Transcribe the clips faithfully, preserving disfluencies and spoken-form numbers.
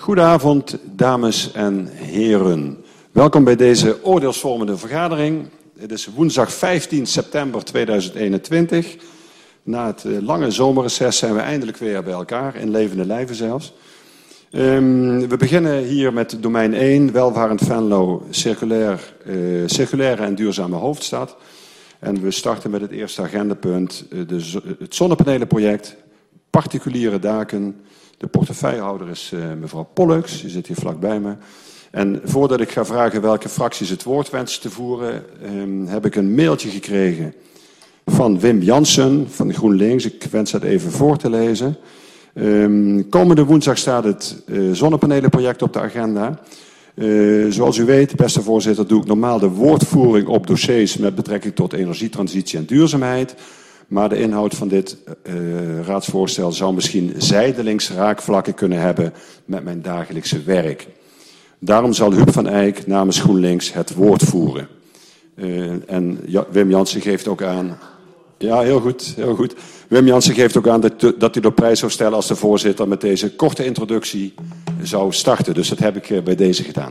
Goedenavond, dames en heren. Welkom bij deze oordeelsvormende vergadering. Het is woensdag vijftien september tweeduizend eenentwintig. Na het lange zomerreces zijn we eindelijk weer bij elkaar, in levende lijven zelfs. Um, we beginnen hier met domein één, welvarend Venlo, circulair, uh, circulaire en duurzame hoofdstad. En we starten met het eerste agendapunt, uh, de, het zonnepanelenproject, particuliere daken. De portefeuillehouder is uh, mevrouw Pollux, die zit hier vlakbij me. En voordat ik ga vragen welke fracties het woord wensen te voeren, um, heb ik een mailtje gekregen van Wim Jansen van GroenLinks. Ik wens dat even voor te lezen. Um, komende woensdag staat het uh, zonnepanelenproject op de agenda. Uh, zoals u weet, beste voorzitter, doe ik normaal de woordvoering op dossiers met betrekking tot energietransitie en duurzaamheid. Maar de inhoud van dit uh, raadsvoorstel zou misschien zijdelings raakvlakken kunnen hebben met mijn dagelijkse werk. Daarom zal Huub van Eyck namens GroenLinks het woord voeren. Uh, en ja, Wim Jansen geeft ook aan... Ja, heel goed, heel goed. Wim Jansen geeft ook aan dat, dat hij op prijs zou stellen als de voorzitter met deze korte introductie zou starten. Dus dat heb ik uh, bij deze gedaan.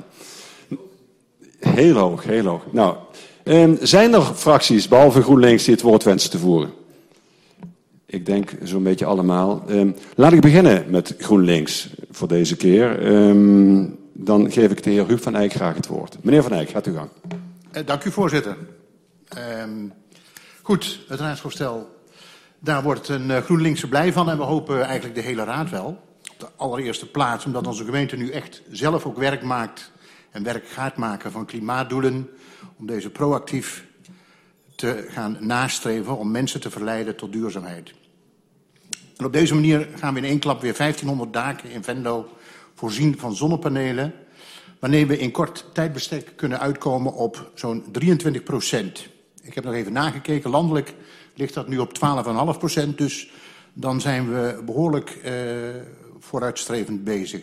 Heel hoog, heel hoog. Nou, um, zijn er fracties, behalve GroenLinks, die het woord wensen te voeren? Ik denk zo'n beetje allemaal. Um, laat ik beginnen met GroenLinks voor deze keer. Um, dan geef ik de heer Huub van Eyck graag het woord. Meneer van Eyck, gaat uw gang. Uh, dank u, voorzitter. Um, goed, het raadsvoorstel. Daar wordt een uh, GroenLinkse blij van en we hopen eigenlijk de hele raad wel. Op de allereerste plaats, omdat onze gemeente nu echt zelf ook werk maakt en werk gaat maken van klimaatdoelen. Om deze proactief te gaan nastreven om mensen te verleiden tot duurzaamheid. En op deze manier gaan we in één klap weer vijftienhonderd daken in Venlo voorzien van zonnepanelen. Wanneer we in kort tijdbestek kunnen uitkomen op zo'n drieëntwintig procent. Ik heb nog even nagekeken, landelijk ligt dat nu op twaalf komma vijf procent. Dus dan zijn we behoorlijk uh, vooruitstrevend bezig.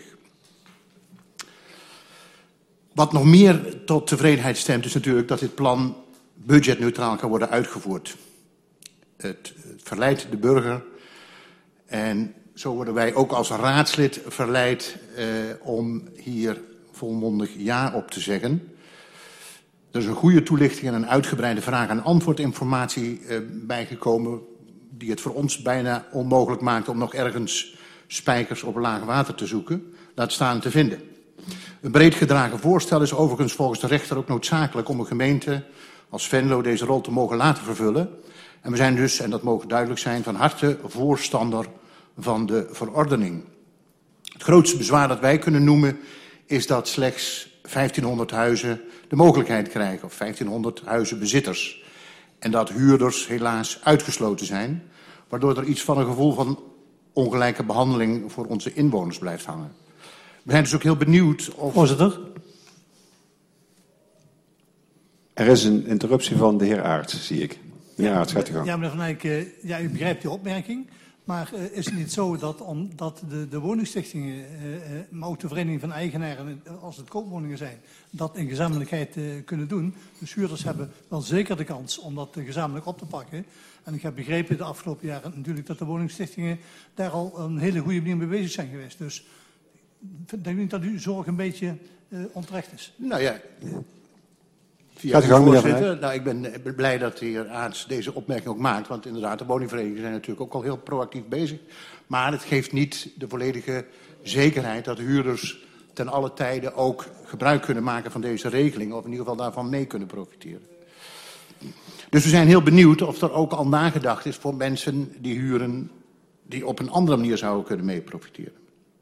Wat nog meer tot tevredenheid stemt is natuurlijk dat dit plan budgetneutraal kan worden uitgevoerd. Het, het verleidt de burger en zo worden wij ook als raadslid verleid uh, om hier volmondig ja op te zeggen. Er is een goede toelichting en een uitgebreide vraag- en antwoordinformatie uh, bijgekomen die het voor ons bijna onmogelijk maakt om nog ergens spijkers op laag water te zoeken, laat staan te vinden. Een breed gedragen voorstel is overigens volgens de rechter ook noodzakelijk om een gemeente als Venlo deze rol te mogen laten vervullen. En we zijn dus, en dat mogen duidelijk zijn, van harte voorstander van de verordening. Het grootste bezwaar dat wij kunnen noemen is dat slechts vijftienhonderd huizen de mogelijkheid krijgen, of vijftienhonderd huizenbezitters. En dat huurders helaas uitgesloten zijn, waardoor er iets van een gevoel van ongelijke behandeling voor onze inwoners blijft hangen. We zijn dus ook heel benieuwd of... Voorzitter. Er is een interruptie van de heer Aerts, zie ik. Meneer Aerts, gaat u gang. Ja, meneer Van Eyck, uh, ja, u begrijpt die opmerking. Maar uh, is het niet zo dat omdat de, de woningstichtingen, uh, uh, maar ook de vereniging van eigenaren, als het koopwoningen zijn, dat in gezamenlijkheid uh, kunnen doen. Dus huurders hebben wel zeker de kans om dat uh, gezamenlijk op te pakken. En ik heb begrepen de afgelopen jaren natuurlijk dat de woningstichtingen daar al een hele goede manier mee bezig zijn geweest. Dus ik denk niet dat uw zorg een beetje uh, onterecht is. Nou ja... Gaat u gang, voorzitter. Nou, ik ben blij dat de heer Aerts deze opmerking ook maakt. Want inderdaad, de woningverenigingen zijn natuurlijk ook al heel proactief bezig. Maar het geeft niet de volledige zekerheid dat huurders ten alle tijde ook gebruik kunnen maken van deze regeling. Of in ieder geval daarvan mee kunnen profiteren. Dus we zijn heel benieuwd of er ook al nagedacht is voor mensen die huren die op een andere manier zouden kunnen mee profiteren.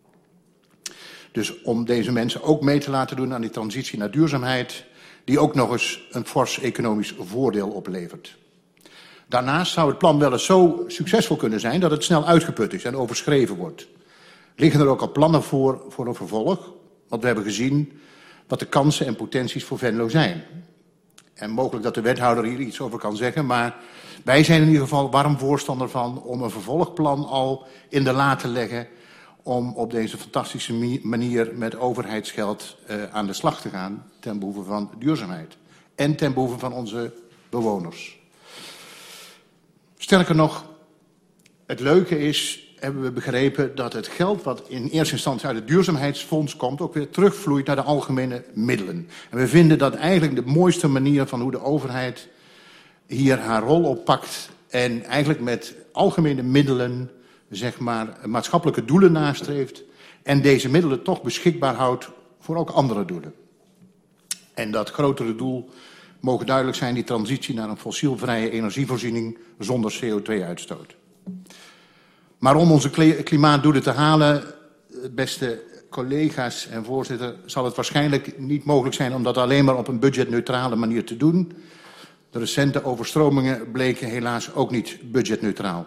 Dus om deze mensen ook mee te laten doen aan die transitie naar duurzaamheid, die ook nog eens een fors economisch voordeel oplevert. Daarnaast zou het plan wel eens zo succesvol kunnen zijn dat het snel uitgeput is en overschreven wordt. Liggen er ook al plannen voor, voor een vervolg? Want we hebben gezien wat de kansen en potenties voor Venlo zijn. En mogelijk dat de wethouder hier iets over kan zeggen, maar wij zijn in ieder geval warm voorstander van om een vervolgplan al in de la te leggen om op deze fantastische manier met overheidsgeld uh, aan de slag te gaan ten behoeve van duurzaamheid en ten behoeve van onze bewoners. Sterker nog, het leuke is, hebben we begrepen dat het geld wat in eerste instantie uit het duurzaamheidsfonds komt ook weer terugvloeit naar de algemene middelen. En we vinden dat eigenlijk de mooiste manier van hoe de overheid hier haar rol oppakt en eigenlijk met algemene middelen, zeg maar, maatschappelijke doelen nastreeft en deze middelen toch beschikbaar houdt voor ook andere doelen. En dat grotere doel mogen duidelijk zijn die transitie naar een fossielvrije energievoorziening zonder C O twee uitstoot. Maar om onze klimaatdoelen te halen, beste collega's en voorzitter, zal het waarschijnlijk niet mogelijk zijn om dat alleen maar op een budgetneutrale manier te doen. De recente overstromingen bleken helaas ook niet budgetneutraal.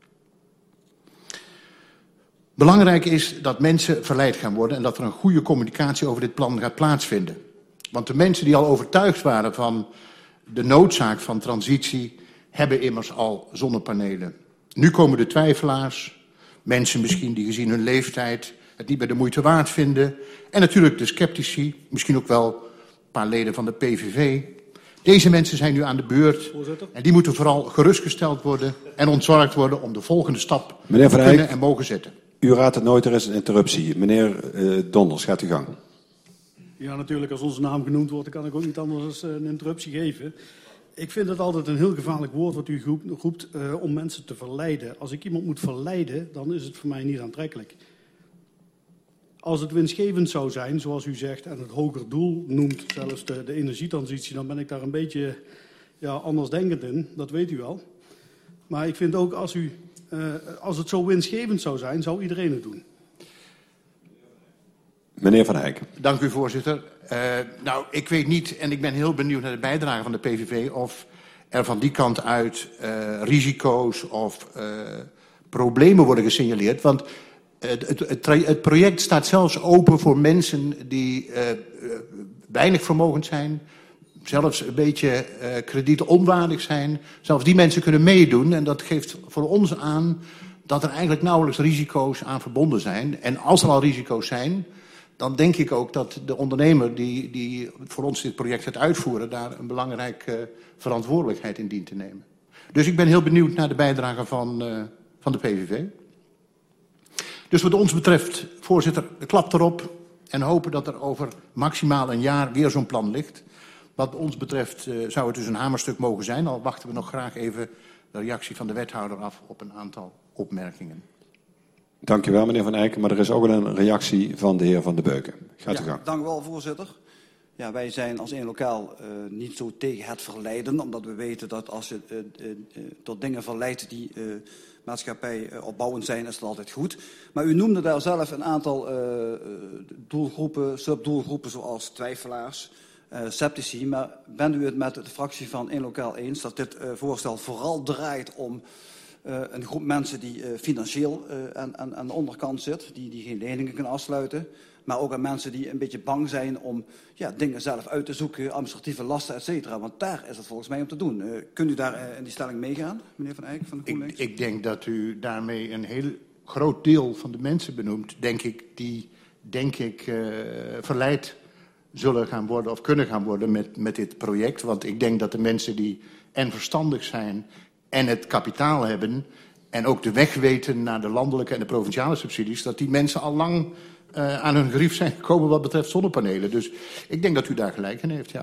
Belangrijk is dat mensen verleid gaan worden en dat er een goede communicatie over dit plan gaat plaatsvinden. Want de mensen die al overtuigd waren van de noodzaak van transitie, hebben immers al zonnepanelen. Nu komen de twijfelaars, mensen misschien die gezien hun leeftijd het niet meer de moeite waard vinden. En natuurlijk de sceptici, misschien ook wel een paar leden van de P V V. Deze mensen zijn nu aan de beurt. Voorzitter. En die moeten vooral gerustgesteld worden en ontzorgd worden om de volgende stap te kunnen en mogen zetten. U raadt het nooit, er is een interruptie. Meneer uh, Donders, gaat u gang. Ja, natuurlijk, als onze naam genoemd wordt, dan kan ik ook niet anders dan een interruptie geven. Ik vind het altijd een heel gevaarlijk woord wat u roept uh, om mensen te verleiden. Als ik iemand moet verleiden, dan is het voor mij niet aantrekkelijk. Als het winstgevend zou zijn, zoals u zegt, en het hoger doel noemt, zelfs de, de energietransitie, dan ben ik daar een beetje ja, andersdenkend in. Dat weet u wel. Maar ik vind ook, als, u, uh, als het zo winstgevend zou zijn, zou iedereen het doen. Meneer Van Eyck. Dank u, voorzitter. Uh, nou, ik weet niet, en ik ben heel benieuwd naar de bijdrage van de P V V, of er van die kant uit uh, risico's of uh, problemen worden gesignaleerd. Want het, het, het, het project staat zelfs open voor mensen die uh, weinig vermogend zijn, zelfs een beetje uh, kredietonwaardig zijn. Zelfs die mensen kunnen meedoen en dat geeft voor ons aan dat er eigenlijk nauwelijks risico's aan verbonden zijn. En als er al risico's zijn, dan denk ik ook dat de ondernemer die, die voor ons dit project gaat uitvoeren, daar een belangrijke verantwoordelijkheid in dient te nemen. Dus ik ben heel benieuwd naar de bijdrage van, uh, van de P V V. Dus wat ons betreft, voorzitter, de klap erop en hopen dat er over maximaal een jaar weer zo'n plan ligt. Wat ons betreft uh, zou het dus een hamerstuk mogen zijn, al wachten we nog graag even de reactie van de wethouder af op een aantal opmerkingen. Dank u wel, meneer Van Eyck. Maar er is ook een reactie van de heer Van de Beuken. Gaat u ja, gang. Dank u wel, voorzitter. Ja, wij zijn als één lokaal uh, niet zo tegen het verleiden, omdat we weten dat als je uh, uh, uh, tot dingen verleidt die uh, maatschappij uh, opbouwend zijn, is dat altijd goed. Maar u noemde daar zelf een aantal uh, doelgroepen, subdoelgroepen, zoals twijfelaars, uh, sceptici. Maar bent u het met de fractie van één lokaal eens dat dit uh, voorstel vooral draait om Uh, een groep mensen die uh, financieel uh, aan, aan, aan de onderkant zit, die, die geen leningen kunnen afsluiten, maar ook aan mensen die een beetje bang zijn om ja, dingen zelf uit te zoeken, administratieve lasten, et cetera. Want daar is het volgens mij om te doen. Uh, kunt u daar uh, in die stelling meegaan, meneer Van Eyck van de GroenLinks? Ik, ik denk dat u daarmee een heel groot deel van de mensen benoemt, denk ik, die denk ik uh, verleid zullen gaan worden of kunnen gaan worden met, met dit project. Want ik denk dat de mensen die en verstandig zijn en het kapitaal hebben en ook de weg weten naar de landelijke en de provinciale subsidies, dat die mensen al lang uh, aan hun grief zijn gekomen wat betreft zonnepanelen. Dus ik denk dat u daar gelijk in heeft, ja.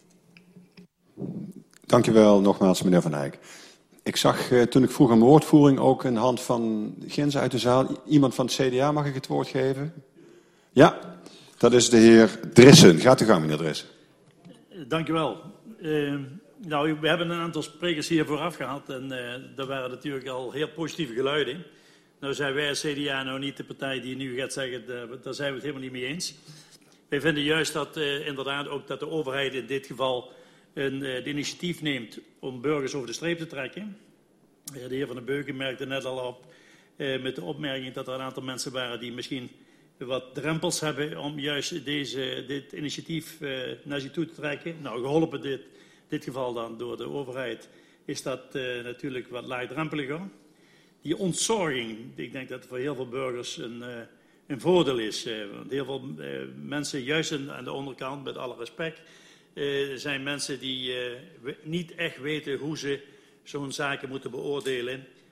Dank u wel nogmaals, meneer Van Eyck. Ik zag uh, toen ik vroeg aan woordvoering ook een hand van ginds uit de zaal. Iemand van het C D A, mag ik het woord geven? Ja, dat is de heer Drissen. Gaat u gang, meneer Drissen. Dank u wel. Uh... Nou, we hebben een aantal sprekers hier vooraf gehad en uh, daar waren natuurlijk al heel positieve geluiden. Nou zijn wij als C D A nou niet de partij die nu gaat zeggen, uh, daar zijn we het helemaal niet mee eens. Wij vinden juist dat uh, inderdaad ook dat de overheid in dit geval een uh, initiatief neemt om burgers over de streep te trekken. Uh, de heer Van den Beuken merkte net al op uh, met de opmerking dat er een aantal mensen waren die misschien wat drempels hebben om juist deze, dit initiatief uh, naar zich toe te trekken. Nou, geholpen dit. In dit geval dan door de overheid, is dat uh, natuurlijk wat laagdrempeliger. Die ontzorging, ik denk dat het voor heel veel burgers een, uh, een voordeel is. Uh, want heel veel uh, mensen, juist aan de onderkant, met alle respect, uh, zijn mensen die uh, niet echt weten hoe ze zo'n zaken moeten beoordelen.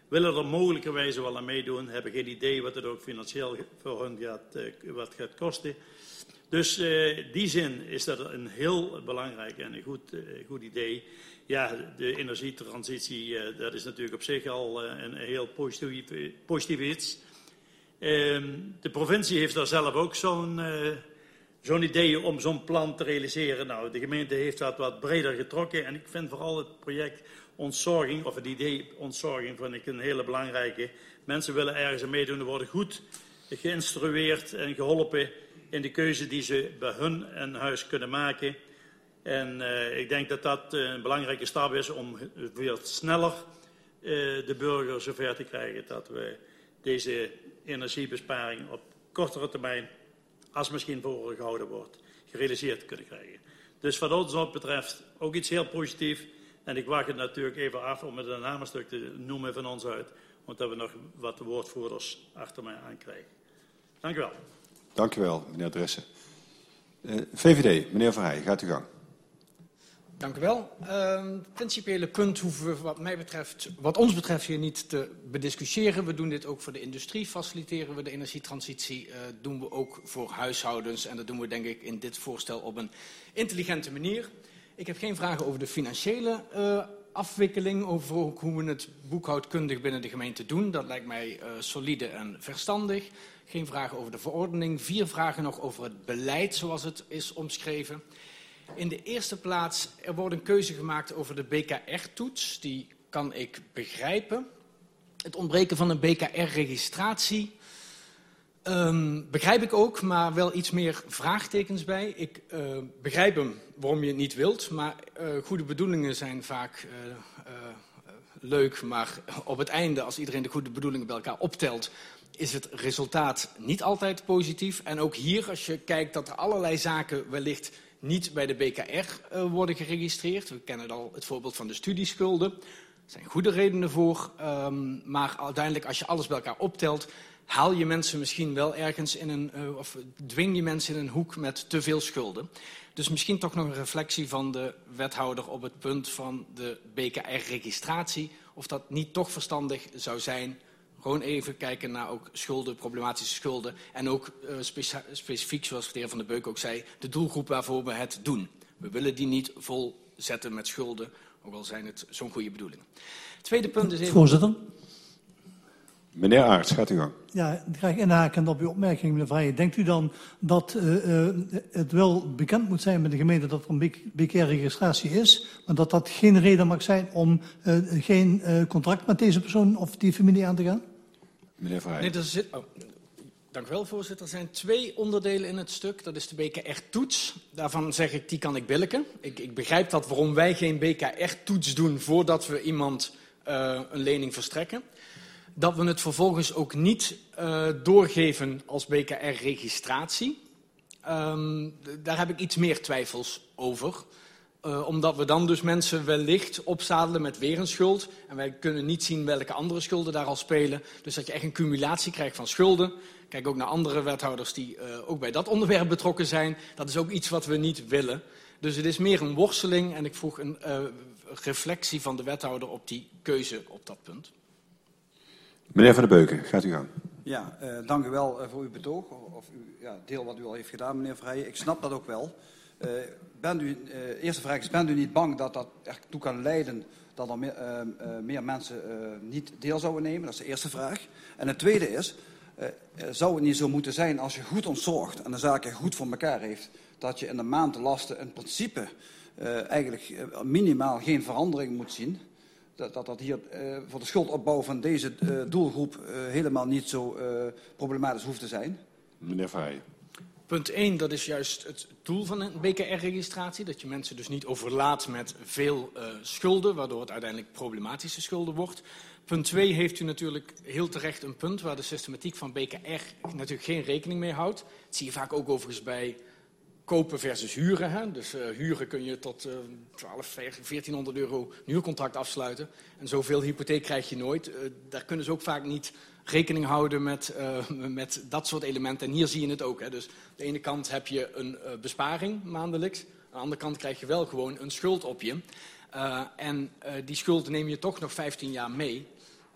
willen er mogelijkerwijze wel aan meedoen, hebben geen idee wat het ook financieel voor hun gaat, uh, wat gaat kosten. Dus in uh, die zin is dat een heel belangrijk en een goed, uh, goed idee. Ja, de energietransitie, uh, dat is natuurlijk op zich al uh, een heel positief, positief iets. Uh, de provincie heeft daar zelf ook zo'n uh, zo'n idee om zo'n plan te realiseren. Nou, de gemeente heeft dat wat breder getrokken en ik vind vooral het project ontzorging, of het idee ontzorging, vind ik een hele belangrijke. Mensen willen ergens aan meedoen, worden goed geïnstrueerd en geholpen in de keuze die ze bij hun en huis kunnen maken. En uh, ik denk dat dat uh, een belangrijke stap is om weer sneller uh, de burger zover te krijgen dat we deze energiebesparing op kortere termijn, als misschien voor ogen gehouden wordt, gerealiseerd kunnen krijgen. Dus wat ons wat betreft ook iets heel positiefs. En ik wacht het natuurlijk even af om het een namenstuk te noemen van ons uit, omdat we nog wat woordvoerders achter mij aankrijgen. Dank u wel. Dank u wel, meneer Dressen. Uh, V V D, meneer Verheij, gaat u gang. Dank u wel. Uh, het principiële punt hoeven we wat, mij betreft, wat ons betreft hier niet te bediscussiëren. We doen dit ook voor de industrie, faciliteren we de energietransitie, uh, doen we ook voor huishoudens. En dat doen we denk ik in dit voorstel op een intelligente manier. Ik heb geen vragen over de financiële uh, afwikkeling, over hoe we het boekhoudkundig binnen de gemeente doen. Dat lijkt mij uh, solide en verstandig. Geen vragen over de verordening. Vier vragen nog over het beleid zoals het is omschreven. In de eerste plaats, er wordt een keuze gemaakt over de B K R-toets. Die kan ik begrijpen. Het ontbreken van een B K R-registratie um, begrijp ik ook, maar wel iets meer vraagtekens bij. Ik uh, begrijp hem waarom je het niet wilt, maar uh, goede bedoelingen zijn vaak uh, uh, leuk. Maar op het einde, als iedereen de goede bedoelingen bij elkaar optelt, is het resultaat niet altijd positief. En ook hier, als je kijkt dat er allerlei zaken wellicht niet bij de B K R uh, worden geregistreerd. We kennen al het voorbeeld van de studieschulden. Er zijn goede redenen voor. Um, maar uiteindelijk, als je alles bij elkaar optelt, haal je mensen misschien wel ergens in een, uh, of dwing je mensen in een hoek met te veel schulden. Dus misschien toch nog een reflectie van de wethouder op het punt van de B K R-registratie. Of dat niet toch verstandig zou zijn. Gewoon even kijken naar ook schulden, problematische schulden. En ook uh, specia- specifiek, zoals de heer Van der Beuk ook zei, de doelgroep waarvoor we het doen. We willen die niet volzetten met schulden, ook al zijn het zo'n goede bedoelingen. Het tweede punt is even... Voorzitter. Meneer Aerts, gaat u gang. Ja, graag inhakend op uw opmerking, meneer Verheij. Denkt u dan dat uh, uh, het wel bekend moet zijn met de gemeente dat er een B K R-registratie is, maar dat dat geen reden mag zijn om uh, geen uh, contract met deze persoon of die familie aan te gaan? Meneer Verheij. Nee, dat is, oh, dank u wel, voorzitter. Er zijn twee onderdelen in het stuk. Dat is de B K R-toets. Daarvan zeg ik, die kan ik billijken. Ik, ik begrijp dat waarom wij geen B K R-toets doen voordat we iemand uh, een lening verstrekken. Dat we het vervolgens ook niet uh, doorgeven als B K R-registratie. Um, daar heb ik iets meer twijfels over. Uh, omdat we dan dus mensen wellicht opzadelen met weer een schuld. En wij kunnen niet zien welke andere schulden daar al spelen. Dus dat je echt een cumulatie krijgt van schulden. Kijk ook naar andere wethouders die uh, ook bij dat onderwerp betrokken zijn. Dat is ook iets wat we niet willen. Dus het is meer een worsteling. En ik vroeg een uh, reflectie van de wethouder op die keuze op dat punt. Meneer Van der Beuken, gaat u gang. Ja, uh, dank u wel uh, voor uw betoog. Of uw ja, deel wat u al heeft gedaan, meneer Verheijen. Ik snap dat ook wel. Uh, bent u, uh, eerste vraag is, bent u niet bang dat dat ertoe kan leiden dat er meer, uh, uh, meer mensen uh, niet deel zouden nemen? Dat is de eerste vraag. En het tweede is, uh, uh, zou het niet zo moeten zijn als je goed ontzorgt en de zaken goed voor elkaar heeft, dat je in de maandlasten in principe uh, eigenlijk uh, minimaal geen verandering moet zien? Dat, dat dat hier uh, voor de schuldopbouw van deze uh, doelgroep uh, helemaal niet zo uh, problematisch hoeft te zijn? Meneer Verheijen. Punt één, dat is juist het doel van een B K R-registratie. Dat je mensen dus niet overlaat met veel uh, schulden, waardoor het uiteindelijk problematische schulden wordt. Punt twee heeft u natuurlijk heel terecht een punt waar de systematiek van B K R natuurlijk geen rekening mee houdt. Dat zie je vaak ook overigens bij kopen versus huren. Hè? Dus uh, huren kun je tot uh, twaalf, veertienhonderd euro een huurcontract afsluiten. En zoveel hypotheek krijg je nooit. Uh, daar kunnen ze ook vaak niet rekening houden met, uh, met dat soort elementen. En hier zie je het ook. Hè? Dus aan de ene kant heb je een uh, besparing maandelijks. Aan de andere kant krijg je wel gewoon een schuld op je. Uh, en uh, die schuld neem je toch nog vijftien jaar mee.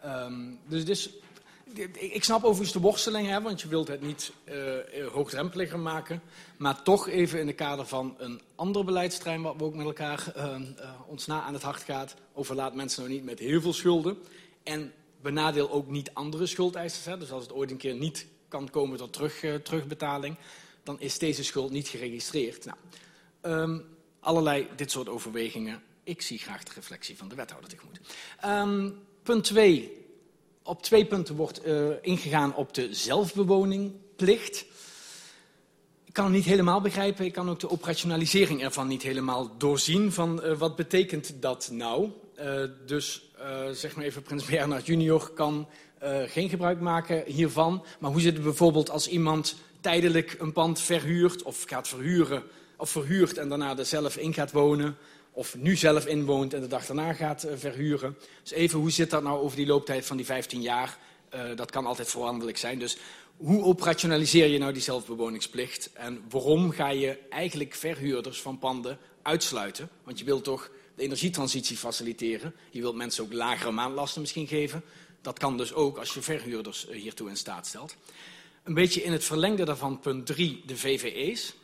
Um, dus, dus ik snap overigens de worsteling, hè, want je wilt het niet uh, hoogdrempeliger maken. Maar toch even in het kader van een ander beleidsterrein wat we ook met elkaar uh, uh, ons na aan het hart gaat. Overlaat mensen nou niet met heel veel schulden. En benadeel ook niet andere schuldeisers. Hè. Dus als het ooit een keer niet kan komen tot terug, uh, terugbetaling, dan is deze schuld niet geregistreerd. Nou, um, allerlei dit soort overwegingen. Ik zie graag de reflectie van de wethouder tegemoet. Um, punt twee. Op twee punten wordt uh, ingegaan op de zelfbewoningplicht. Ik kan het niet helemaal begrijpen. Ik kan ook de operationalisering ervan niet helemaal doorzien. Van uh, wat betekent dat nou? Uh, dus uh, zeg maar even, Prins Bernhard junior kan uh, geen gebruik maken hiervan. Maar hoe zit het bijvoorbeeld als iemand tijdelijk een pand verhuurt of gaat verhuren, of verhuurt en daarna er zelf in gaat wonen? Of nu zelf inwoont en de dag daarna gaat uh, verhuren. Dus even, hoe zit dat nou over die looptijd van die vijftien jaar? Uh, dat kan altijd veranderlijk zijn. Dus hoe operationaliseer je nou die zelfbewoningsplicht? En waarom ga je eigenlijk verhuurders van panden uitsluiten? Want je wilt toch de energietransitie faciliteren. Je wilt mensen ook lagere maandlasten misschien geven. Dat kan dus ook als je verhuurders uh, hiertoe in staat stelt. Een beetje in het verlengde daarvan, punt drie, de V V E's.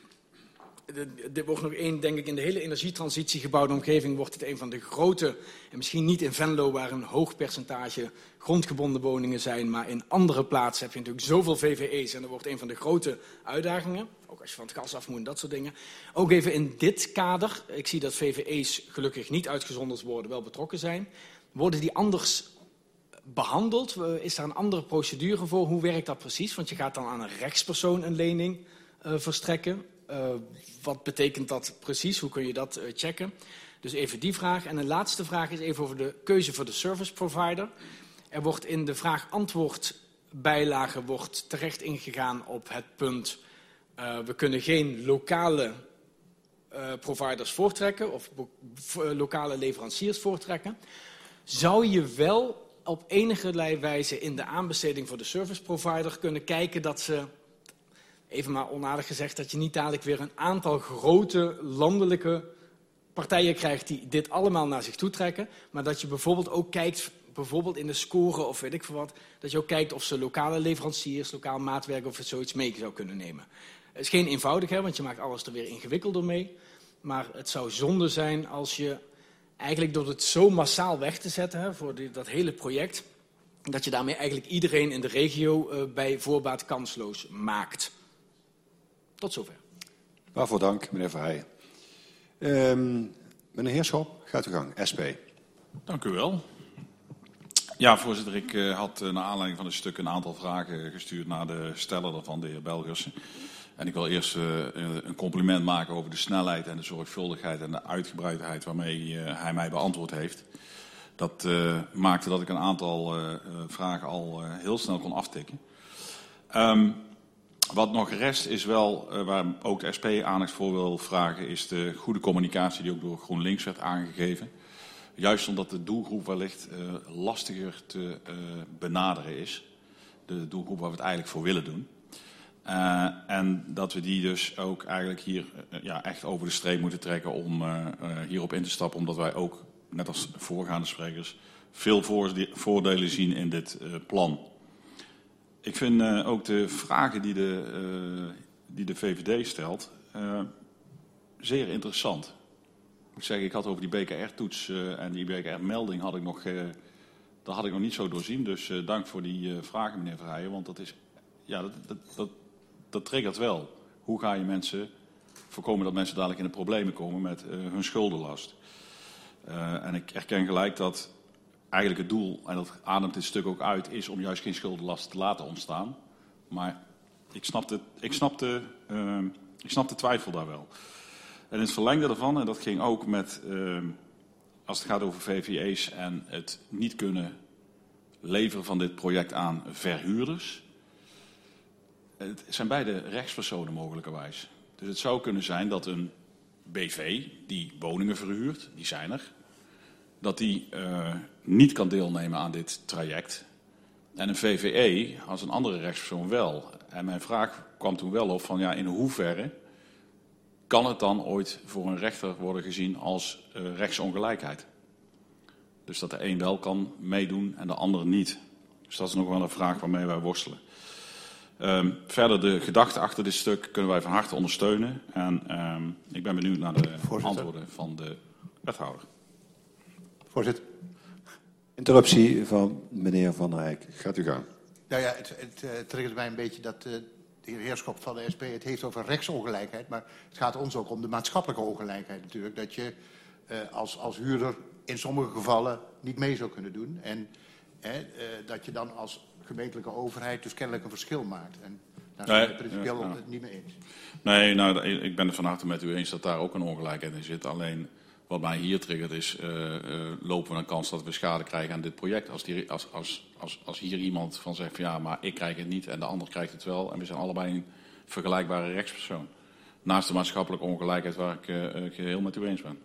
Er wordt nog één, denk ik, in de hele energietransitie gebouwde omgeving wordt het een van de grote, en misschien niet in Venlo waar een hoog percentage grondgebonden woningen zijn, maar in andere plaatsen heb je natuurlijk zoveel V V E's en dat wordt een van de grote uitdagingen. Ook als je van het gas af moet en dat soort dingen. Ook even in dit kader, ik zie dat V V E's gelukkig niet uitgezonderd worden, wel betrokken zijn. Worden die anders behandeld? Is daar een andere procedure voor? Hoe werkt dat precies? Want je gaat dan aan een rechtspersoon een lening uh, verstrekken. Uh, wat betekent dat precies? Hoe kun je dat uh, checken? Dus even die vraag. En een laatste vraag is even over de keuze voor de service provider. Er wordt in de vraag-antwoord bijlage wordt terecht ingegaan op het punt uh, we kunnen geen lokale uh, providers voortrekken of uh, lokale leveranciers voortrekken. Zou je wel op enige wijze in de aanbesteding voor de service provider kunnen kijken dat ze, even maar onaardig gezegd, dat je niet dadelijk weer een aantal grote landelijke partijen krijgt die dit allemaal naar zich toe trekken, maar dat je bijvoorbeeld ook kijkt, bijvoorbeeld in de score of weet ik veel wat, dat je ook kijkt of ze lokale leveranciers, lokaal maatwerk of het zoiets mee zou kunnen nemen. Het is geen eenvoudig, hè, want je maakt alles er weer ingewikkelder mee, maar het zou zonde zijn als je eigenlijk door het zo massaal weg te zetten, hè, voor die, dat hele project, dat je daarmee eigenlijk iedereen in de regio uh, bij voorbaat kansloos maakt. Tot zover. Waarvoor dank, meneer Verheijen. Um, meneer Heerschop, gaat uw gang. S P. Dank u wel. Ja, voorzitter, ik uh, had uh, naar aanleiding van het stuk een aantal vragen gestuurd naar de steller daarvan, de heer Belgersen. En ik wil eerst uh, een compliment maken over de snelheid en de zorgvuldigheid en de uitgebreidheid waarmee uh, hij mij beantwoord heeft. Dat uh, maakte dat ik een aantal uh, vragen al uh, heel snel kon aftikken. Um, Wat nog rest is wel, uh, waar ook de S P aandacht voor wil vragen, is de goede communicatie die ook door GroenLinks werd aangegeven. Juist omdat de doelgroep wellicht uh, lastiger te uh, benaderen is. De doelgroep waar we het eigenlijk voor willen doen. Uh, en dat we die dus ook eigenlijk hier uh, ja, echt over de streep moeten trekken om uh, uh, hierop in te stappen. Omdat wij ook, net als voorgaande sprekers, veel voordelen zien in dit uh, plan. Ik vind uh, ook de vragen die de, uh, die de V V D stelt uh, zeer interessant. Ik zeg, ik had over die B K R-toets uh, en die B K R-melding had ik nog, uh, dat had ik nog niet zo doorzien. Dus uh, dank voor die uh, vragen, meneer Verheijen. Want dat is, ja, dat, dat, dat, dat triggert wel. Hoe ga je mensen voorkomen dat mensen dadelijk in de problemen komen met uh, hun schuldenlast? Uh, en ik erken gelijk dat eigenlijk het doel, en dat ademt dit stuk ook uit, is om juist geen schuldenlast te laten ontstaan. Maar ik snap de, ik snap de, uh, ik snap de twijfel daar wel. En in het verlengde daarvan, en dat ging ook met, uh, als het gaat over V V E's en het niet kunnen leveren van dit project aan verhuurders. Het zijn beide rechtspersonen mogelijkerwijs. Dus het zou kunnen zijn dat een B V die woningen verhuurt, die zijn er, dat die uh, niet kan deelnemen aan dit traject. En een V V E als een andere rechtspersoon wel. En mijn vraag kwam toen wel op van ja, in hoeverre kan het dan ooit voor een rechter worden gezien als uh, rechtsongelijkheid? Dus dat de een wel kan meedoen en de ander niet. Dus dat is nog wel een vraag waarmee wij worstelen. Um, verder de gedachte achter dit stuk kunnen wij van harte ondersteunen. En um, ik ben benieuwd naar de Voorzitter. antwoorden van de wethouder. Voorzitter. Interruptie van meneer Van der Eyck. Gaat u gang. Nou ja, het, het uh, triggert mij een beetje dat uh, de heer Heerschop van de S P het heeft over rechtsongelijkheid. Maar het gaat ons ook om de maatschappelijke ongelijkheid natuurlijk. Dat je uh, als, als huurder in sommige gevallen niet mee zou kunnen doen. En uh, uh, dat je dan als gemeentelijke overheid dus kennelijk een verschil maakt. En daar zijn we het principieel ja, ja. niet mee eens. Nee, nou, ik ben het van harte met u eens dat daar ook een ongelijkheid in zit. Alleen wat mij hier triggert is, uh, uh, lopen we een kans dat we schade krijgen aan dit project. Als, die, als, als, als, als hier iemand van zegt van ja, maar ik krijg het niet en de ander krijgt het wel. En we zijn allebei een vergelijkbare rechtspersoon. Naast de maatschappelijke ongelijkheid waar ik uh, geheel met u eens ben.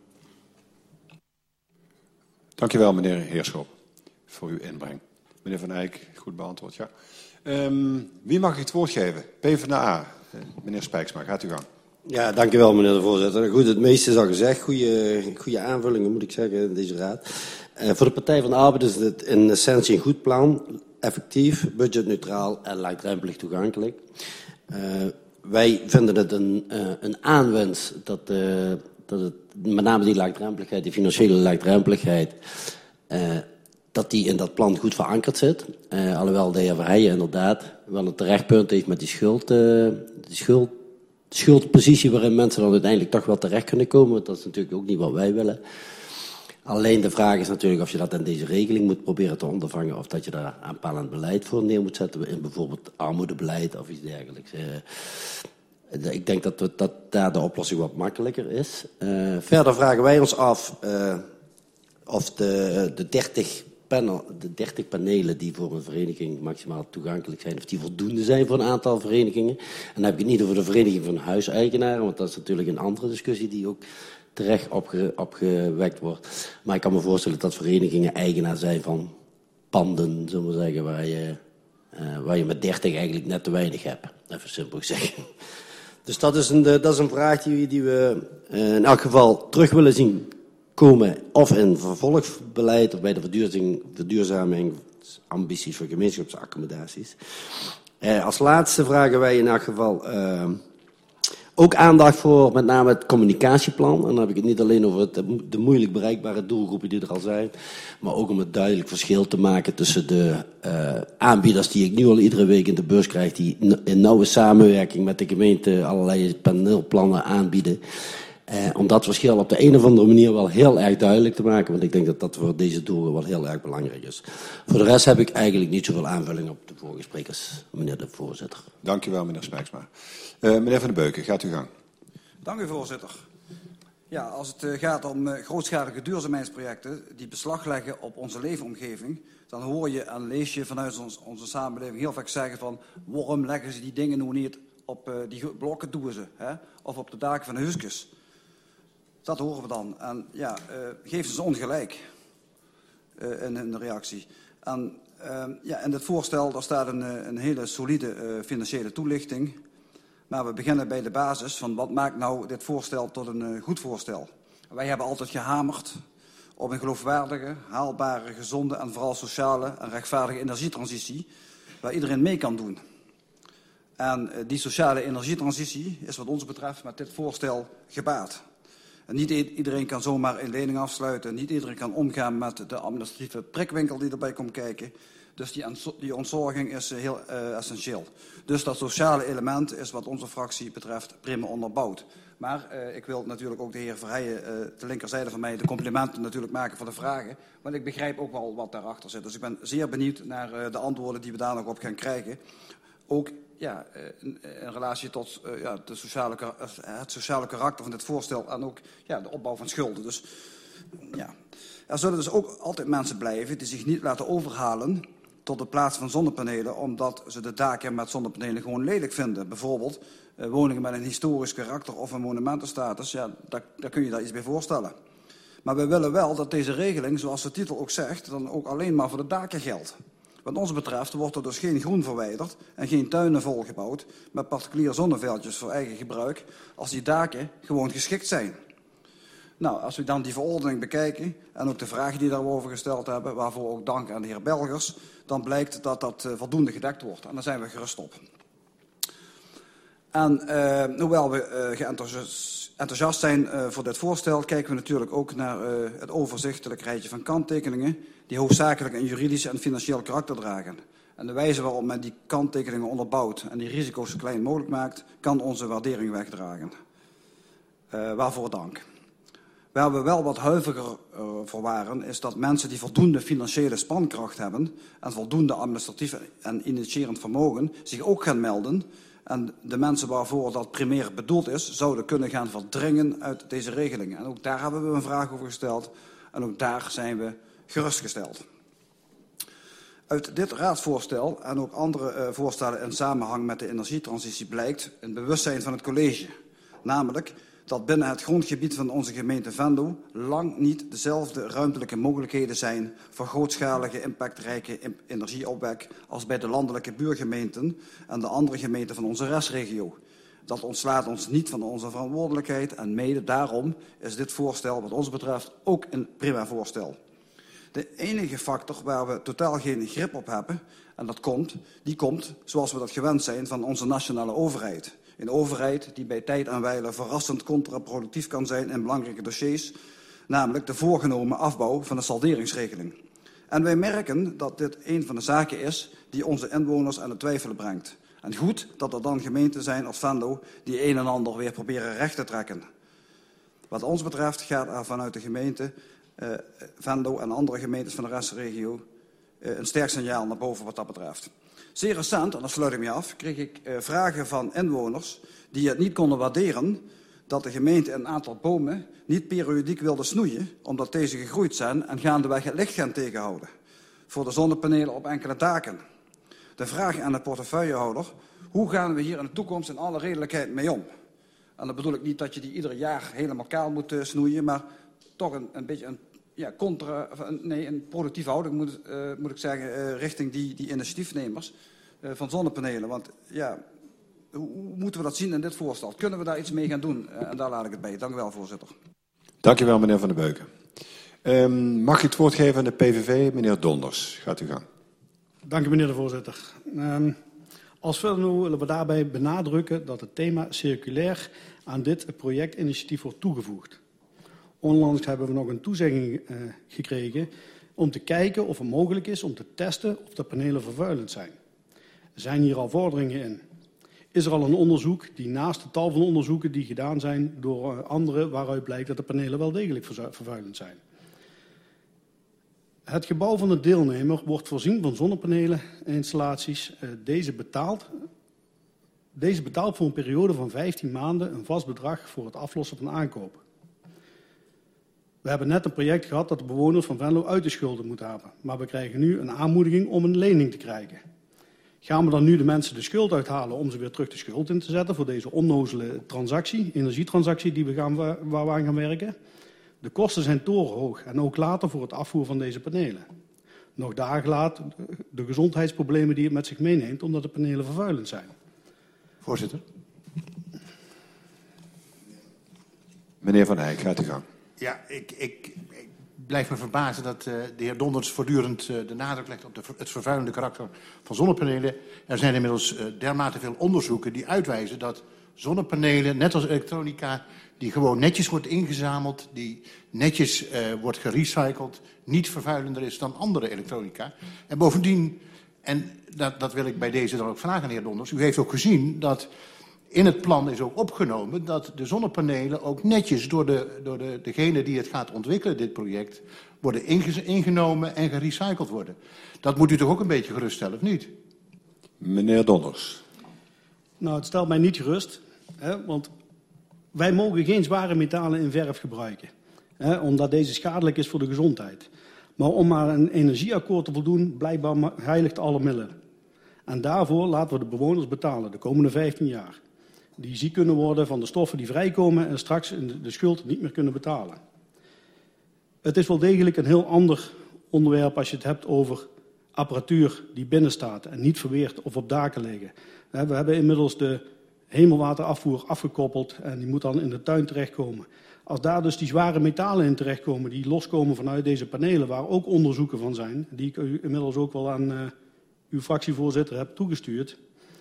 Dank u wel, meneer Heerschop, voor uw inbreng. Meneer Van Eyck, goed beantwoord, ja. Um, wie mag ik het woord geven? PvdA, uh, meneer Spijksma, gaat u gang. Ja, dank u wel, meneer de voorzitter. Goed, het meeste is al gezegd. Goeie, goede aanvullingen, moet ik zeggen, in deze raad. Uh, voor de Partij van de Arbeid is het in essentie een goed plan. Effectief, budgetneutraal en laagdrempelig toegankelijk. Uh, wij vinden het een, uh, een aanwens dat, uh, dat het, met name die laagdrempeligheid, die financiële laagdrempeligheid, uh, dat die in dat plan goed verankerd zit. Uh, alhoewel de heer Verheijen inderdaad wel een terecht punt heeft met die schuld, uh, die schuld, schuldpositie waarin mensen dan uiteindelijk toch wel terecht kunnen komen. Want dat is natuurlijk ook niet wat wij willen. Alleen de vraag is natuurlijk of je dat in deze regeling moet proberen te ondervangen of dat je daar aanpalend beleid voor neer moet zetten in bijvoorbeeld armoedebeleid of iets dergelijks. Uh, ik denk dat, we, dat daar de oplossing wat makkelijker is. Uh, verder vragen wij ons af uh, of de, de dertig Panel, de dertig panelen die voor een vereniging maximaal toegankelijk zijn, of die voldoende zijn voor een aantal verenigingen. En dan heb ik het niet over de vereniging van huiseigenaren, want dat is natuurlijk een andere discussie die ook terecht opge, opgewekt wordt. Maar ik kan me voorstellen dat verenigingen eigenaar zijn van panden, zullen we zeggen, waar je, uh, waar je met dertig eigenlijk net te weinig hebt. Even simpel gezegd. Dus dat is een, dat is een vraag die, die we uh, in elk geval terug willen zien komen, of in vervolgbeleid of bij de verduurzaming, verduurzamingsambities voor gemeenschapsaccommodaties. Eh, als laatste vragen wij in elk geval uh, ook aandacht voor met name het communicatieplan. En dan heb ik het niet alleen over het, de moeilijk bereikbare doelgroepen die er al zijn, maar ook om het duidelijk verschil te maken tussen de uh, aanbieders die ik nu al iedere week in de bus krijg, die in nauwe samenwerking met de gemeente allerlei paneelplannen aanbieden. Eh, om dat verschil op de een of andere manier wel heel erg duidelijk te maken. Want ik denk dat dat voor deze doelen wel heel erg belangrijk is. Voor de rest heb ik eigenlijk niet zoveel aanvulling op de vorige sprekers, meneer de voorzitter. Dank u wel, meneer Spijksma. Uh, meneer Van den Beuken, gaat u gang. Dank u, voorzitter. Ja, als het uh, gaat om uh, grootschalige duurzaamheidsprojecten die beslag leggen op onze leefomgeving, dan hoor je en lees je vanuit ons, onze samenleving heel vaak zeggen van waarom leggen ze die dingen nou niet op uh, die blokken doen ze, hè? Of op de daken van de huisjes. Dat horen we dan. En ja, uh, geven ze ongelijk uh, in hun reactie. En uh, ja, in dit voorstel daar staat een, een hele solide uh, financiële toelichting. Maar we beginnen bij de basis van wat maakt nou dit voorstel tot een uh, goed voorstel. Wij hebben altijd gehamerd op een geloofwaardige, haalbare, gezonde en vooral sociale en rechtvaardige energietransitie waar iedereen mee kan doen. En uh, die sociale energietransitie is wat ons betreft met dit voorstel gebaat. En niet iedereen kan zomaar een lening afsluiten. Niet iedereen kan omgaan met de administratieve prikwinkel die erbij komt kijken. Dus die, die ontzorging is heel uh, essentieel. Dus dat sociale element is wat onze fractie betreft prima onderbouwd. Maar uh, ik wil natuurlijk ook de heer Verheijen, uh, de linkerzijde van mij, de complimenten natuurlijk maken voor de vragen. Want ik begrijp ook wel wat daarachter zit. Dus ik ben zeer benieuwd naar uh, de antwoorden die we daar nog op gaan krijgen. Ook ja, in, in relatie tot uh, ja, de sociale, het sociale karakter van dit voorstel en ook ja, de opbouw van schulden. Dus, ja. Er zullen dus ook altijd mensen blijven die zich niet laten overhalen tot de plaats van zonnepanelen, omdat ze de daken met zonnepanelen gewoon lelijk vinden. Bijvoorbeeld uh, woningen met een historisch karakter of een monumentenstatus, ja, daar, daar kun je daar iets bij voorstellen. Maar we willen wel dat deze regeling, zoals de titel ook zegt, dan ook alleen maar voor de daken geldt. Wat ons betreft wordt er dus geen groen verwijderd en geen tuinen volgebouwd met particuliere zonneveldjes voor eigen gebruik, als die daken gewoon geschikt zijn. Nou, als we dan die verordening bekijken en ook de vragen die daarover gesteld hebben, waarvoor ook dank aan de heer Belgers, dan blijkt dat dat uh, voldoende gedekt wordt. En daar zijn we gerust op. En uh, hoewel we uh, enthousiast zijn uh, voor dit voorstel, kijken we natuurlijk ook naar uh, het overzichtelijk rijtje van kanttekeningen die hoofdzakelijk een juridisch en financieel karakter dragen. En de wijze waarop men die kanttekeningen onderbouwt en die risico's zo klein mogelijk maakt, kan onze waardering wegdragen. Uh, waarvoor dank. Waar we wel wat huiviger uh, voor waren, is dat mensen die voldoende financiële spankracht hebben en voldoende administratief en initiërend vermogen zich ook gaan melden en de mensen waarvoor dat primair bedoeld is, zouden kunnen gaan verdringen uit deze regelingen. En ook daar hebben we een vraag over gesteld en ook daar zijn we gerustgesteld. Uit dit raadsvoorstel en ook andere uh, voorstellen in samenhang met de energietransitie blijkt een bewustzijn van het college. Namelijk dat binnen het grondgebied van onze gemeente Venlo lang niet dezelfde ruimtelijke mogelijkheden zijn voor grootschalige impactrijke energieopwek als bij de landelijke buurgemeenten en de andere gemeenten van onze restregio. Dat ontslaat ons niet van onze verantwoordelijkheid en mede daarom is dit voorstel wat ons betreft ook een prima voorstel. De enige factor waar we totaal geen grip op hebben, en dat komt, die komt, zoals we dat gewend zijn, van onze nationale overheid. Een overheid die bij tijd en wijle verrassend contraproductief kan zijn in belangrijke dossiers, namelijk de voorgenomen afbouw van de salderingsregeling. En wij merken dat dit een van de zaken is die onze inwoners aan het twijfelen brengt. En goed dat er dan gemeenten zijn als Venlo die een en ander weer proberen recht te trekken. Wat ons betreft gaat er vanuit de gemeente uh, Venlo en andere gemeentes van de restregio uh, een sterk signaal naar boven wat dat betreft. Zeer recent, en dan sluit ik me af, kreeg ik uh, vragen van inwoners die het niet konden waarderen dat de gemeente een aantal bomen niet periodiek wilde snoeien, omdat deze gegroeid zijn en gaandeweg het licht gaan tegenhouden. Voor de zonnepanelen op enkele daken. De vraag aan de portefeuillehouder, hoe gaan we hier in de toekomst in alle redelijkheid mee om? En dan bedoel ik niet dat je die ieder jaar helemaal kaal moet uh, snoeien, maar toch een, een beetje een, ja, contra, een, nee, een productieve houding moet, uh, moet ik zeggen, uh, richting die, die initiatiefnemers uh, van zonnepanelen. Want ja, hoe, hoe moeten we dat zien in dit voorstel? Kunnen we daar iets mee gaan doen? Uh, en daar laat ik het bij. Dank u wel, voorzitter. Dank u wel, meneer Van den Beuken. Um, mag ik het woord geven aan de P V V, meneer Donders? Gaat u gang. Dank u, meneer de voorzitter. Um, als Venlo willen we daarbij benadrukken dat het thema circulair aan dit projectinitiatief wordt toegevoegd. Onlangs hebben we nog een toezegging uh, gekregen om te kijken of het mogelijk is om te testen of de panelen vervuilend zijn. Er zijn hier al vorderingen in. Is er al een onderzoek die naast de tal van onderzoeken die gedaan zijn door uh, anderen waaruit blijkt dat de panelen wel degelijk vervuilend zijn. Het gebouw van de deelnemer wordt voorzien van zonnepaneleninstallaties. Uh, deze, betaalt, deze betaalt voor een periode van vijftien maanden een vast bedrag voor het aflossen van aankopen. We hebben net een project gehad dat de bewoners van Venlo uit de schulden moeten hebben. Maar we krijgen nu een aanmoediging om een lening te krijgen. Gaan we dan nu de mensen de schuld uithalen om ze weer terug de schuld in te zetten voor deze onnozele transactie, energietransactie die we gaan, waar we aan gaan werken? De kosten zijn torenhoog en ook later voor het afvoeren van deze panelen. Nog dagen later de gezondheidsproblemen die het met zich meeneemt omdat de panelen vervuilend zijn. Voorzitter. Meneer Van Eyck, gaat u gang. Ja, ik, ik, ik blijf me verbazen dat uh, de heer Donders voortdurend uh, de nadruk legt op de, het vervuilende karakter van zonnepanelen. Er zijn inmiddels uh, dermate veel onderzoeken die uitwijzen dat zonnepanelen, net als elektronica, die gewoon netjes wordt ingezameld, die netjes uh, wordt gerecycled, niet vervuilender is dan andere elektronica. En bovendien, en dat, dat wil ik bij deze dan ook vragen aan de heer Donders, u heeft ook gezien dat in het plan is ook opgenomen dat de zonnepanelen ook netjes door, de, door de, degene die het gaat ontwikkelen, dit project, worden ingenomen en gerecycled worden. Dat moet u toch ook een beetje geruststellen, of niet? Meneer Donders. Nou, het stelt mij niet gerust, hè, want wij mogen geen zware metalen in verf gebruiken, hè, omdat deze schadelijk is voor de gezondheid. Maar om aan een energieakkoord te voldoen, blijkbaar heiligt alle middelen. En daarvoor laten we de bewoners betalen de komende vijftien jaar. Die ziek kunnen worden van de stoffen die vrijkomen en straks de schuld niet meer kunnen betalen. Het is wel degelijk een heel ander onderwerp als je het hebt over apparatuur die binnen staat en niet verweerd of op daken liggen. We hebben inmiddels de hemelwaterafvoer afgekoppeld en die moet dan in de tuin terechtkomen. Als daar dus die zware metalen in terechtkomen die loskomen vanuit deze panelen, waar ook onderzoeken van zijn, die ik u inmiddels ook wel aan uh, uw fractievoorzitter heb toegestuurd,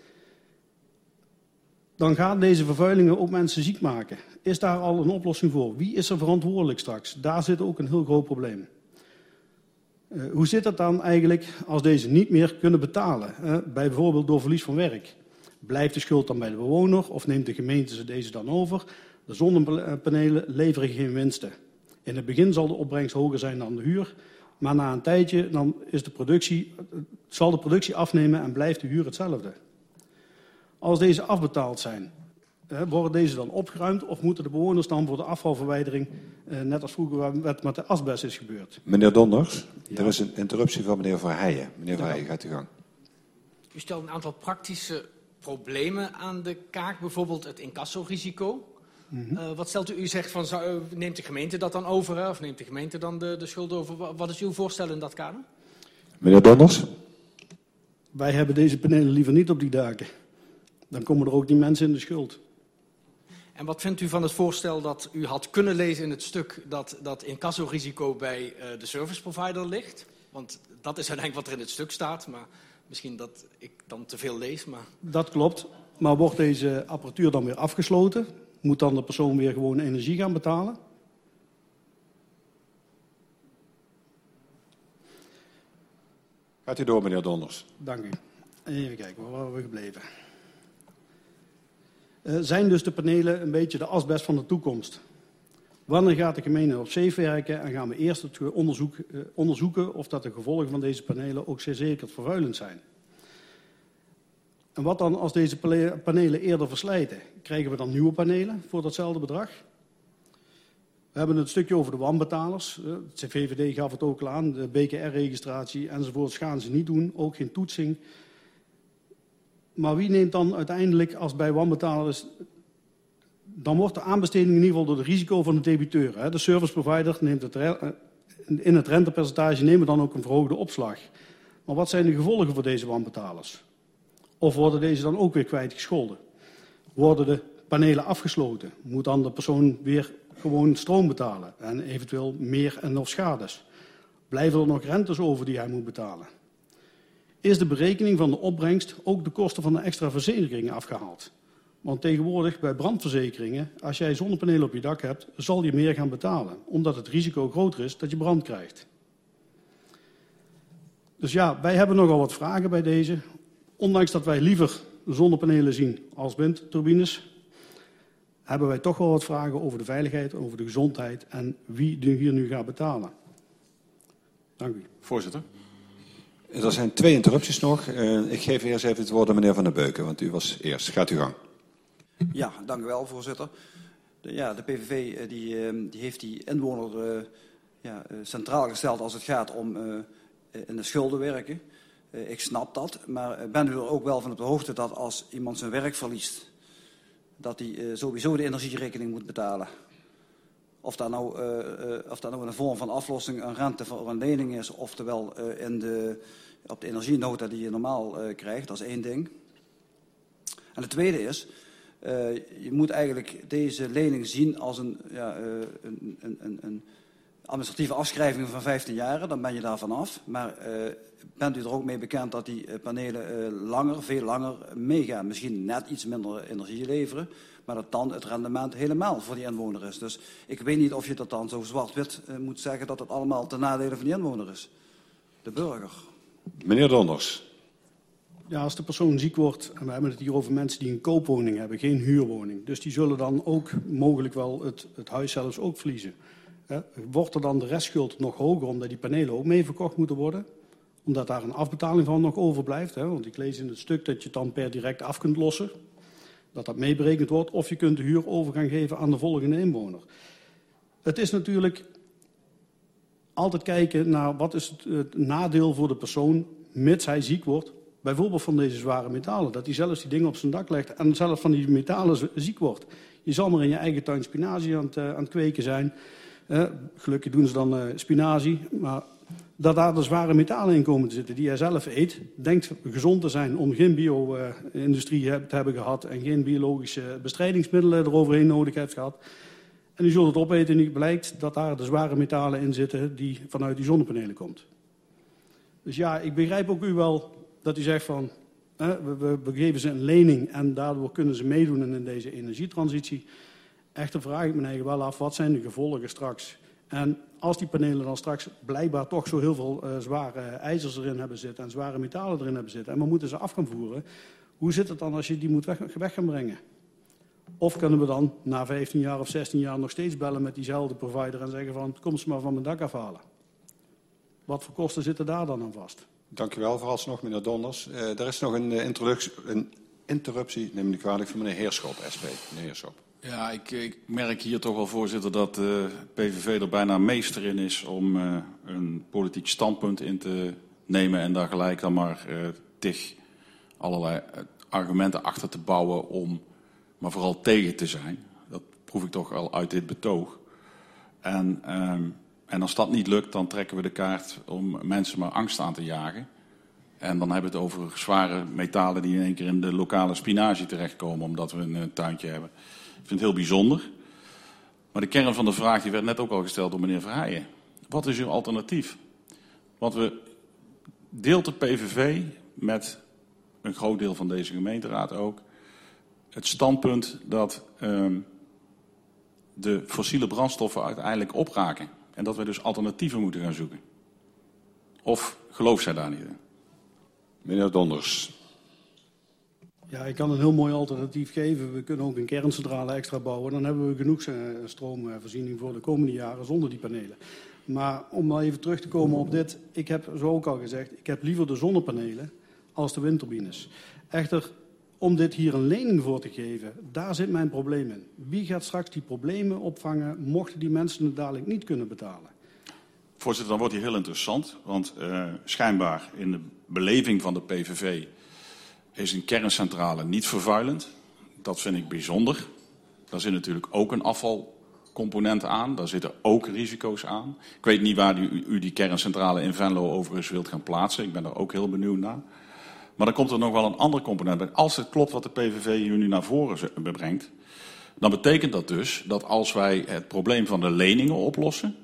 dan gaan deze vervuilingen ook mensen ziek maken. Is daar al een oplossing voor? Wie is er verantwoordelijk straks? Daar zit ook een heel groot probleem. Uh, hoe zit het dan eigenlijk als deze niet meer kunnen betalen? Uh, bij bijvoorbeeld door verlies van werk. Blijft de schuld dan bij de bewoner of neemt de gemeente deze dan over? De zonnepanelen leveren geen winsten. In het begin zal de opbrengst hoger zijn dan de huur, maar na een tijdje dan is de productie, zal de productie afnemen en blijft de huur hetzelfde. Als deze afbetaald zijn, worden deze dan opgeruimd of moeten de bewoners dan voor de afvalverwijdering, net als vroeger met, met de asbest is gebeurd? Meneer Donders, ja. Er is een interruptie van meneer Verheijen. Meneer Verheijen, gaat u gang. U stelt een aantal praktische problemen aan de kaak, bijvoorbeeld het incassorisico. Mm-hmm. Uh, wat stelt u? U zegt van, zou, neemt de gemeente dat dan over, hè? Of neemt de gemeente dan de, de schuld over? Wat is uw voorstel in dat kader? Meneer Donders? Wij hebben deze panelen liever niet op die daken. Dan komen er ook die mensen in de schuld. En wat vindt u van het voorstel dat u had kunnen lezen in het stuk dat dat incassorisico bij uh, de service provider ligt? Want dat is uiteindelijk wat er in het stuk staat, maar misschien dat ik dan te veel lees. Maar... Dat klopt, maar wordt deze apparatuur dan weer afgesloten? Moet dan de persoon weer gewoon energie gaan betalen? Gaat u door, meneer Donders. Dank u. Even kijken, waar waren we gebleven? Uh, zijn dus de panelen een beetje de asbest van de toekomst? Wanneer gaat de gemeente op safe werken en gaan we eerst het onderzoek, uh, onderzoeken of dat de gevolgen van deze panelen ook zeer zeker vervuilend zijn? En wat dan als deze panelen eerder verslijten? Krijgen we dan nieuwe panelen voor datzelfde bedrag? We hebben het stukje over de wanbetalers. De V V D gaf het ook al aan, de B K R-registratie enzovoort gaan ze niet doen, ook geen toetsing. Maar wie neemt dan uiteindelijk, als bij wanbetalers, dan wordt de aanbesteding in ieder geval door het risico van de debiteur. De service provider neemt het in het rentepercentage nemen dan ook een verhoogde opslag. Maar wat zijn de gevolgen voor deze wanbetalers? Of worden deze dan ook weer kwijtgescholden? Worden de panelen afgesloten? Moet dan de persoon weer gewoon stroom betalen en eventueel meer en of schades? Blijven er nog rentes over die hij moet betalen? Is de berekening van de opbrengst ook de kosten van de extra verzekeringen afgehaald? Want tegenwoordig bij brandverzekeringen, als jij zonnepanelen op je dak hebt, zal je meer gaan betalen, omdat het risico groter is dat je brand krijgt. Dus ja, wij hebben nogal wat vragen bij deze. Ondanks dat wij liever zonnepanelen zien als windturbines, hebben wij toch wel wat vragen over de veiligheid, over de gezondheid en wie hier nu gaat betalen. Dank u. Voorzitter. Er zijn twee interrupties nog. Uh, ik geef eerst even het woord aan meneer Van der Beuken, want u was eerst. Gaat u gang. Ja, dank u wel, voorzitter. De, ja, de P V V die, die heeft die inwoner uh, ja, centraal gesteld als het gaat om uh, in de schulden werken. Uh, ik snap dat, maar ben u er ook wel van op de hoogte dat als iemand zijn werk verliest, dat hij uh, sowieso de energierekening moet betalen? Of dat nou, uh, uh, of dat nou in de vorm van aflossing een rente voor een lening is, oftewel uh, in de, op de energienota die je normaal uh, krijgt, dat is één ding. En het tweede is, uh, je moet eigenlijk deze lening zien als een, ja, uh, een, een, een administratieve afschrijving van vijftien jaar, dan ben je daar vanaf. Maar uh, bent u er ook mee bekend dat die panelen uh, langer, veel langer meegaan? Misschien net iets minder energie leveren, maar dat dan het rendement helemaal voor die inwoner is. Dus ik weet niet of je dat dan zo zwart-wit uh, moet zeggen dat het allemaal ten nadele van die inwoner is. De burger. Meneer Donders. Ja, als de persoon ziek wordt, en we hebben het hier over mensen die een koopwoning hebben, geen huurwoning. Dus die zullen dan ook mogelijk wel het, het huis zelfs ook verliezen. He, wordt er dan de restschuld nog hoger omdat die panelen ook mee verkocht moeten worden? Omdat daar een afbetaling van nog overblijft. Hè? Want ik lees in het stuk dat je het dan per direct af kunt lossen. Dat dat meeberekend wordt. Of je kunt de huur over gaan geven aan de volgende inwoner. Het is natuurlijk altijd kijken naar wat is het, het nadeel voor de persoon mits hij ziek wordt. Bijvoorbeeld van deze zware metalen. Dat hij zelfs die dingen op zijn dak legt en zelf van die metalen ziek wordt. Je zal maar in je eigen tuin spinazie aan het, uh, aan het kweken zijn. Uh, gelukkig doen ze dan uh, spinazie, maar dat daar de zware metalen in komen te zitten die hij zelf eet, denkt gezond te zijn om geen bio-industrie uh, te hebben gehad en geen biologische bestrijdingsmiddelen eroverheen nodig heeft gehad. En u zult het opeten en u blijkt dat daar de zware metalen in zitten die vanuit die zonnepanelen komt. Dus ja, ik begrijp ook u wel dat u zegt van, hè, we, we, we geven ze een lening en daardoor kunnen ze meedoen in deze energietransitie. Echter vraag ik me eigenlijk wel af, wat zijn de gevolgen straks? En als die panelen dan straks blijkbaar toch zo heel veel uh, zware ijzers erin hebben zitten en zware metalen erin hebben zitten en we moeten ze af gaan voeren, hoe zit het dan als je die moet weg, weg gaan brengen? Of kunnen we dan na vijftien jaar of zestien jaar nog steeds bellen met diezelfde provider en zeggen van, kom ze maar van mijn dak afhalen? Wat voor kosten zitten daar dan aan vast? Dank u wel, vooralsnog meneer Donders. Uh, er is nog een, uh, introductie, een interruptie, neem me niet kwalijk, van meneer Heerschop, S P. Meneer Heerschop. Ja, ik, ik merk hier toch wel, voorzitter, dat de P V V er bijna meester in is om uh, een politiek standpunt in te nemen en daar gelijk dan maar uh, tig allerlei argumenten achter te bouwen om maar vooral tegen te zijn. Dat proef ik toch al uit dit betoog. En, um, en als dat niet lukt, dan trekken we de kaart om mensen maar angst aan te jagen. En dan hebben we het over zware metalen die in één keer in de lokale spinazie terechtkomen omdat we een uh, tuintje hebben. Ik vind het heel bijzonder. Maar de kern van de vraag die werd net ook al gesteld door meneer Verheijen. Wat is uw alternatief? Want we deelt de P V V met een groot deel van deze gemeenteraad ook het standpunt dat um, de fossiele brandstoffen uiteindelijk opraken. En dat we dus alternatieven moeten gaan zoeken. Of gelooft zij daar niet in? Meneer Donders. Ja, ik kan een heel mooi alternatief geven. We kunnen ook een kerncentrale extra bouwen. Dan hebben we genoeg stroomvoorziening voor de komende jaren zonder die panelen. Maar om maar even terug te komen op dit. Ik heb, zo ook al gezegd, ik heb liever de zonnepanelen als de windturbines. Echter, om dit hier een lening voor te geven, daar zit mijn probleem in. Wie gaat straks die problemen opvangen mochten die mensen het dadelijk niet kunnen betalen? Voorzitter, dan wordt hier heel interessant. Want uh, schijnbaar in de beleving van de P V V is een kerncentrale niet vervuilend. Dat vind ik bijzonder. Daar zit natuurlijk ook een afvalcomponent aan. Daar zitten ook risico's aan. Ik weet niet waar u, u die kerncentrale in Venlo overigens wilt gaan plaatsen. Ik ben daar ook heel benieuwd naar. Maar dan komt er nog wel een andere component bij. Als het klopt wat de P V V hier nu naar voren brengt, dan betekent dat dus dat als wij het probleem van de leningen oplossen,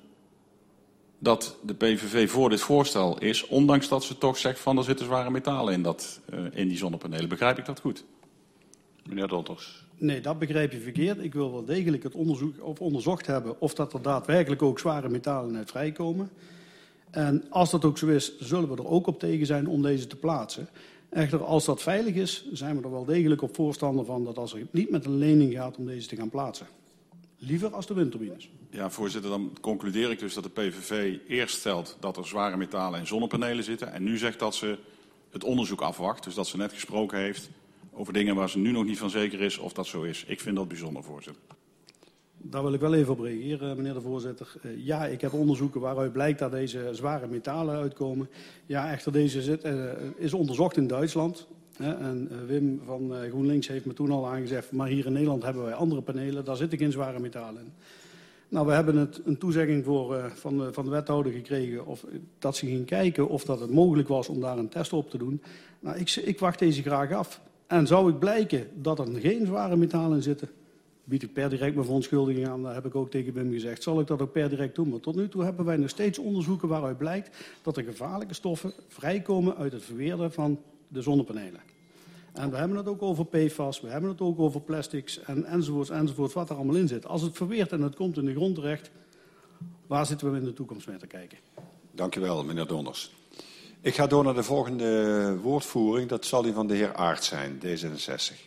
dat de P V V voor dit voorstel is, ondanks dat ze toch zegt van er zitten zware metalen in, dat, uh, in die zonnepanelen. Begrijp ik dat goed? Meneer Donders. Nee, dat begrijp je verkeerd. Ik wil wel degelijk het onderzoek of onderzocht hebben of dat er daadwerkelijk ook zware metalen uit vrijkomen. En als dat ook zo is, zullen we er ook op tegen zijn om deze te plaatsen. Echter, als dat veilig is, zijn we er wel degelijk op voorstander van dat als er niet met een lening gaat om deze te gaan plaatsen. Liever als de windturbines. Ja, voorzitter, dan concludeer ik dus dat de P V V eerst stelt dat er zware metalen in zonnepanelen zitten en nu zegt dat ze het onderzoek afwacht. Dus dat ze net gesproken heeft over dingen waar ze nu nog niet van zeker is of dat zo is. Ik vind dat bijzonder, voorzitter. Daar wil ik wel even op reageren, meneer de voorzitter. Uh, ja, ik heb onderzoeken waaruit blijkt dat deze zware metalen uitkomen. Ja, echter, deze zit, uh, is onderzocht in Duitsland. Hè, en uh, Wim van uh, GroenLinks heeft me toen al aangezegd, maar hier in Nederland hebben wij andere panelen, daar zitten geen zware metalen in. Nou, we hebben het, een toezegging voor, uh, van, de, van de wethouder gekregen of, dat ze ging kijken of dat het mogelijk was om daar een test op te doen. Nou, ik, ik wacht deze graag af. En zou ik blijken dat er geen zware metalen in zitten, bied ik per direct mijn verontschuldiging aan. Dat heb ik ook tegen Wim gezegd. Zal ik dat ook per direct doen? Maar tot nu toe hebben wij nog steeds onderzoeken waaruit blijkt dat er gevaarlijke stoffen vrijkomen uit het verweerden van de zonnepanelen. En we hebben het ook over P F A S, we hebben het ook over plastics en enzovoorts, enzovoorts, wat er allemaal in zit. Als het verweert en het komt in de grond terecht, waar zitten we in de toekomst mee te kijken? Dank u wel, meneer Donders. Ik ga door naar de volgende woordvoering. Dat zal die van de heer Aart zijn, D zesenzestig.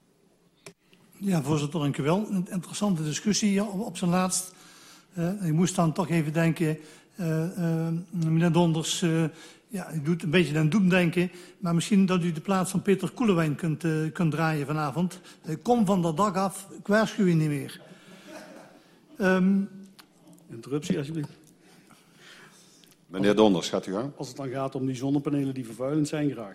Ja, voorzitter, dank u wel. Een interessante discussie hier op, op zijn laatst. Uh, ik moest dan toch even denken, uh, uh, meneer Donders, uh, ja, u doet een beetje aan doemdenken, maar misschien dat u de plaats van Peter Koelewijn kunt, uh, kunt draaien vanavond. Uh, kom van dat dak af, ik waarschuw je niet meer. Um, Interruptie, alsjeblieft. Meneer Donders, gaat u gang. Als het dan gaat om die zonnepanelen die vervuilend zijn, graag.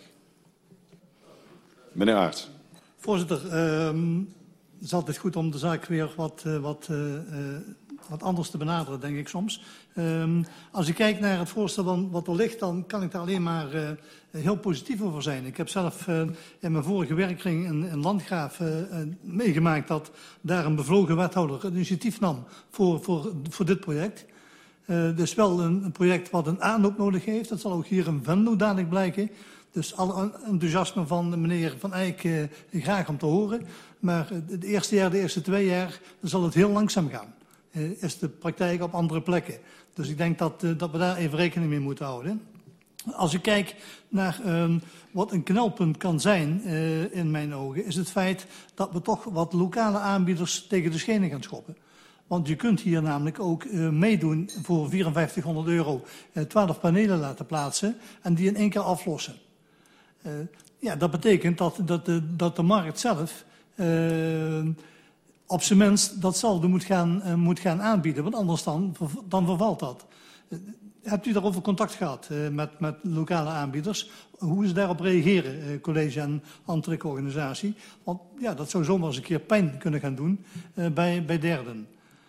Meneer Aert. Voorzitter, um, het is altijd goed om de zaak weer wat, uh, wat uh, uh, wat anders te benaderen, denk ik soms. Um, als ik kijk naar het voorstel van wat er ligt, dan kan ik daar alleen maar uh, heel positief over zijn. Ik heb zelf uh, in mijn vorige werkkring in, in Landgraaf uh, uh, meegemaakt dat daar een bevlogen wethouder een initiatief nam voor, voor, voor dit project. Uh, dus wel een, een project wat een aanloop nodig heeft. Dat zal ook hier in Venlo dadelijk blijken. Dus alle enthousiasme van meneer Van Eyck uh, graag om te horen. Maar het eerste jaar, de eerste twee jaar, dan zal het heel langzaam gaan. Uh, is de praktijk op andere plekken. Dus ik denk dat, uh, dat we daar even rekening mee moeten houden. Als ik kijk naar uh, wat een knelpunt kan zijn uh, in mijn ogen, is het feit dat we toch wat lokale aanbieders tegen de schenen gaan schoppen. Want je kunt hier namelijk ook uh, meedoen voor vierenvijftighonderd euro uh, twaalf panelen laten plaatsen en die in één keer aflossen. Uh, ja, dat betekent dat, dat, de, dat de markt zelf uh, op zijn minst datzelfde moet gaan, uh, moet gaan aanbieden. Want anders dan, dan vervalt dat. Uh, hebt u daarover contact gehad uh, met, met lokale aanbieders? Hoe ze daarop reageren, uh, college en handtrekorganisatie? Want ja, dat zou zomaar eens een keer pijn kunnen gaan doen uh, bij, bij derden.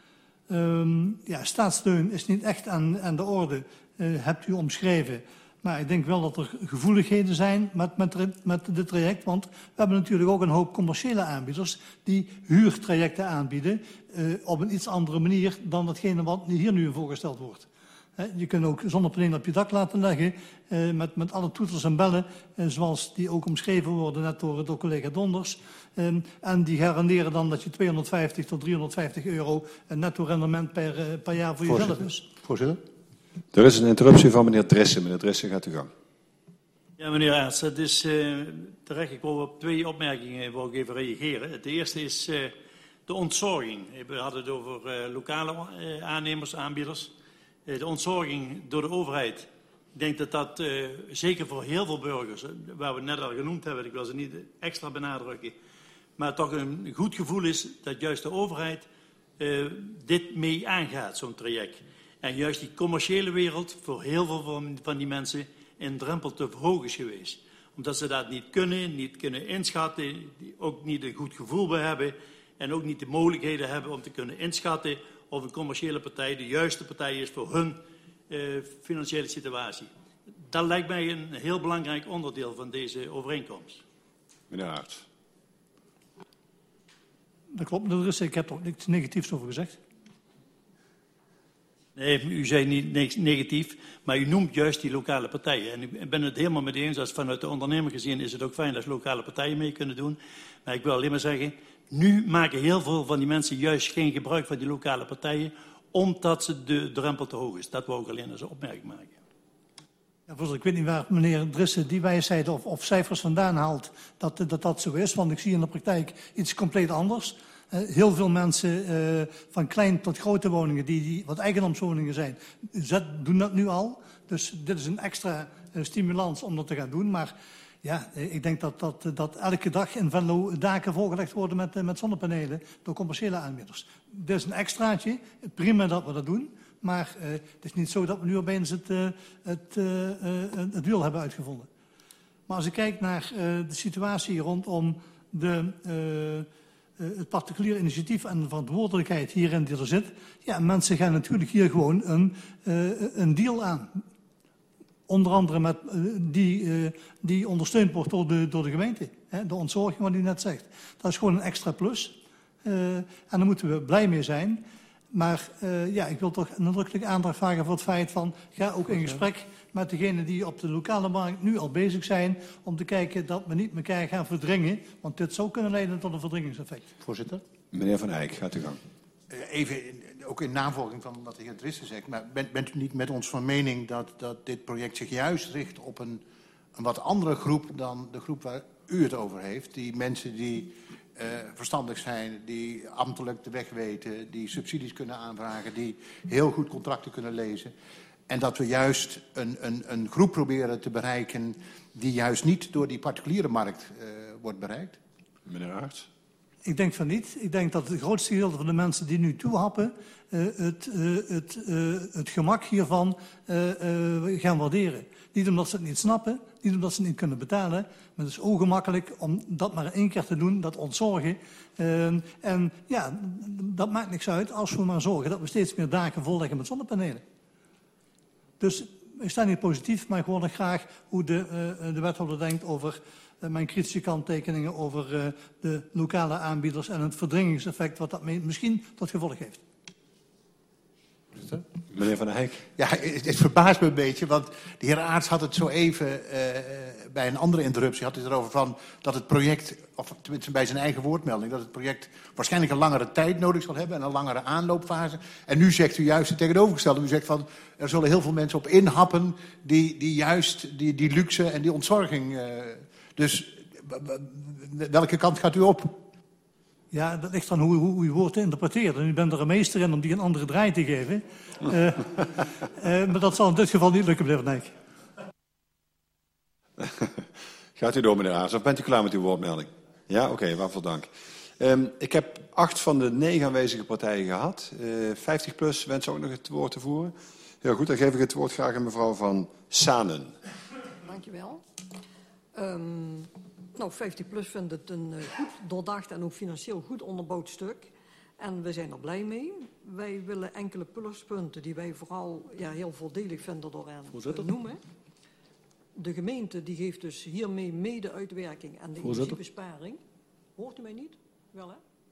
Um, ja, staatssteun is niet echt aan, aan de orde, uh, hebt u omschreven. Maar ik denk wel dat er gevoeligheden zijn met, met, met dit traject. Want we hebben natuurlijk ook een hoop commerciële aanbieders die huurtrajecten aanbieden uh, op een iets andere manier dan datgene wat hier nu voorgesteld wordt. He, je kunt ook zonnepanelen op je dak laten leggen uh, met, met alle toeters en bellen, uh, zoals die ook omschreven worden net door, door collega Donders. Um, en die garanderen dan dat je tweehonderdvijftig tot driehonderdvijftig euro een netto rendement per, uh, per jaar voor jezelf is. Voorzitter. Er is een interruptie van meneer Drissen. Meneer Drissen, gaat u gang. Ja, meneer Aerts, het is uh, terecht. Ik wil op twee opmerkingen wil ik even reageren. Het eerste is uh, de ontzorging. We hadden het over uh, lokale uh, aannemers, aanbieders. Uh, de ontzorging door de overheid. Ik denk dat dat uh, zeker voor heel veel burgers, waar we het net al genoemd hebben, ik wil ze niet extra benadrukken, maar toch een goed gevoel is dat juist de overheid uh, dit mee aangaat, zo'n traject. En juist die commerciële wereld voor heel veel van, van die mensen een drempel te hoog is geweest. Omdat ze dat niet kunnen, niet kunnen inschatten, die ook niet een goed gevoel bij hebben en ook niet de mogelijkheden hebben om te kunnen inschatten of een commerciële partij de juiste partij is voor hun uh, financiële situatie. Dat lijkt mij een heel belangrijk onderdeel van deze overeenkomst. Meneer Aerts. Dat klopt, meneer Drissen. Ik heb er niks negatiefs over gezegd. Nee, u zei niet negatief, maar u noemt juist die lokale partijen. En ik ben het helemaal met u eens, als vanuit de ondernemer gezien is het ook fijn als lokale partijen mee kunnen doen. Maar ik wil alleen maar zeggen, nu maken heel veel van die mensen juist geen gebruik van die lokale partijen, omdat ze de drempel te hoog is. Dat wou ik alleen als opmerking maken. Ja, voorzitter, ik weet niet waar meneer Drissen die wijsheid of, of cijfers vandaan haalt dat, dat dat zo is. Want ik zie in de praktijk iets compleet anders. Uh, heel veel mensen, uh, van klein tot grote woningen, die, die wat eigendomswoningen zijn, zet, doen dat nu al. Dus dit is een extra uh, stimulans om dat te gaan doen. Maar ja, ik denk dat, dat, dat elke dag in Venlo daken voorgelegd worden met, uh, met zonnepanelen door commerciële aanbieders. Dit is een extraatje. Prima dat we dat doen. Maar uh, het is niet zo dat we nu opeens het, uh, het, uh, uh, het wiel hebben uitgevonden. Maar als ik kijk naar uh, de situatie rondom de, uh, uh, het particulier initiatief en de verantwoordelijkheid hierin die er zit. Ja, mensen gaan natuurlijk hier gewoon een, uh, een deal aan. Onder andere met, uh, die, uh, die ondersteund wordt door de, door de gemeente. Hè, de ontzorging wat u net zegt. Dat is gewoon een extra plus. Uh, en daar moeten we blij mee zijn. Maar uh, ja, ik wil toch nadrukkelijk aandacht vragen voor het feit van, ga ook in gesprek met degenen die op de lokale markt nu al bezig zijn, om te kijken dat we niet elkaar gaan verdringen, want dit zou kunnen leiden tot een verdringingseffect. Voorzitter. Meneer Van Eyck, gaat u gang. Even, ook in navolging van wat de heer Drissen zegt, maar bent, bent u niet met ons van mening dat, dat dit project zich juist richt op een, een wat andere groep dan de groep waar u het over heeft? Die mensen die uh, verstandig zijn, die ambtelijk de weg weten, die subsidies kunnen aanvragen, die heel goed contracten kunnen lezen. En dat we juist een, een, een groep proberen te bereiken die juist niet door die particuliere markt uh, wordt bereikt? Meneer Aerts. Ik denk van niet. Ik denk dat het grootste gedeelte van de mensen die nu toehappen uh, het, uh, het, uh, het gemak hiervan uh, uh, gaan waarderen. Niet omdat ze het niet snappen, niet omdat ze het niet kunnen betalen, maar het is ongemakkelijk om dat maar één keer te doen, dat ontzorgen. Uh, en ja, dat maakt niks uit als we maar zorgen dat we steeds meer daken volleggen met zonnepanelen. Dus ik sta niet positief, maar ik hoor nog graag hoe de, uh, de wethouder denkt over uh, mijn kritische kanttekeningen over uh, de lokale aanbieders en het verdringingseffect wat dat misschien tot gevolg heeft. Meneer Van Eyck. Ja, het, het verbaast me een beetje, want de heer Aarts had het zo even uh, bij een andere interruptie, had hij het erover van dat het project, of tenminste bij zijn eigen woordmelding, dat het project waarschijnlijk een langere tijd nodig zal hebben en een langere aanloopfase. En nu zegt u juist het tegenovergestelde. U zegt van, er zullen heel veel mensen op inhappen die, die juist die, die luxe en die ontzorging. Uh, dus welke kant gaat u op? Ja, dat ligt aan hoe, hoe u woord interpreteert. En u bent er een meester in om die een andere draai te geven. Uh, uh, maar dat zal in dit geval niet lukken, meneer Van Eyck. Gaat u door, meneer Aarts, of bent u klaar met uw woordmelding? Ja, oké, okay, waarvoor dank. Um, ik heb acht van de negen aanwezige partijen gehad. Uh, vijftig plus wensen ook nog het woord te voeren. Heel goed, dan geef ik het woord graag aan mevrouw Van Sanen. Dank je wel. Um... Nou, vijftig plus vindt het een uh, goed doordacht en ook financieel goed onderbouwd stuk. En we zijn er blij mee. Wij willen enkele pluspunten die wij vooral ja, heel voordelig vinden door aan te noemen. De gemeente die geeft dus hiermee mede-uitwerking en de energiebesparing. Hoort u mij niet? Wel, hè?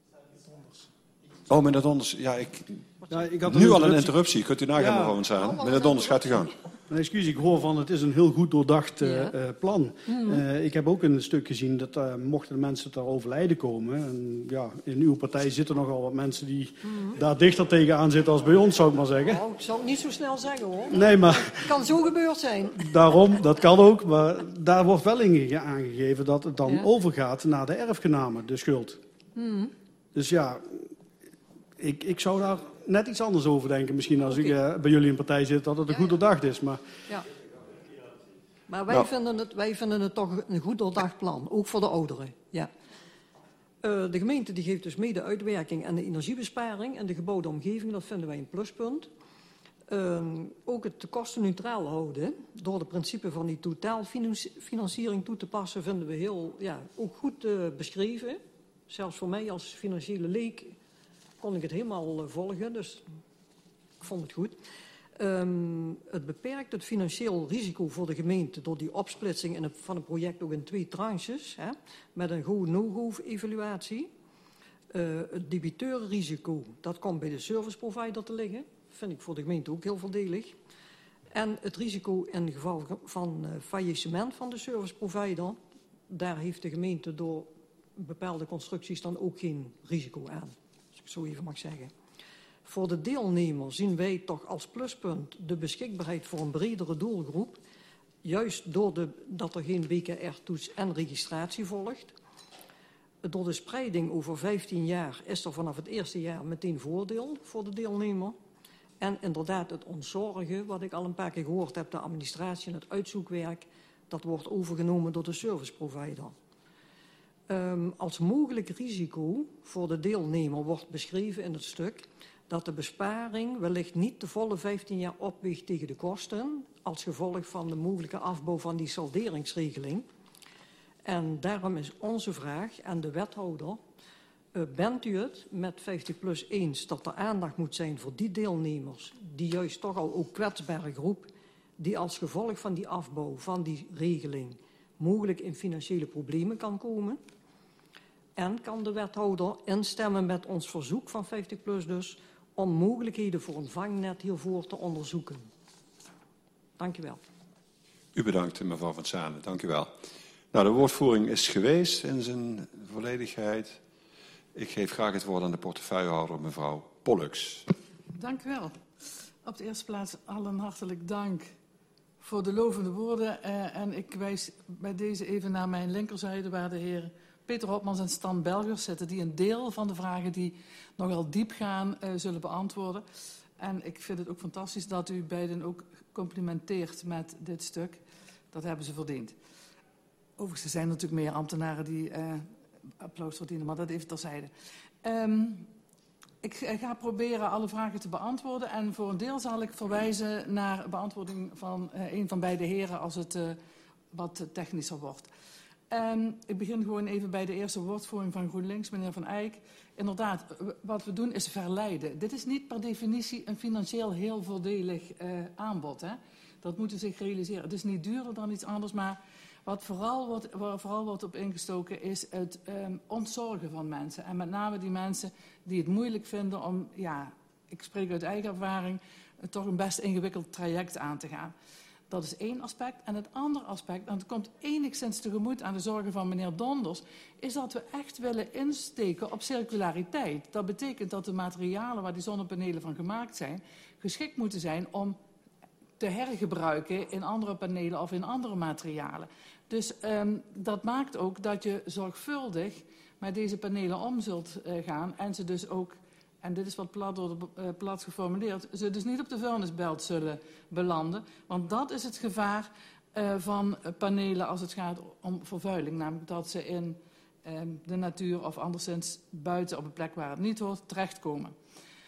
Oh, meneer Donders, ja, ik... Ja, ik had nu al een interruptie. Kunt u nagaan, ja. mevrouw Van Sanen. Meneer Donders, gaat u gang. Mijn excuus, ik hoor van het is een heel goed doordacht uh, ja. uh, plan. Mm. Uh, ik heb ook een stuk gezien dat uh, mochten de mensen ter overlijden komen. En, ja, in uw partij zitten nogal wat mensen die mm. daar dichter tegenaan zitten als bij ons, zou ik maar zeggen. Oh, ik zal het niet zo snel zeggen hoor. Nee, maar... Het kan zo gebeurd zijn. Daarom, dat kan ook. Maar daar wordt wel in aangegeven dat het dan ja. overgaat naar de erfgenamen, de schuld. Mm. Dus ja, ik, ik zou daar net iets anders over denken. Misschien als okay. ik uh, bij jullie in partij zit, dat het een ja, goed ja. doordacht is. Maar, ja. maar wij, nou. vinden het, wij vinden het toch een goed doordacht plan. Ook voor de ouderen. Ja. Uh, de gemeente die geeft dus mede uitwerking en de energiebesparing. En de gebouwde omgeving, dat vinden wij een pluspunt. Uh, ook het kostenneutraal houden. Door de principe van die totaalfinanciering toe te passen, vinden we heel, ja, ook goed uh, beschreven. Zelfs voor mij als financiële leek kon ik het helemaal uh, volgen, dus ik vond het goed. Um, het beperkt het financieel risico voor de gemeente door die opsplitsing in het, van het project ook in twee tranches, hè, met een go-no-go-evaluatie. Uh, het debiteurenrisico, dat komt bij de service provider te liggen. Vind ik voor de gemeente ook heel voordelig. En het risico in geval van uh, faillissement van de service provider, daar heeft de gemeente door bepaalde constructies dan ook geen risico aan. Als ik zo even mag zeggen. Voor de deelnemer zien wij toch als pluspunt de beschikbaarheid voor een bredere doelgroep. Juist doordat er geen B K R-toets en registratie volgt. Door de spreiding over vijftien jaar is er vanaf het eerste jaar meteen voordeel voor de deelnemer. En inderdaad het ontzorgen, wat ik al een paar keer gehoord heb, de administratie en het uitzoekwerk, dat wordt overgenomen door de service provider. Um, als mogelijk risico voor de deelnemer wordt beschreven in het stuk dat de besparing wellicht niet de volle vijftien jaar opweegt tegen de kosten als gevolg van de mogelijke afbouw van die salderingsregeling. En daarom is onze vraag aan de wethouder, uh, bent u het met vijftig plus eens dat er aandacht moet zijn voor die deelnemers, die juist toch al ook kwetsbare groep, die als gevolg van die afbouw van die regeling mogelijk in financiële problemen kan komen? En kan de wethouder instemmen met ons verzoek van vijftig plus dus om mogelijkheden voor een vangnet hiervoor te onderzoeken? Dank u wel. U bedankt, mevrouw Van Sanen. Dank u wel. Nou, de woordvoering is geweest in zijn volledigheid. Ik geef graag het woord aan de portefeuillehouder, mevrouw Pollux. Dank u wel. Op de eerste plaats allen hartelijk dank voor de lovende woorden. Uh, en ik wijs bij deze even naar mijn linkerzijde, waar de heer Peter Hopmans en Stan Belgers zitten, die een deel van de vragen die nogal diep gaan uh, zullen beantwoorden. En ik vind het ook fantastisch dat u beiden ook complimenteert met dit stuk. Dat hebben ze verdiend. Overigens zijn er natuurlijk meer ambtenaren die uh, applaus verdienen, maar dat even terzijde. Um, ik ga proberen alle vragen te beantwoorden en voor een deel zal ik verwijzen naar beantwoording van uh, een van beide heren als het uh, wat technischer wordt. Um, ik begin gewoon even bij de eerste woordvoering van GroenLinks, meneer Van Eyck. Inderdaad, wat we doen is verleiden. Dit is niet per definitie een financieel heel voordelig uh, aanbod. Hè? Dat moeten ze zich realiseren. Het is niet duurder dan iets anders, maar wat vooral wordt, waar vooral wordt op ingestoken is het um, ontzorgen van mensen. En met name die mensen die het moeilijk vinden om, ja, ik spreek uit eigen ervaring, uh, toch een best ingewikkeld traject aan te gaan. Dat is één aspect. En het andere aspect, en het komt enigszins tegemoet aan de zorgen van meneer Donders, is dat we echt willen insteken op circulariteit. Dat betekent dat de materialen waar die zonnepanelen van gemaakt zijn, geschikt moeten zijn om te hergebruiken in andere panelen of in andere materialen. Dus um, dat maakt ook dat je zorgvuldig met deze panelen om zult uh, gaan en ze dus ook, en dit is wat plat door de uh, plaats geformuleerd, ze dus niet op de vuilnisbelt zullen belanden. Want dat is het gevaar uh, van panelen als het gaat om vervuiling. Namelijk dat ze in um, de natuur of anderszins buiten op een plek waar het niet hoort terechtkomen.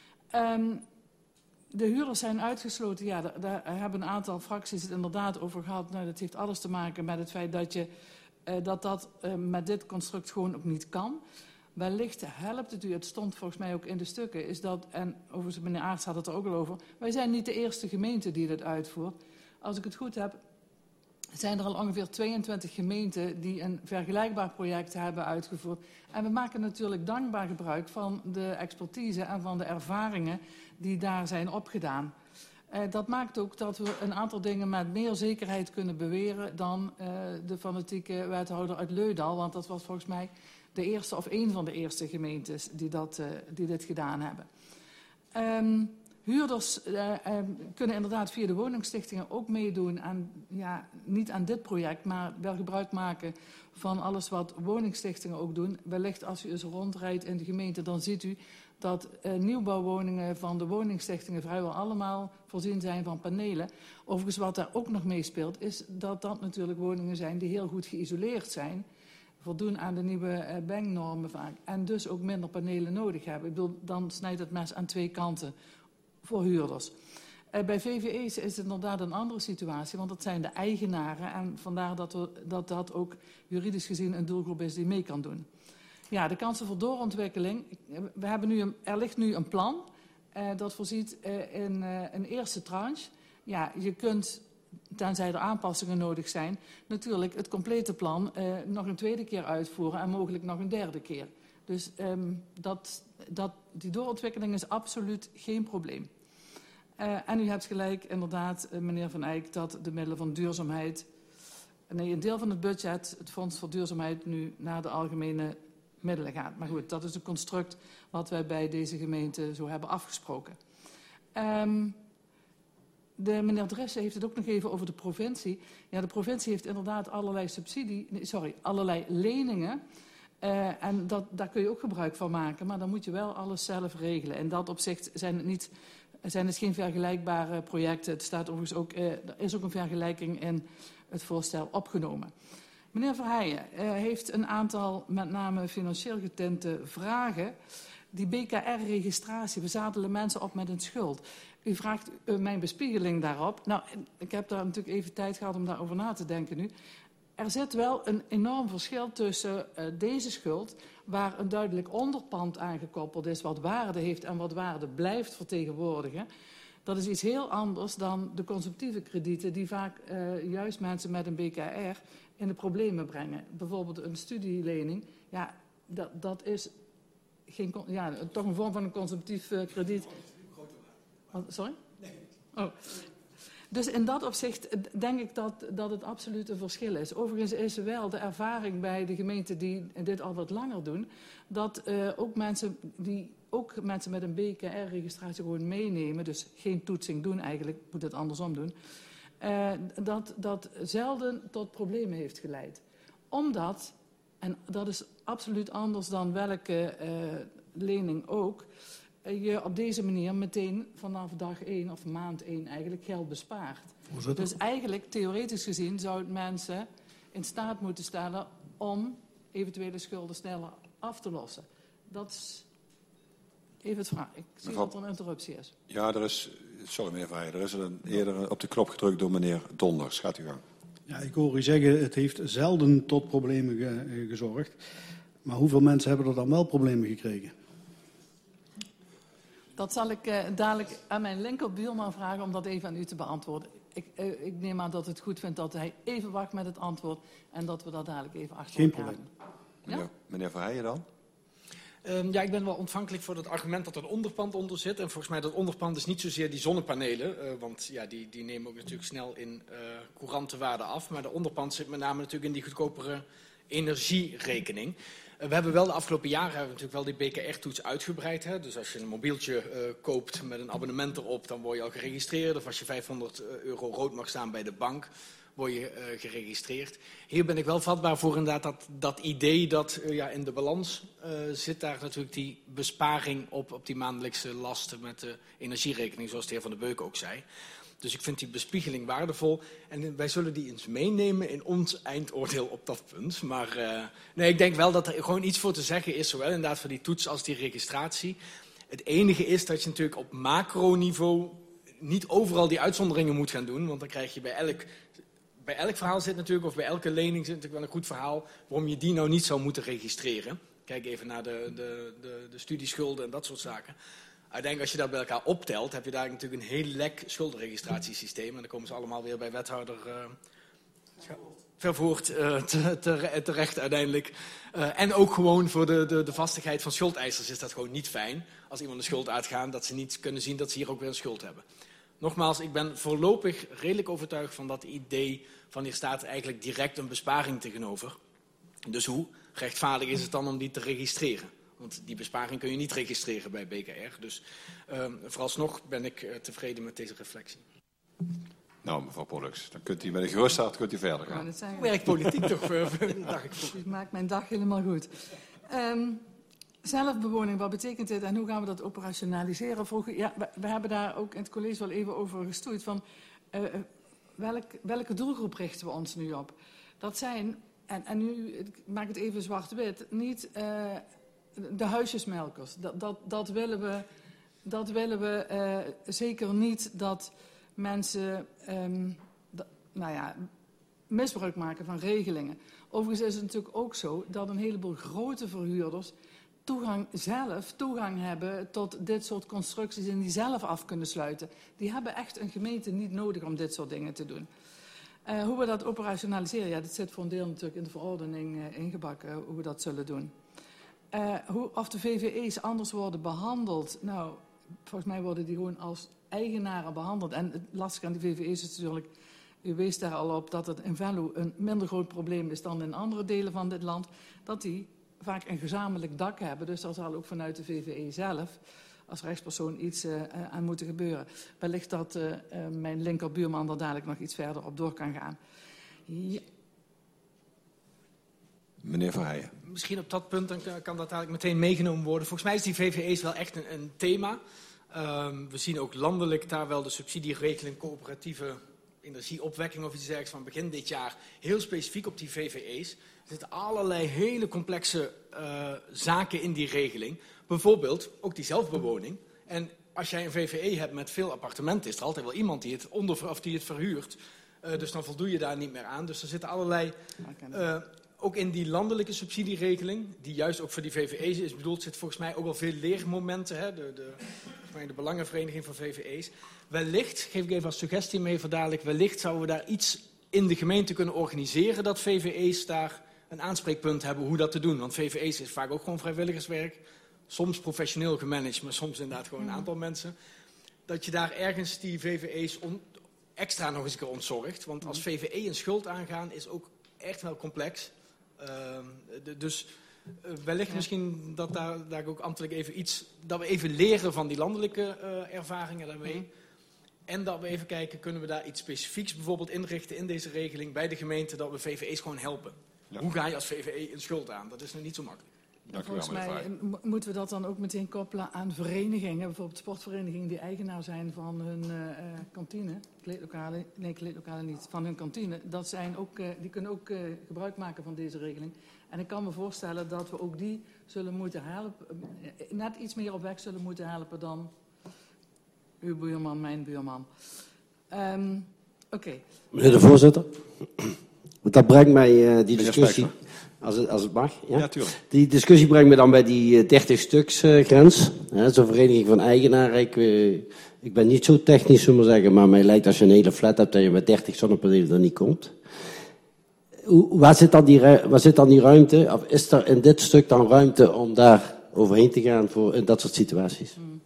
Um, De huurders zijn uitgesloten. Ja, daar, daar hebben een aantal fracties het inderdaad over gehad. Nou, dat heeft alles te maken met het feit dat je, uh, dat, dat uh, met dit construct gewoon ook niet kan. Wellicht helpt het u, het stond volgens mij ook in de stukken, is dat, en overigens meneer Aarts had het er ook al over, wij zijn niet de eerste gemeente die dit uitvoert. Als ik het goed heb, zijn er al ongeveer tweeëntwintig gemeenten die een vergelijkbaar project hebben uitgevoerd. En we maken natuurlijk dankbaar gebruik van de expertise en van de ervaringen die daar zijn opgedaan. Uh, dat maakt ook dat we een aantal dingen met meer zekerheid kunnen beweren dan uh, de fanatieke wethouder uit Leudal. Want dat was volgens mij de eerste of een van de eerste gemeentes die, dat, uh, die dit gedaan hebben. Um, Huurders uh, uh, kunnen inderdaad via de woningstichtingen ook meedoen aan, ja, niet aan dit project, maar wel gebruik maken van alles wat woningstichtingen ook doen. Wellicht als u eens rondrijdt in de gemeente, dan ziet u dat uh, nieuwbouwwoningen van de woningstichtingen vrijwel allemaal voorzien zijn van panelen. Overigens wat daar ook nog meespeelt, is dat dat natuurlijk woningen zijn die heel goed geïsoleerd zijn, voldoen aan de nieuwe uh, B E N-normen vaak en dus ook minder panelen nodig hebben. Ik bedoel, dan snijdt het mes aan twee kanten voor huurders. Uh, bij V V E's is het inderdaad een andere situatie, want dat zijn de eigenaren en vandaar dat, we, dat dat ook juridisch gezien een doelgroep is die mee kan doen. Ja, de kansen voor doorontwikkeling. We hebben nu een, er ligt nu een plan uh, dat voorziet uh, in uh, een eerste tranche. Ja, je kunt, tenzij er aanpassingen nodig zijn, natuurlijk het complete plan uh, nog een tweede keer uitvoeren en mogelijk nog een derde keer. Dus um, dat, dat, die doorontwikkeling is absoluut geen probleem. Uh, en u hebt gelijk, inderdaad, uh, meneer Van Eyck, dat de middelen van duurzaamheid, nee, een deel van het budget, het Fonds voor Duurzaamheid, nu naar de algemene middelen gaat. Maar goed, dat is een construct wat wij bij deze gemeente zo hebben afgesproken. Um, de meneer Driessen heeft het ook nog even over de provincie. Ja, de provincie heeft inderdaad allerlei subsidie, nee, sorry, allerlei leningen. Uh, en dat, daar kun je ook gebruik van maken, maar dan moet je wel alles zelf regelen. In dat opzicht zijn het, niet, zijn het geen vergelijkbare projecten. Het staat overigens ook, uh, er is ook een vergelijking in het voorstel opgenomen. Meneer Verheijen uh, heeft een aantal met name financieel getinte vragen. Die B K R-registratie, we zadelen mensen op met een schuld. U vraagt uh, mijn bespiegeling daarop. Nou, ik heb daar natuurlijk even tijd gehad om daarover na te denken nu. Er zit wel een enorm verschil tussen uh, deze schuld, waar een duidelijk onderpand aangekoppeld is, wat waarde heeft en wat waarde blijft vertegenwoordigen. Dat is iets heel anders dan de consumptieve kredieten die vaak uh, juist mensen met een B K R in de problemen brengen. Bijvoorbeeld een studielening, ja, dat, dat is geen, ja, toch een vorm van een consumptief uh, krediet. Oh, sorry? Nee. Oh. Dus in dat opzicht denk ik dat, dat het absoluut een verschil is. Overigens is wel de ervaring bij de gemeenten die dit al wat langer doen, dat uh, ook mensen die ook mensen met een B K R-registratie gewoon meenemen, dus geen toetsing doen eigenlijk, moet het andersom doen, uh, dat dat zelden tot problemen heeft geleid. Omdat, en dat is absoluut anders dan welke uh, lening ook, je op deze manier meteen vanaf dag één of maand één eigenlijk geld bespaart. Dus eigenlijk, theoretisch gezien, zou het mensen in staat moeten stellen om eventuele schulden sneller af te lossen. Dat is even het vraag. Ik zie Mevrouw... dat er een interruptie is. Ja, er is... Sorry meneer Verheijen, er is een eerder op de knop gedrukt door meneer Donders. Gaat u gang. Ja, ik hoor u zeggen, het heeft zelden tot problemen ge, gezorgd. Maar hoeveel mensen hebben er dan wel problemen gekregen? Dat zal ik uh, dadelijk aan mijn linkerbuurman vragen om dat even aan u te beantwoorden. Ik, uh, ik neem aan dat het goed vindt dat hij even wacht met het antwoord en dat we dat dadelijk even achter elkaar doen. Geen probleem. Meneer, ja? meneer Verheijen dan? Um, ja, ik ben wel ontvankelijk voor het argument dat er een onderpand onder zit. En volgens mij dat onderpand is niet zozeer die zonnepanelen. Uh, want ja, die, die nemen ook natuurlijk snel in uh, courante waarde af. Maar de onderpand zit met name natuurlijk in die goedkopere energierekening. Uh, we hebben wel de afgelopen jaren hebben we natuurlijk wel die B K R-toets uitgebreid. Hè? Dus als je een mobieltje uh, koopt met een abonnement erop, dan word je al geregistreerd. Of als je vijfhonderd euro rood mag staan bij de bank, word je uh, geregistreerd. Hier ben ik wel vatbaar voor inderdaad dat, dat idee dat uh, ja, in de balans uh, zit daar natuurlijk die besparing op, op die maandelijkse lasten met de energierekening, zoals de heer Van der Beuken ook zei. Dus ik vind die bespiegeling waardevol en wij zullen die eens meenemen in ons eindoordeel op dat punt. Maar uh, nee, ik denk wel dat er gewoon iets voor te zeggen is, zowel inderdaad voor die toets als die registratie. Het enige is dat je natuurlijk op macroniveau niet overal die uitzonderingen moet gaan doen, want dan krijg je bij elk... Bij elk verhaal zit natuurlijk, of bij elke lening zit natuurlijk wel een goed verhaal waarom je die nou niet zou moeten registreren. Kijk even naar de, de, de, de studieschulden en dat soort zaken. Uiteindelijk als je dat bij elkaar optelt, heb je daar natuurlijk een heel lek schuldenregistratiesysteem. En dan komen ze allemaal weer bij wethouder uh, Vervoort uh, te, te, terecht uiteindelijk. Uh, en ook gewoon voor de, de, de vastigheid van schuldeisers is dat gewoon niet fijn. Als iemand een schuld uitgaat, dat ze niet kunnen zien dat ze hier ook weer een schuld hebben. Nogmaals, ik ben voorlopig redelijk overtuigd van dat idee van hier staat eigenlijk direct een besparing tegenover. Dus hoe rechtvaardig is het dan om die te registreren? Want die besparing kun je niet registreren bij B K R. Dus uh, vooralsnog ben ik uh, tevreden met deze reflectie. Nou, mevrouw Pollux, dan kunt u met een gerust hart kunt u verder gaan. Nou, zijn... Werkpolitiek toch, uh, dacht ik. Het maakt mijn dag helemaal goed. Um, Zelfbewoning, wat betekent dit en hoe gaan we dat operationaliseren? Vroeger, ja, we, we hebben daar ook in het college wel even over gestoeid. Van, uh, welk, welke doelgroep richten we ons nu op? Dat zijn, en, en nu ik maak het even zwart-wit, niet uh, de huisjesmelkers. Dat, dat, dat willen we, dat willen we uh, zeker niet dat mensen um, dat, nou ja, misbruik maken van regelingen. Overigens is het natuurlijk ook zo dat een heleboel grote verhuurders toegang zelf toegang hebben tot dit soort constructies en die zelf af kunnen sluiten. Die hebben echt een gemeente niet nodig om dit soort dingen te doen. Uh, hoe we dat operationaliseren, ja, dat zit voor een deel natuurlijk in de verordening uh, ingebakken, hoe we dat zullen doen. Uh, hoe, of de V V E's anders worden behandeld, nou, volgens mij worden die gewoon als eigenaren behandeld. En het lastige aan die V V E's is natuurlijk, u wees daar al op, dat het in Venlo een minder groot probleem is dan in andere delen van dit land, dat die vaak een gezamenlijk dak hebben. Dus daar zal ook vanuit de V V E zelf als rechtspersoon iets uh, aan moeten gebeuren. Wellicht dat uh, uh, mijn linkerbuurman er dadelijk nog iets verder op door kan gaan. Ja. Meneer Verheijen. Misschien op dat punt dan kan dat dadelijk meteen meegenomen worden. Volgens mij is die V V E's wel echt een, een thema. Um, we zien ook landelijk daar wel de subsidieregeling coöperatieve energieopwekking of iets dergelijks van begin dit jaar heel specifiek op die V V E's. Er zitten allerlei hele complexe uh, zaken in die regeling. Bijvoorbeeld ook die zelfbewoning. En als jij een V V E hebt met veel appartementen, is er altijd wel iemand die het, onder, of die het verhuurt. Uh, dus dan voldoe je daar niet meer aan. Dus er zitten allerlei, uh, ook in die landelijke subsidieregeling, die juist ook voor die V V E's is bedoeld, zit volgens mij ook wel veel leermomenten. Hè? De, de, de Belangenvereniging van V V E's. Wellicht, geef ik even als suggestie mee voor dadelijk, wellicht zouden we daar iets in de gemeente kunnen organiseren dat V V E's daar een aanspreekpunt hebben hoe dat te doen. Want V V E's is vaak ook gewoon vrijwilligerswerk. Soms professioneel gemanaged, maar soms inderdaad gewoon een aantal mensen. Dat je daar ergens die V V E's on, extra nog eens een keer ontzorgt. Want als V V E een schuld aangaan is ook echt wel complex. Uh, de, dus uh, wellicht ja. misschien dat daar, daar ook ambtelijk even iets, dat we even leren van die landelijke uh, ervaringen daarmee. Mm. En dat we even kijken, kunnen we daar iets specifieks bijvoorbeeld inrichten in deze regeling bij de gemeente, dat we V V E's gewoon helpen. Ja. Hoe ga je als V V E een schuld aan? Dat is nog niet zo makkelijk. Dank u wel, Volgens mij mo- moeten we dat dan ook meteen koppelen aan verenigingen. Bijvoorbeeld sportverenigingen die eigenaar zijn van hun uh, kantine. Kleedlokalen, nee, kleedlokalen niet. Van hun kantine. Dat zijn ook, uh, die kunnen ook uh, gebruik maken van deze regeling. En ik kan me voorstellen dat we ook die zullen moeten helpen. Uh, net iets meer op weg zullen moeten helpen dan uw buurman, mijn buurman. Um, Oké. Okay. Meneer de voorzitter. Dat brengt mij uh, die discussie... Als het, als het mag. Ja, ja tuurlijk. Die discussie brengt me dan bij die uh, dertig stuks uh, grens. Ja, zo'n vereniging van eigenaren. Ik, uh, ik ben niet zo technisch, zullen we zeggen. Maar mij lijkt als je een hele flat hebt dat je met dertig zonnepanelen er niet komt. Hoe, waar, zit dan die, waar zit dan die ruimte? Of is er in dit stuk dan ruimte om daar overheen te gaan voor in dat soort situaties? Hmm.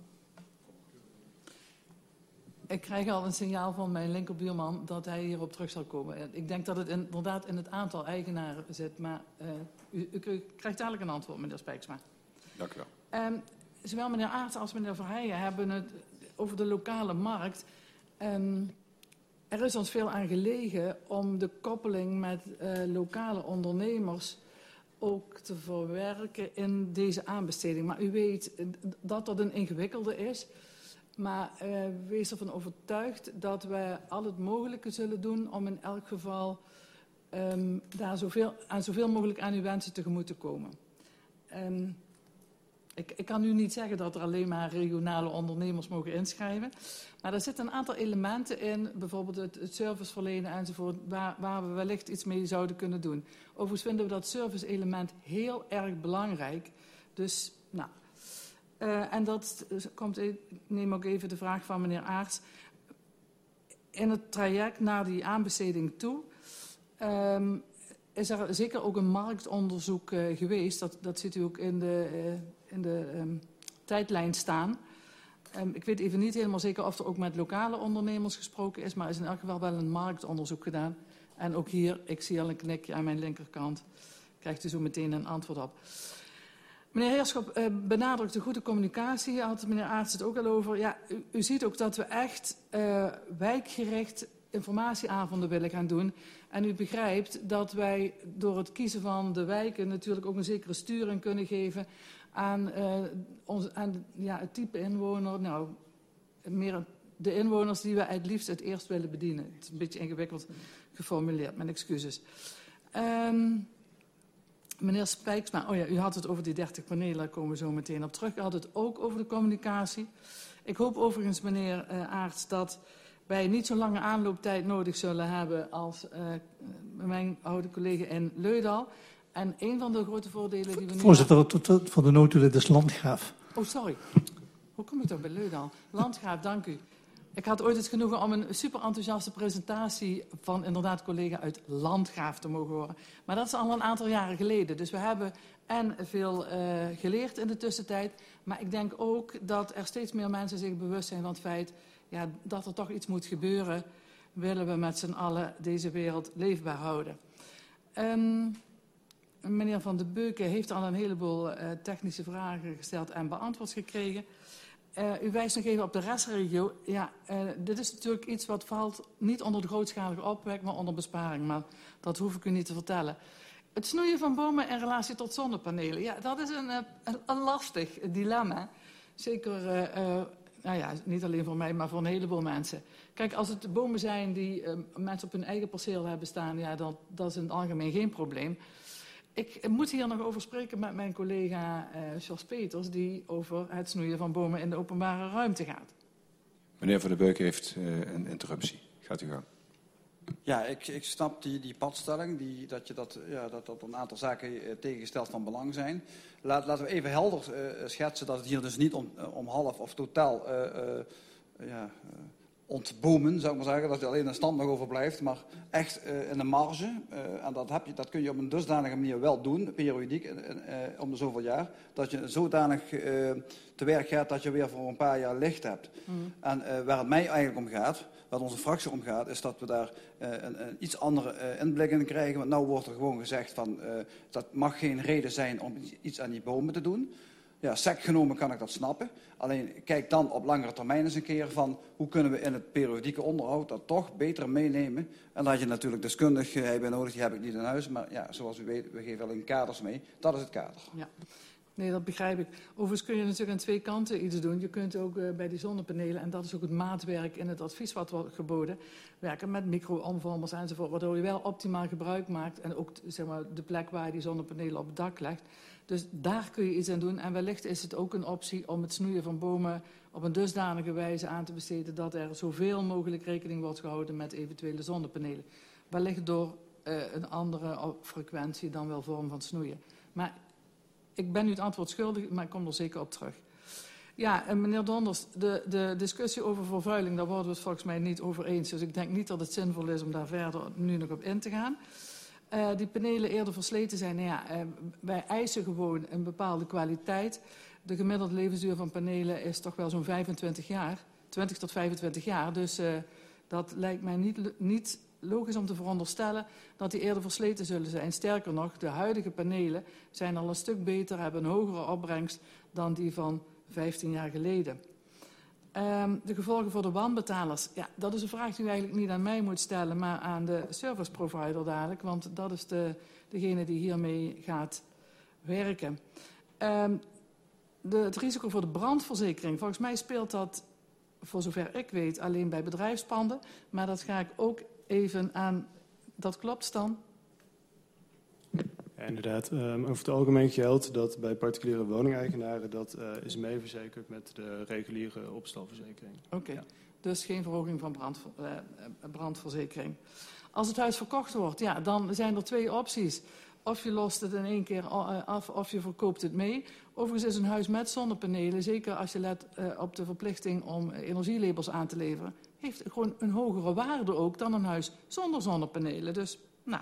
Ik krijg al een signaal van mijn linkerbuurman dat hij hierop terug zal komen. Ik denk dat het inderdaad in het aantal eigenaren zit, maar uh, u, u, u krijgt dadelijk een antwoord, meneer Spijksma. Dank u wel. Um, zowel meneer Aerts als meneer Verheijen hebben het over de lokale markt. Um, er is ons veel aan gelegen om de koppeling met uh, lokale ondernemers ook te verwerken in deze aanbesteding. Maar u weet dat dat een ingewikkelde is. Maar uh, wees ervan overtuigd dat we al het mogelijke zullen doen om in elk geval um, daar zoveel, aan zoveel mogelijk aan uw wensen tegemoet te komen. Um, ik, ik kan u niet zeggen dat er alleen maar regionale ondernemers mogen inschrijven. Maar er zitten een aantal elementen in, bijvoorbeeld het, het serviceverlenen enzovoort, waar, waar we wellicht iets mee zouden kunnen doen. Overigens vinden we dat service-element heel erg belangrijk. Dus, nou... Uh, en dat komt, ik neem ook even de vraag van meneer Aerts. In het traject naar die aanbesteding toe um, is er zeker ook een marktonderzoek uh, geweest. Dat, dat ziet u ook in de, uh, in de um, tijdlijn staan. Um, ik weet even niet helemaal zeker of er ook met lokale ondernemers gesproken is, maar er is in elk geval wel een marktonderzoek gedaan. En ook hier, ik zie al een knikje aan mijn linkerkant, krijgt u zo meteen een antwoord op. Meneer Heerschop uh, benadrukt de goede communicatie. Had meneer Aerts het ook al over. Ja, u, u ziet ook dat we echt uh, wijkgericht informatieavonden willen gaan doen. En u begrijpt dat wij door het kiezen van de wijken natuurlijk ook een zekere sturing kunnen geven aan, uh, ons, aan ja, het type inwoner. Nou, meer de inwoners die we het liefst het eerst willen bedienen. Het is een beetje ingewikkeld geformuleerd, mijn excuses. Um, Meneer Spijksma, oh ja, u had het over die dertig panelen, daar komen we zo meteen op terug. U had het ook over de communicatie. Ik hoop overigens, meneer uh, Aerts, dat wij niet zo'n lange aanlooptijd nodig zullen hebben als uh, mijn oude collega in Leudal. En een van de grote voordelen die we nu... Voorzitter, hebben... voor de noodtoelen is Landgraaf. Oh, sorry. Hoe kom ik toch bij Leudal? Landgraaf, dank u. Ik had ooit het genoegen om een super enthousiaste presentatie van inderdaad collega uit Landgraaf te mogen horen. Maar dat is al een aantal jaren geleden. Dus we hebben en veel uh, geleerd in de tussentijd. Maar ik denk ook dat er steeds meer mensen zich bewust zijn van het feit ja, dat er toch iets moet gebeuren. Willen we met z'n allen deze wereld leefbaar houden. Um, meneer Van den Beuken heeft al een heleboel uh, technische vragen gesteld en beantwoord gekregen. Uh, u wijst nog even op de restregio. Ja, uh, dit is natuurlijk iets wat valt niet onder de grootschalige opwek, maar onder besparing. Maar dat hoef ik u niet te vertellen. Het snoeien van bomen in relatie tot zonnepanelen. Ja, dat is een, een, een lastig dilemma. Zeker, uh, uh, nou ja, niet alleen voor mij, maar voor een heleboel mensen. Kijk, als het bomen zijn die uh, mensen op hun eigen perceel hebben staan, ja, dat, dat is in het algemeen geen probleem. Ik moet hier nog over spreken met mijn collega uh, Charles Peters, die over het snoeien van bomen in de openbare ruimte gaat. Meneer Van den Beuken heeft uh, een interruptie. Gaat u gang. Ja, ik, ik snap die, die padstelling, die, dat, je dat, ja, dat, dat een aantal zaken uh, tegengesteld van belang zijn. Laat, laten we even helder uh, schetsen dat het hier dus niet om, uh, om half of totaal uh, uh, ja, uh, ontbomen, zou ik maar zeggen, dat er alleen een stand nog overblijft, maar echt uh, in de marge. Uh, en dat, heb je, dat kun je op een dusdanige manier wel doen, periodiek, uh, uh, om de zoveel jaar, dat je zodanig uh, te werk gaat dat je weer voor een paar jaar licht hebt. Mm. En uh, waar het mij eigenlijk om gaat, waar onze fractie om gaat, is dat we daar uh, een, een iets andere uh, inblik in krijgen. Want nu wordt er gewoon gezegd van, uh, dat mag geen reden zijn om iets aan die bomen te doen. Ja, sec genomen kan ik dat snappen. Alleen kijk dan op langere termijn eens een keer van hoe kunnen we in het periodieke onderhoud dat toch beter meenemen. En daar had je natuurlijk deskundigheid bij nodig, die heb ik niet in huis. Maar ja, zoals u weet, we geven alleen kaders mee. Dat is het kader. Ja. Nee, dat begrijp ik. Overigens kun je natuurlijk aan twee kanten iets doen. Je kunt ook uh, bij die zonnepanelen, en dat is ook het maatwerk in het advies wat wordt geboden, werken met micro-omvormers enzovoort, waardoor je wel optimaal gebruik maakt en ook zeg maar, de plek waar je die zonnepanelen op het dak legt. Dus daar kun je iets aan doen. En wellicht is het ook een optie om het snoeien van bomen op een dusdanige wijze aan te besteden dat er zoveel mogelijk rekening wordt gehouden met eventuele zonnepanelen. Wellicht door uh, een andere frequentie dan wel vorm van snoeien. Maar ik ben u het antwoord schuldig, maar ik kom er zeker op terug. Ja, en meneer Donders, de, de discussie over vervuiling, daar worden we het volgens mij niet over eens. Dus ik denk niet dat het zinvol is om daar verder nu nog op in te gaan. Uh, die panelen eerder versleten zijn, nou ja, uh, wij eisen gewoon een bepaalde kwaliteit. De gemiddelde levensduur van panelen is toch wel zo'n vijfentwintig jaar, twintig tot vijfentwintig jaar. Dus uh, dat lijkt mij niet, niet logisch om te veronderstellen dat die eerder versleten zullen zijn. Sterker nog, de huidige panelen zijn al een stuk beter, hebben een hogere opbrengst dan die van vijftien jaar geleden. Um, de gevolgen voor de wanbetalers, ja, dat is een vraag die u eigenlijk niet aan mij moet stellen, maar aan de service provider dadelijk, want dat is de, degene die hiermee gaat werken. Um, de, het risico voor de brandverzekering, volgens mij speelt dat, voor zover ik weet, alleen bij bedrijfspanden, maar dat ga ik ook even aan. Dat klopt, Stan? Ja, inderdaad. Um, over het algemeen geldt dat bij particuliere woningeigenaren dat uh, is meeverzekerd met de reguliere opstalverzekering. Oké, okay. Ja. Dus geen verhoging van brandver, uh, brandverzekering. Als het huis verkocht wordt, ja, dan zijn er twee opties. Of je lost het in één keer af, of je verkoopt het mee. Overigens is een huis met zonnepanelen, zeker als je let uh, op de verplichting om energielabels aan te leveren, heeft gewoon een hogere waarde ook dan een huis zonder zonnepanelen. Dus, nou.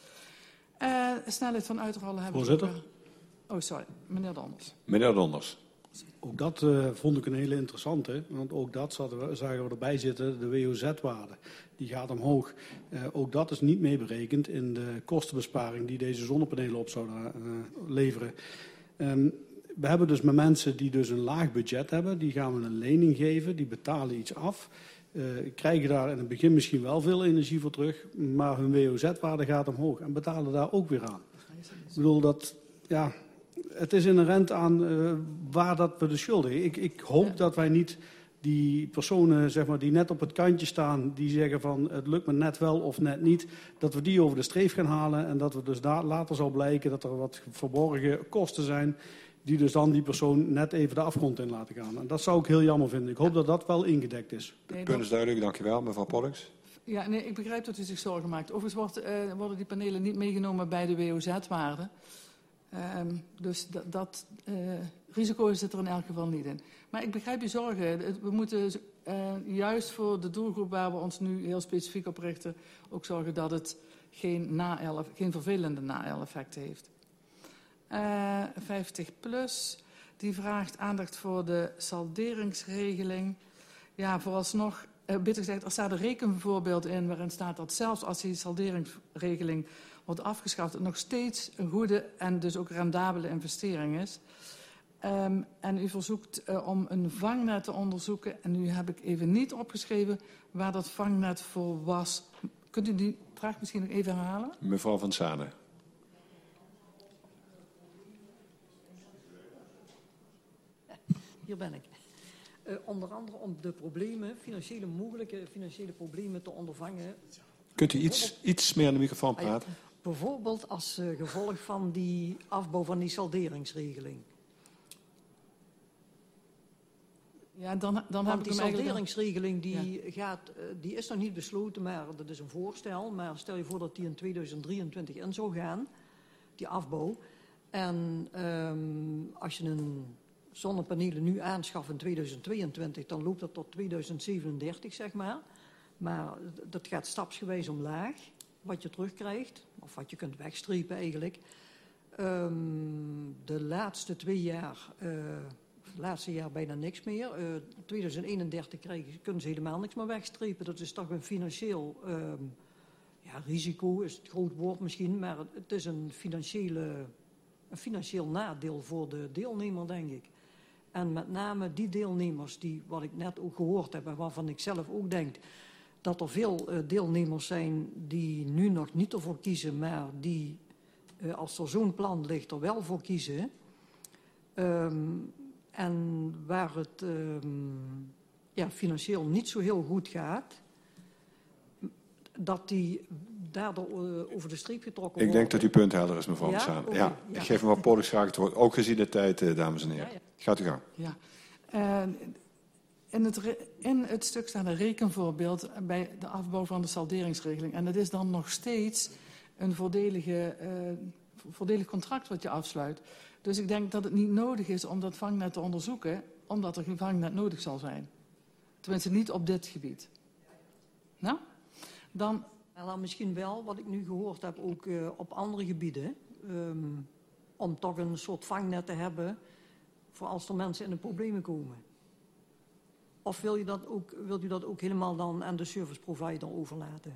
Uh, snelheid van uitrollen hebben we. Voorzitter. Oh, sorry. Meneer Donders. Meneer Donders. Ook dat uh, vond ik een hele interessante, want ook dat zagen we, zagen we erbij zitten, de W O Z-waarde. Die gaat omhoog. Uh, ook dat is niet meeberekend in de kostenbesparing die deze zonnepanelen op zouden uh, leveren. Um, we hebben dus met mensen die dus een laag budget hebben, die gaan we een lening geven, die betalen iets af. Uh, krijgen daar in het begin misschien wel veel energie voor terug, maar hun W O Z-waarde gaat omhoog en betalen daar ook weer aan. Ik bedoel dat, ja, het is inherent aan uh, waar dat we de schulden. Ik, ik hoop ja. dat wij niet die personen, zeg maar, die net op het kantje staan, die zeggen van het lukt me net wel of net niet, dat we die over de streef gaan halen en dat we dus daar later zal blijken dat er wat verborgen kosten zijn, die dus dan die persoon net even de afgrond in laten gaan. En dat zou ik heel jammer vinden. Ik hoop ja. dat dat wel ingedekt is. Het nee, punt is duidelijk, dankjewel. Mevrouw Pollux. Ja, nee, ik begrijp dat u zich zorgen maakt. Overigens wordt, uh, worden die panelen niet meegenomen bij de W O Z-waarde. Um, dus dat, dat uh, risico zit er in elk geval niet in. Maar ik begrijp uw zorgen. We moeten uh, juist voor de doelgroep waar we ons nu heel specifiek op richten ook zorgen dat het geen, na-el- geen vervelende na-effecten heeft. Uh, vijftig plus, die vraagt aandacht voor de salderingsregeling. Ja, vooralsnog, uh, beter gezegd, er staat een rekenvoorbeeld in waarin staat dat zelfs als die salderingsregeling wordt afgeschaft, het nog steeds een goede en dus ook rendabele investering is. Um, en u verzoekt uh, om een vangnet te onderzoeken. En nu heb ik even niet opgeschreven waar dat vangnet voor was. Kunt u die vraag misschien nog even herhalen? Mevrouw Van Sane. Hier ben ik. Uh, onder andere om de problemen, financiële mogelijke financiële problemen te ondervangen. Kunt u iets, iets meer aan de microfoon praten? Uh, bijvoorbeeld als uh, gevolg van die afbouw van die salderingsregeling. Ja, dan, dan heb ik die hem salderingsregeling die, ja. gaat, uh, die is nog niet besloten, maar dat is een voorstel. Maar stel je voor dat die in tweeduizend drieëntwintig in zou gaan, die afbouw. En um, als je een zonnepanelen nu aanschaft in tweeduizend tweeëntwintig, dan loopt dat tot tweeduizend zevenendertig, zeg maar. Maar dat gaat stapsgewijs omlaag, wat je terugkrijgt, of wat je kunt wegstrepen eigenlijk. Um, de laatste twee jaar, uh, het laatste jaar bijna niks meer. Uh, tweeduizend eenendertig krijgen, kunnen ze helemaal niks meer wegstrepen. Dat is toch een financieel um, ja, risico, is het groot woord misschien, maar het is een, financiële, een financieel nadeel voor de deelnemer, denk ik. En met name die deelnemers die, wat ik net ook gehoord heb en waarvan ik zelf ook denk dat er veel uh, deelnemers zijn die nu nog niet ervoor kiezen, maar die uh, als er zo'n plan ligt er wel voor kiezen. Um, en waar het um, ja, financieel niet zo heel goed gaat, dat die daardoor uh, over de streep getrokken ik worden. denk dat uw punt helder is, mevrouw Ja? Massaan. Okay, ja, ja. Ik geef mevrouw Pollux graag het woord, ook gezien de tijd, uh, dames en heren. Ja, ja. Gaat u gang. Ja. Uh, in, het re- in het stuk staat een rekenvoorbeeld bij de afbouw van de salderingsregeling. En dat is dan nog steeds een voordelige, uh, voordelig contract wat je afsluit. Dus ik denk dat het niet nodig is om dat vangnet te onderzoeken, omdat er geen vangnet nodig zal zijn. Tenminste, niet op dit gebied. Nou, dan... En dan misschien wel, wat ik nu gehoord heb, ook uh, op andere gebieden. Um, om toch een soort vangnet te hebben voor als er mensen in de problemen komen. Of wil je dat ook, wilt u dat ook helemaal dan aan de service provider overlaten?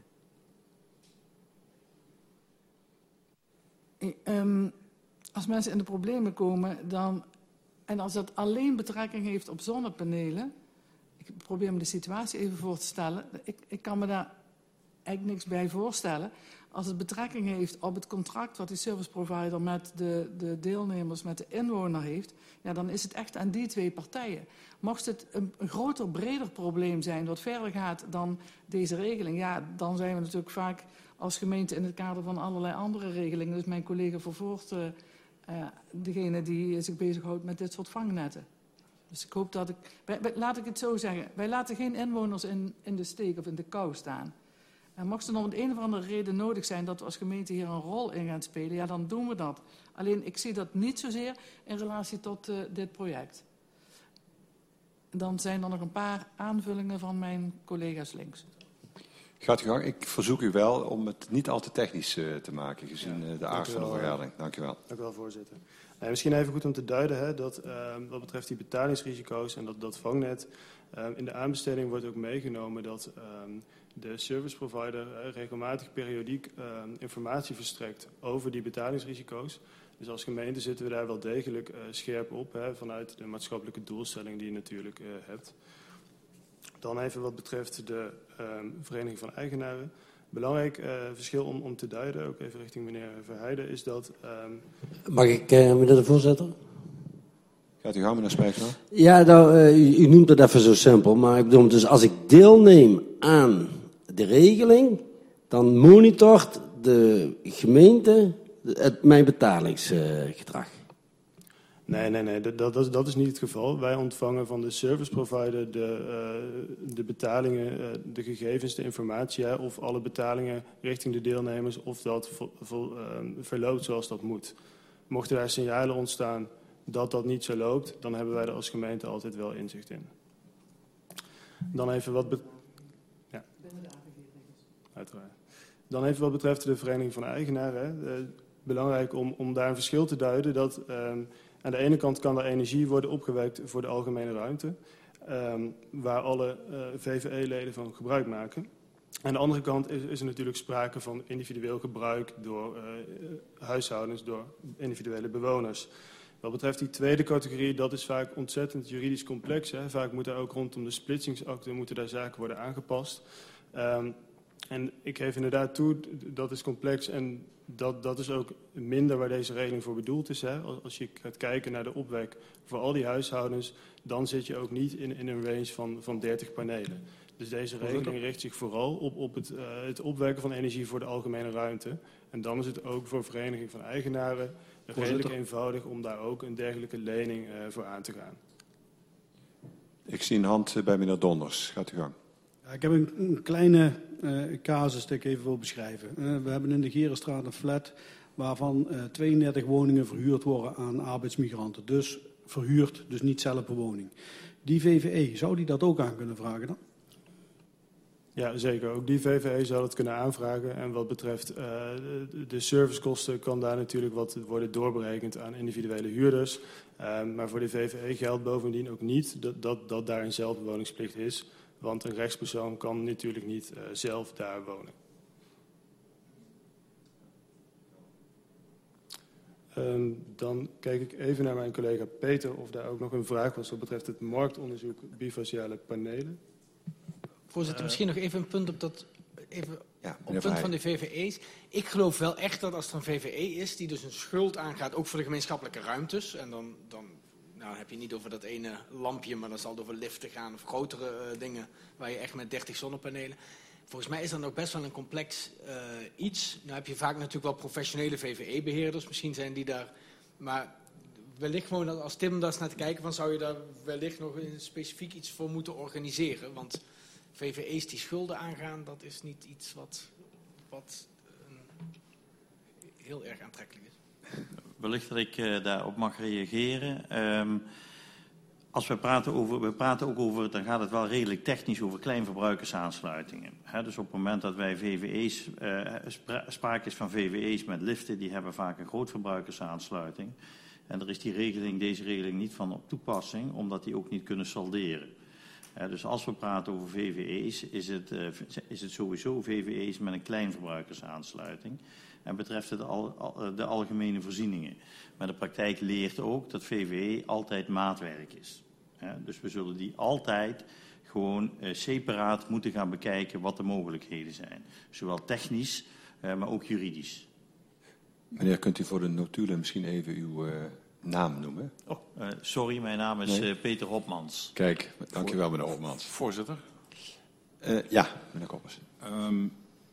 Um, als mensen in de problemen komen, dan, en als dat alleen betrekking heeft op zonnepanelen, ik probeer me de situatie even voor te stellen, ik, ik kan me daar eigenlijk niks bij voorstellen. Als het betrekking heeft op het contract wat die service provider met de, de deelnemers, met de inwoner heeft, ja, dan is het echt aan die twee partijen. Mocht het een, een groter, breder probleem zijn wat verder gaat dan deze regeling, ja, dan zijn we natuurlijk vaak als gemeente in het kader van allerlei andere regelingen. Dus mijn collega Vervoort, uh, uh, degene die zich bezighoudt met dit soort vangnetten. Dus ik hoop dat ik... Wij, wij, laat ik het zo zeggen. Wij laten geen inwoners in, in de steek of in de kou staan. En mocht er om een of andere reden nodig zijn dat we als gemeente hier een rol in gaan spelen, ja, dan doen we dat. Alleen, ik zie dat niet zozeer in relatie tot uh, dit project. Dan zijn er nog een paar aanvullingen van mijn collega's links. Gaat u gang. Ik verzoek u wel om het niet al te technisch uh, te maken, gezien uh, de aard van de vergadering. Dank u wel. Dank u wel, voorzitter. Nee, misschien even goed om te duiden, hè, dat uh, wat betreft die betalingsrisico's en dat, dat vangnet, uh, in de aanbesteding wordt ook meegenomen dat uh, de service provider uh, regelmatig periodiek uh, informatie verstrekt over die betalingsrisico's. Dus als gemeente zitten we daar wel degelijk uh, scherp op, hè, vanuit de maatschappelijke doelstelling die je natuurlijk uh, hebt. Dan even wat betreft de uh, Vereniging van Eigenaren. Belangrijk uh, verschil om, om te duiden, ook even richting meneer Verheijden, is dat... Um... Mag ik, uh, meneer de voorzitter? Gaat u gaan, meneer Spijker? Ja, nou, uh, u, u noemt het even zo simpel, maar ik bedoel, dus als ik deelneem aan de regeling, dan monitort de gemeente het, mijn betalingsgedrag. Uh, Nee, nee, nee, dat, dat, dat is niet het geval. Wij ontvangen van de service provider de, uh, de betalingen, uh, de gegevens, de informatie, hè, of alle betalingen richting de deelnemers, of dat vo, vo, uh, verloopt zoals dat moet. Mochten daar signalen ontstaan dat dat niet zo loopt, dan hebben wij er als gemeente altijd wel inzicht in. Dan even wat, be- ja. Uiteraard. Dan even wat betreft de Vereniging van Eigenaren. Hè. Uh, belangrijk om, om daar een verschil te duiden dat... Uh, Aan de ene kant kan er energie worden opgewekt voor de algemene ruimte, um, waar alle uh, V V E-leden van gebruik maken. Aan de andere kant is, is er natuurlijk sprake van individueel gebruik door uh, huishoudens, door individuele bewoners. Wat betreft die tweede categorie, dat is vaak ontzettend juridisch complex. Hè. Vaak moeten ook rondom de splitsingsakte moeten daar zaken worden aangepast. Um, en ik geef inderdaad toe, dat is complex en dat, dat is ook minder waar deze regeling voor bedoeld is. Hè. Als je gaat kijken naar de opwek voor al die huishoudens, dan zit je ook niet in, in een range van, van dertig panelen. Dus deze regeling richt zich vooral op, op het, uh, het opwekken van energie voor de algemene ruimte. En dan is het ook voor Vereniging van Eigenaren redelijk eenvoudig om daar ook een dergelijke lening uh, voor aan te gaan. Ik zie een hand bij meneer Donders. Gaat u gang. Ja, ik heb een, een kleine uh, casus die ik even wil beschrijven. Uh, we hebben in de Gerenstraat een flat waarvan uh, tweeëndertig woningen verhuurd worden aan arbeidsmigranten. Dus verhuurd, dus niet zelf bewoning. Die V V E, zou die dat ook aan kunnen vragen dan? Ja, zeker. Ook die V V E zou dat kunnen aanvragen. En wat betreft uh, de servicekosten kan daar natuurlijk wat worden doorberekend aan individuele huurders. Uh, maar voor de V V E geldt bovendien ook niet dat, dat, dat daar een zelfbewoningsplicht is. Want een rechtspersoon kan natuurlijk niet uh, zelf daar wonen. Um, dan kijk ik even naar mijn collega Peter of daar ook nog een vraag was wat betreft het marktonderzoek bifaciale panelen. Voorzitter, uh, misschien nog even een punt op dat... Even ja, op het punt van de V V E's. Ik geloof wel echt dat als er een V V E is die dus een schuld aangaat, ook voor de gemeenschappelijke ruimtes, en dan, dan nou, heb je niet over dat ene lampje, maar dan zal het over liften gaan of grotere uh, dingen waar je echt met dertig zonnepanelen. Volgens mij is dat ook best wel een complex uh, iets. Nou heb je vaak natuurlijk wel professionele V V E-beheerders, misschien zijn die daar, maar wellicht gewoon als Tim daar eens naar te kijken van, zou je daar wellicht nog specifiek iets voor moeten organiseren, want V V E's die schulden aangaan, dat is niet iets wat, wat uh, heel erg aantrekkelijk is. Wellicht dat ik uh, daarop mag reageren. Um, als we praten over, we praten ook over, dan gaat het wel redelijk technisch over kleinverbruikersaansluitingen. He, dus op het moment dat wij V V E's, uh, spra sprake is van V V E's met liften, die hebben vaak een grootverbruikersaansluiting. En er is die regeling, deze regeling niet van op toepassing, omdat die ook niet kunnen salderen. Ja, dus als we praten over V V E's, is het, uh, is het sowieso V V E's met een kleinverbruikersaansluiting. En betreft het al, al, de algemene voorzieningen. Maar de praktijk leert ook dat V V E altijd maatwerk is. Ja, dus we zullen die altijd gewoon uh, separaat moeten gaan bekijken wat de mogelijkheden zijn. Zowel technisch, uh, maar ook juridisch. Meneer, kunt u voor de notulen misschien even uw... Uh... naam noemen. Oh, uh, sorry, mijn naam is nee. uh, Peter Hopmans. Kijk, dank u wel, meneer Hopmans. Voorzitter? Uh, ja, meneer Koppers. Um,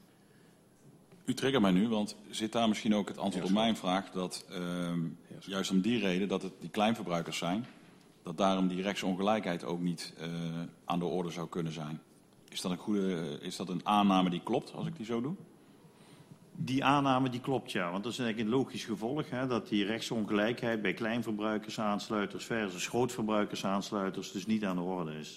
u triggert mij nu, want zit daar misschien ook het antwoord op mijn vraag dat um, juist om die reden dat het die kleinverbruikers zijn, dat daarom die rechtsongelijkheid ook niet uh, aan de orde zou kunnen zijn. Is dat een goede, is dat een aanname die klopt, als ik die zo doe? Die aanname die klopt, ja. Want dat is eigenlijk een logisch gevolg, hè, dat die rechtsongelijkheid bij kleinverbruikersaansluiters versus grootverbruikersaansluiters dus niet aan de orde is.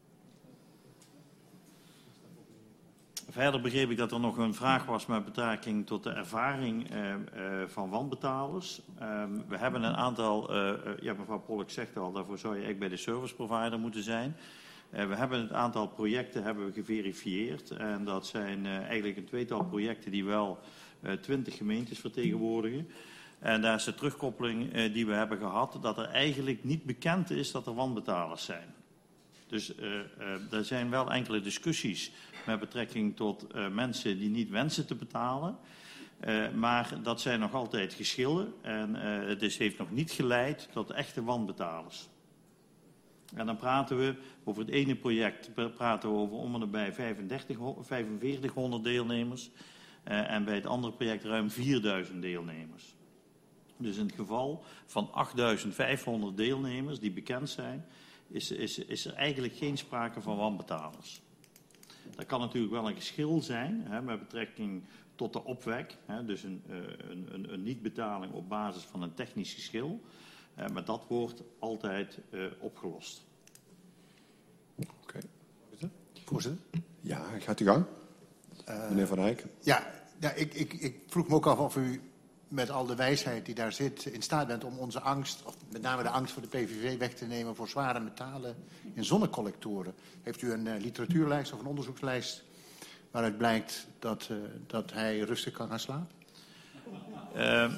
Verder begreep ik dat er nog een vraag was met betrekking tot de ervaring uh, uh, van wanbetalers. Uh, we hebben een aantal, uh, uh, ja mevrouw Polk zegt al, daarvoor zou je echt bij de service provider moeten zijn. Uh, we hebben het aantal projecten hebben we geverifieerd en dat zijn uh, eigenlijk een tweetal projecten die wel twintig uh, gemeentes vertegenwoordigen. En daar is de terugkoppeling uh, die we hebben gehad dat er eigenlijk niet bekend is dat er wanbetalers zijn. Dus uh, uh, er zijn wel enkele discussies met betrekking tot uh, mensen die niet wensen te betalen. Uh, maar dat zijn nog altijd geschillen en uh, het is, heeft nog niet geleid tot echte wanbetalers. En dan praten we over het ene project praten we over om en nabij vijfenveertighonderd deelnemers. Uh, en bij het andere project ruim vierduizend deelnemers. Dus in het geval van achtduizend vijfhonderd deelnemers die bekend zijn, is, is, is er eigenlijk geen sprake van wanbetalers. Dat kan natuurlijk wel een geschil zijn hè, met betrekking tot de opwek. Hè, dus een, een, een, een niet-betaling op basis van een technisch geschil. Uh, maar dat wordt altijd uh, opgelost. Oké. Okay. Voorzitter? Ja, gaat u gang. Uh, Meneer Van Eyck. Ja, ja ik, ik, ik vroeg me ook af of u met al de wijsheid die daar zit in staat bent om onze angst, of met name de angst voor de P V V, weg te nemen voor zware metalen in zonnecollectoren. Heeft u een uh, literatuurlijst of een onderzoekslijst waaruit blijkt dat, uh, dat hij rustig kan gaan slapen? Uh,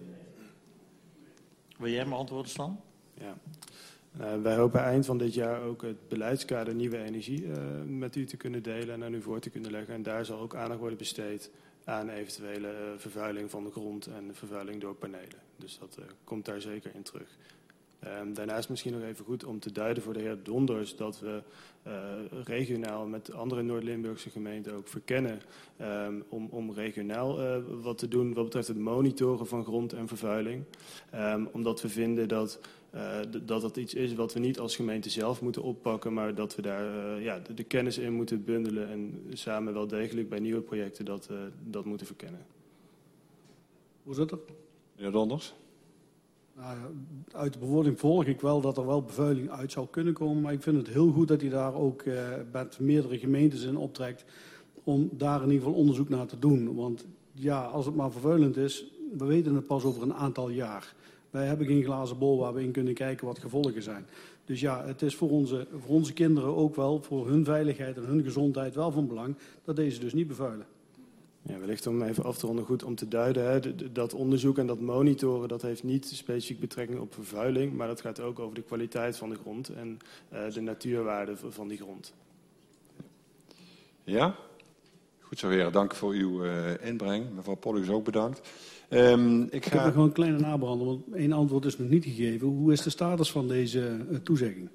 wil jij me antwoorden, Stan? Ja. Uh, wij hopen eind van dit jaar ook het beleidskader Nieuwe Energie uh, met u te kunnen delen en aan u voor te kunnen leggen. En daar zal ook aandacht worden besteed aan eventuele uh, vervuiling van de grond en vervuiling door panelen. Dus dat uh, komt daar zeker in terug. Um, daarnaast misschien nog even goed om te duiden voor de heer Donders dat we uh, regionaal met andere Noord-Limburgse gemeenten ook verkennen um, om, om regionaal uh, wat te doen wat betreft het monitoren van grond en vervuiling. Um, omdat we vinden dat uh, dat dat iets is wat we niet als gemeente zelf moeten oppakken, maar dat we daar uh, ja, de, de kennis in moeten bundelen en samen wel degelijk bij nieuwe projecten dat, uh, dat moeten verkennen. Voorzitter? Meneer Donders? Nou ja, uit de bewoording volg ik wel dat er wel bevuiling uit zou kunnen komen. Maar ik vind het heel goed dat hij daar ook uh, met meerdere gemeentes in optrekt. Om daar in ieder geval onderzoek naar te doen. Want ja, als het maar vervuilend is, we weten het pas over een aantal jaar. Wij hebben geen glazen bol waar we in kunnen kijken wat gevolgen zijn. Dus ja, het is voor onze, voor onze kinderen ook wel, voor hun veiligheid en hun gezondheid wel van belang dat deze dus niet bevuilen. Ja, wellicht om even af te ronden, goed om te duiden. Hè, dat onderzoek en dat monitoren, dat heeft niet specifiek betrekking op vervuiling, maar dat gaat ook over de kwaliteit van de grond en uh, de natuurwaarde van die grond. Ja? Goed zo, heren. Dank voor uw uh, inbreng. Mevrouw Pollux ook bedankt. Um, ik, ik ga... heb nog gewoon een kleine nabrander, want één antwoord is nog niet gegeven. Hoe is de status van deze uh, toezegging?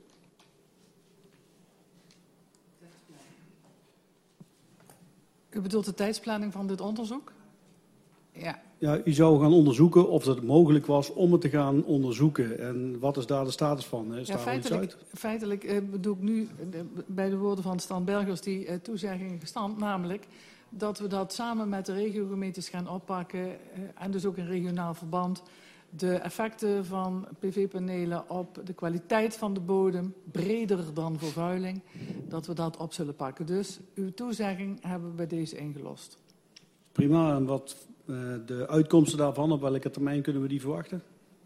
U bedoelt de tijdsplanning van dit onderzoek? Ja. Ja, u zou gaan onderzoeken of het mogelijk was om het te gaan onderzoeken. En wat is daar de status van? Is ja, daar feitelijk iets uit? feitelijk uh, bedoel ik nu uh, bij de woorden van Stan Belgers die uh, toezegging gestand, namelijk dat we dat samen met de regiogemeentes gaan oppakken uh, en dus ook in regionaal verband de effecten van P V-panelen op de kwaliteit van de bodem, breder dan vervuiling, dat we dat op zullen pakken. Dus uw toezegging hebben we bij deze ingelost. Prima, en wat uh, de uitkomsten daarvan, op welke termijn kunnen we die verwachten?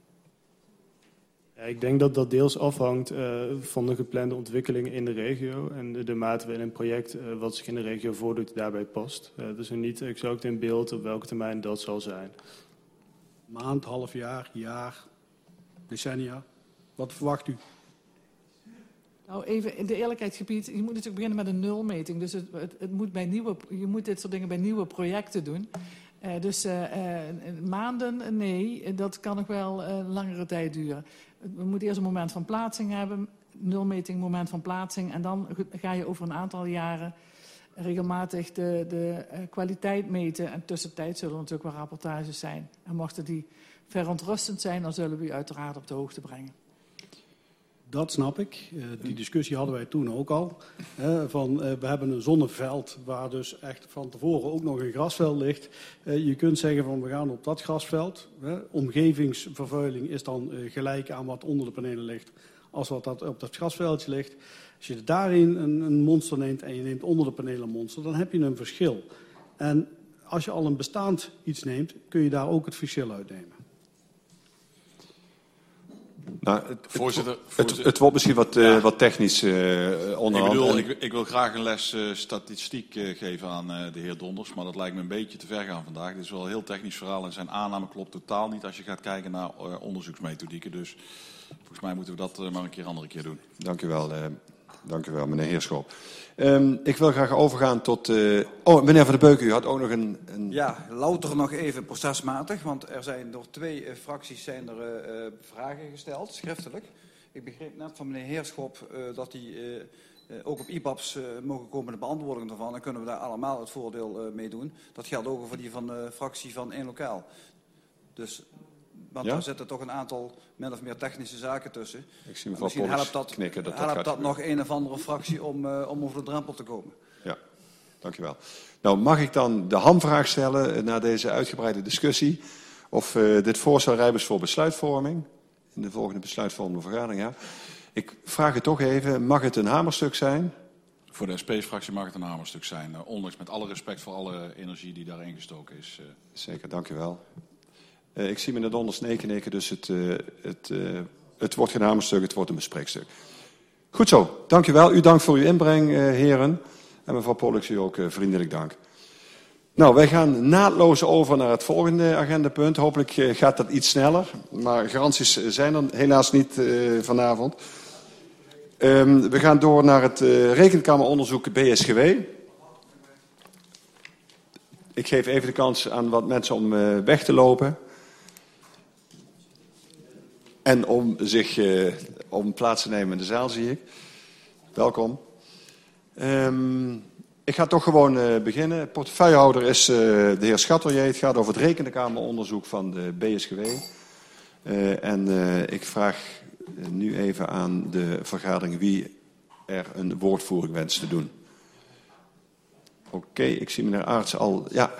Ja, ik denk dat dat deels afhangt uh, van de geplande ontwikkelingen in de regio en de, de mate waarin een project uh, wat zich in de regio voordoet daarbij past. Uh, dus niet exact in beeld op welke termijn dat zal zijn. Maand, half jaar, jaar, decennia. Wat verwacht u? Nou, even in de eerlijkheidsgebied, je moet natuurlijk beginnen met een nulmeting. Dus het, het, het moet bij nieuwe, je moet dit soort dingen bij nieuwe projecten doen. Uh, dus uh, uh, maanden, nee, dat kan nog wel uh, langere tijd duren. We moeten eerst een moment van plaatsing hebben, nulmeting, moment van plaatsing. En dan ga je over een aantal jaren regelmatig de, de uh, kwaliteit meten. En tussentijd zullen er natuurlijk wel rapportages zijn. En mochten die verontrustend zijn, dan zullen we u uiteraard op de hoogte brengen. Dat snap ik. Uh, die discussie hadden wij toen ook al. Uh, van, uh, we hebben een zonneveld waar dus echt van tevoren ook nog een grasveld ligt. Uh, je kunt zeggen van we gaan op dat grasveld. Uh, omgevingsvervuiling is dan uh, gelijk aan wat onder de panelen ligt als wat dat op dat grasveldje ligt. Als je daarin een, een monster neemt en je neemt onder de panelen een monster, dan heb je een verschil. En als je al een bestaand iets neemt, kun je daar ook het verschil uitnemen. Nou, het, voorzitter, het, voorzitter. Het, het wordt misschien wat, uh, ja. wat technisch uh, onderhand. Ik, bedoel, ik, ik wil graag een les uh, statistiek uh, geven aan uh, de heer Donders, maar dat lijkt me een beetje te ver gaan vandaag. Dit is wel een heel technisch verhaal en zijn aanname klopt totaal niet als je gaat kijken naar uh, onderzoeksmethodieken. Dus volgens mij moeten we dat uh, maar een keer een andere keer doen. Dank u wel, uh, dank u wel meneer Heerschop. Um, ik wil graag overgaan tot... Uh... Oh, meneer Van der Beuken, u had ook nog een... een... Ja, louter nog even procesmatig, want er zijn door twee uh, fracties zijn er uh, uh, vragen gesteld, schriftelijk. Ik begreep net van meneer Heerschop uh, dat die uh, uh, ook op I B A B's uh, mogen komen de beantwoording daarvan. Dan kunnen we daar allemaal het voordeel uh, mee doen. Dat geldt ook voor die van de fractie van één lokaal. Dus... Want ja? Er zitten toch een aantal min of meer technische zaken tussen. Ik zie mevrouw Pollux helpt dat, knikken dat helpt dat, dat nog een of andere fractie om, uh, om over de drempel te komen. Ja, dankjewel. Nou, mag ik dan de hamvraag stellen na deze uitgebreide discussie? Of uh, dit voorstel rijp is voor besluitvorming? In de volgende besluitvormende vergadering, ja. Ik vraag het toch even, mag het een hamerstuk zijn? Voor de S P-fractie mag het een hamerstuk zijn. Uh, ondanks met alle respect voor alle energie die daarin gestoken is. Uh. Zeker, dank u wel. Uh, ik zie meneer Donders nee knikken, dus het, uh, het, uh, het wordt geen hamerstuk, het wordt een bespreekstuk. Goed zo, dank u wel. U dank voor uw inbreng, uh, heren. En mevrouw Pollux, u ook uh, vriendelijk dank. Nou, wij gaan naadloos over naar het volgende agendapunt. Hopelijk uh, gaat dat iets sneller, maar garanties zijn er helaas niet uh, vanavond. Um, we gaan door naar het uh, rekenkameronderzoek B S G W. Ik geef even de kans aan wat mensen om uh, weg te lopen. En om zich uh, om plaats te nemen in de zaal, zie ik. Welkom. Um, ik ga toch gewoon uh, beginnen. Portefeuillehouder is uh, de heer Schatelier. Het gaat over het rekenkameronderzoek van de B S G W. Uh, en uh, ik vraag uh, nu even aan de vergadering wie er een woordvoering wenst te doen. Oké, okay, ik zie meneer Aarts al... Ja.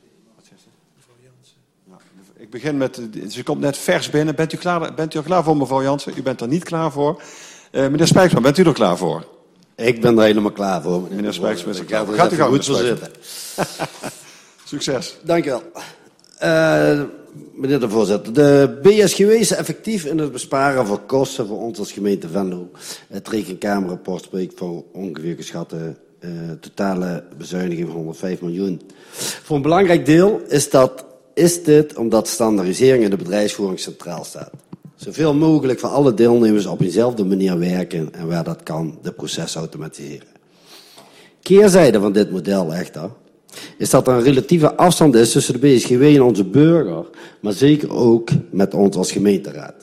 Ik begin met... Ze komt net vers binnen. Bent u, klaar, bent u er klaar voor, mevrouw Jansen? U bent er niet klaar voor. Uh, meneer Spijksman, bent u er klaar voor? Ik ben er helemaal klaar voor. Meneer, meneer Spijksman is er klaar voor. Gaat u gaan goed voor zitten. Succes. Dank u wel. Uh, meneer de voorzitter, de B S G W is effectief in het besparen van kosten voor ons als gemeente Venlo. Het rekenkamerrapport spreekt voor ongeveer geschatte uh, totale bezuiniging van honderdvijf miljoen. Voor een belangrijk deel is, dat, is dit omdat standaardisering in de bedrijfsvoering centraal staat. Zoveel mogelijk van alle deelnemers op eenzelfde manier werken en waar dat kan de processen automatiseren. Keerzijde van dit model echter is dat er een relatieve afstand is tussen de B S G W en onze burger, maar zeker ook met ons als gemeenteraad.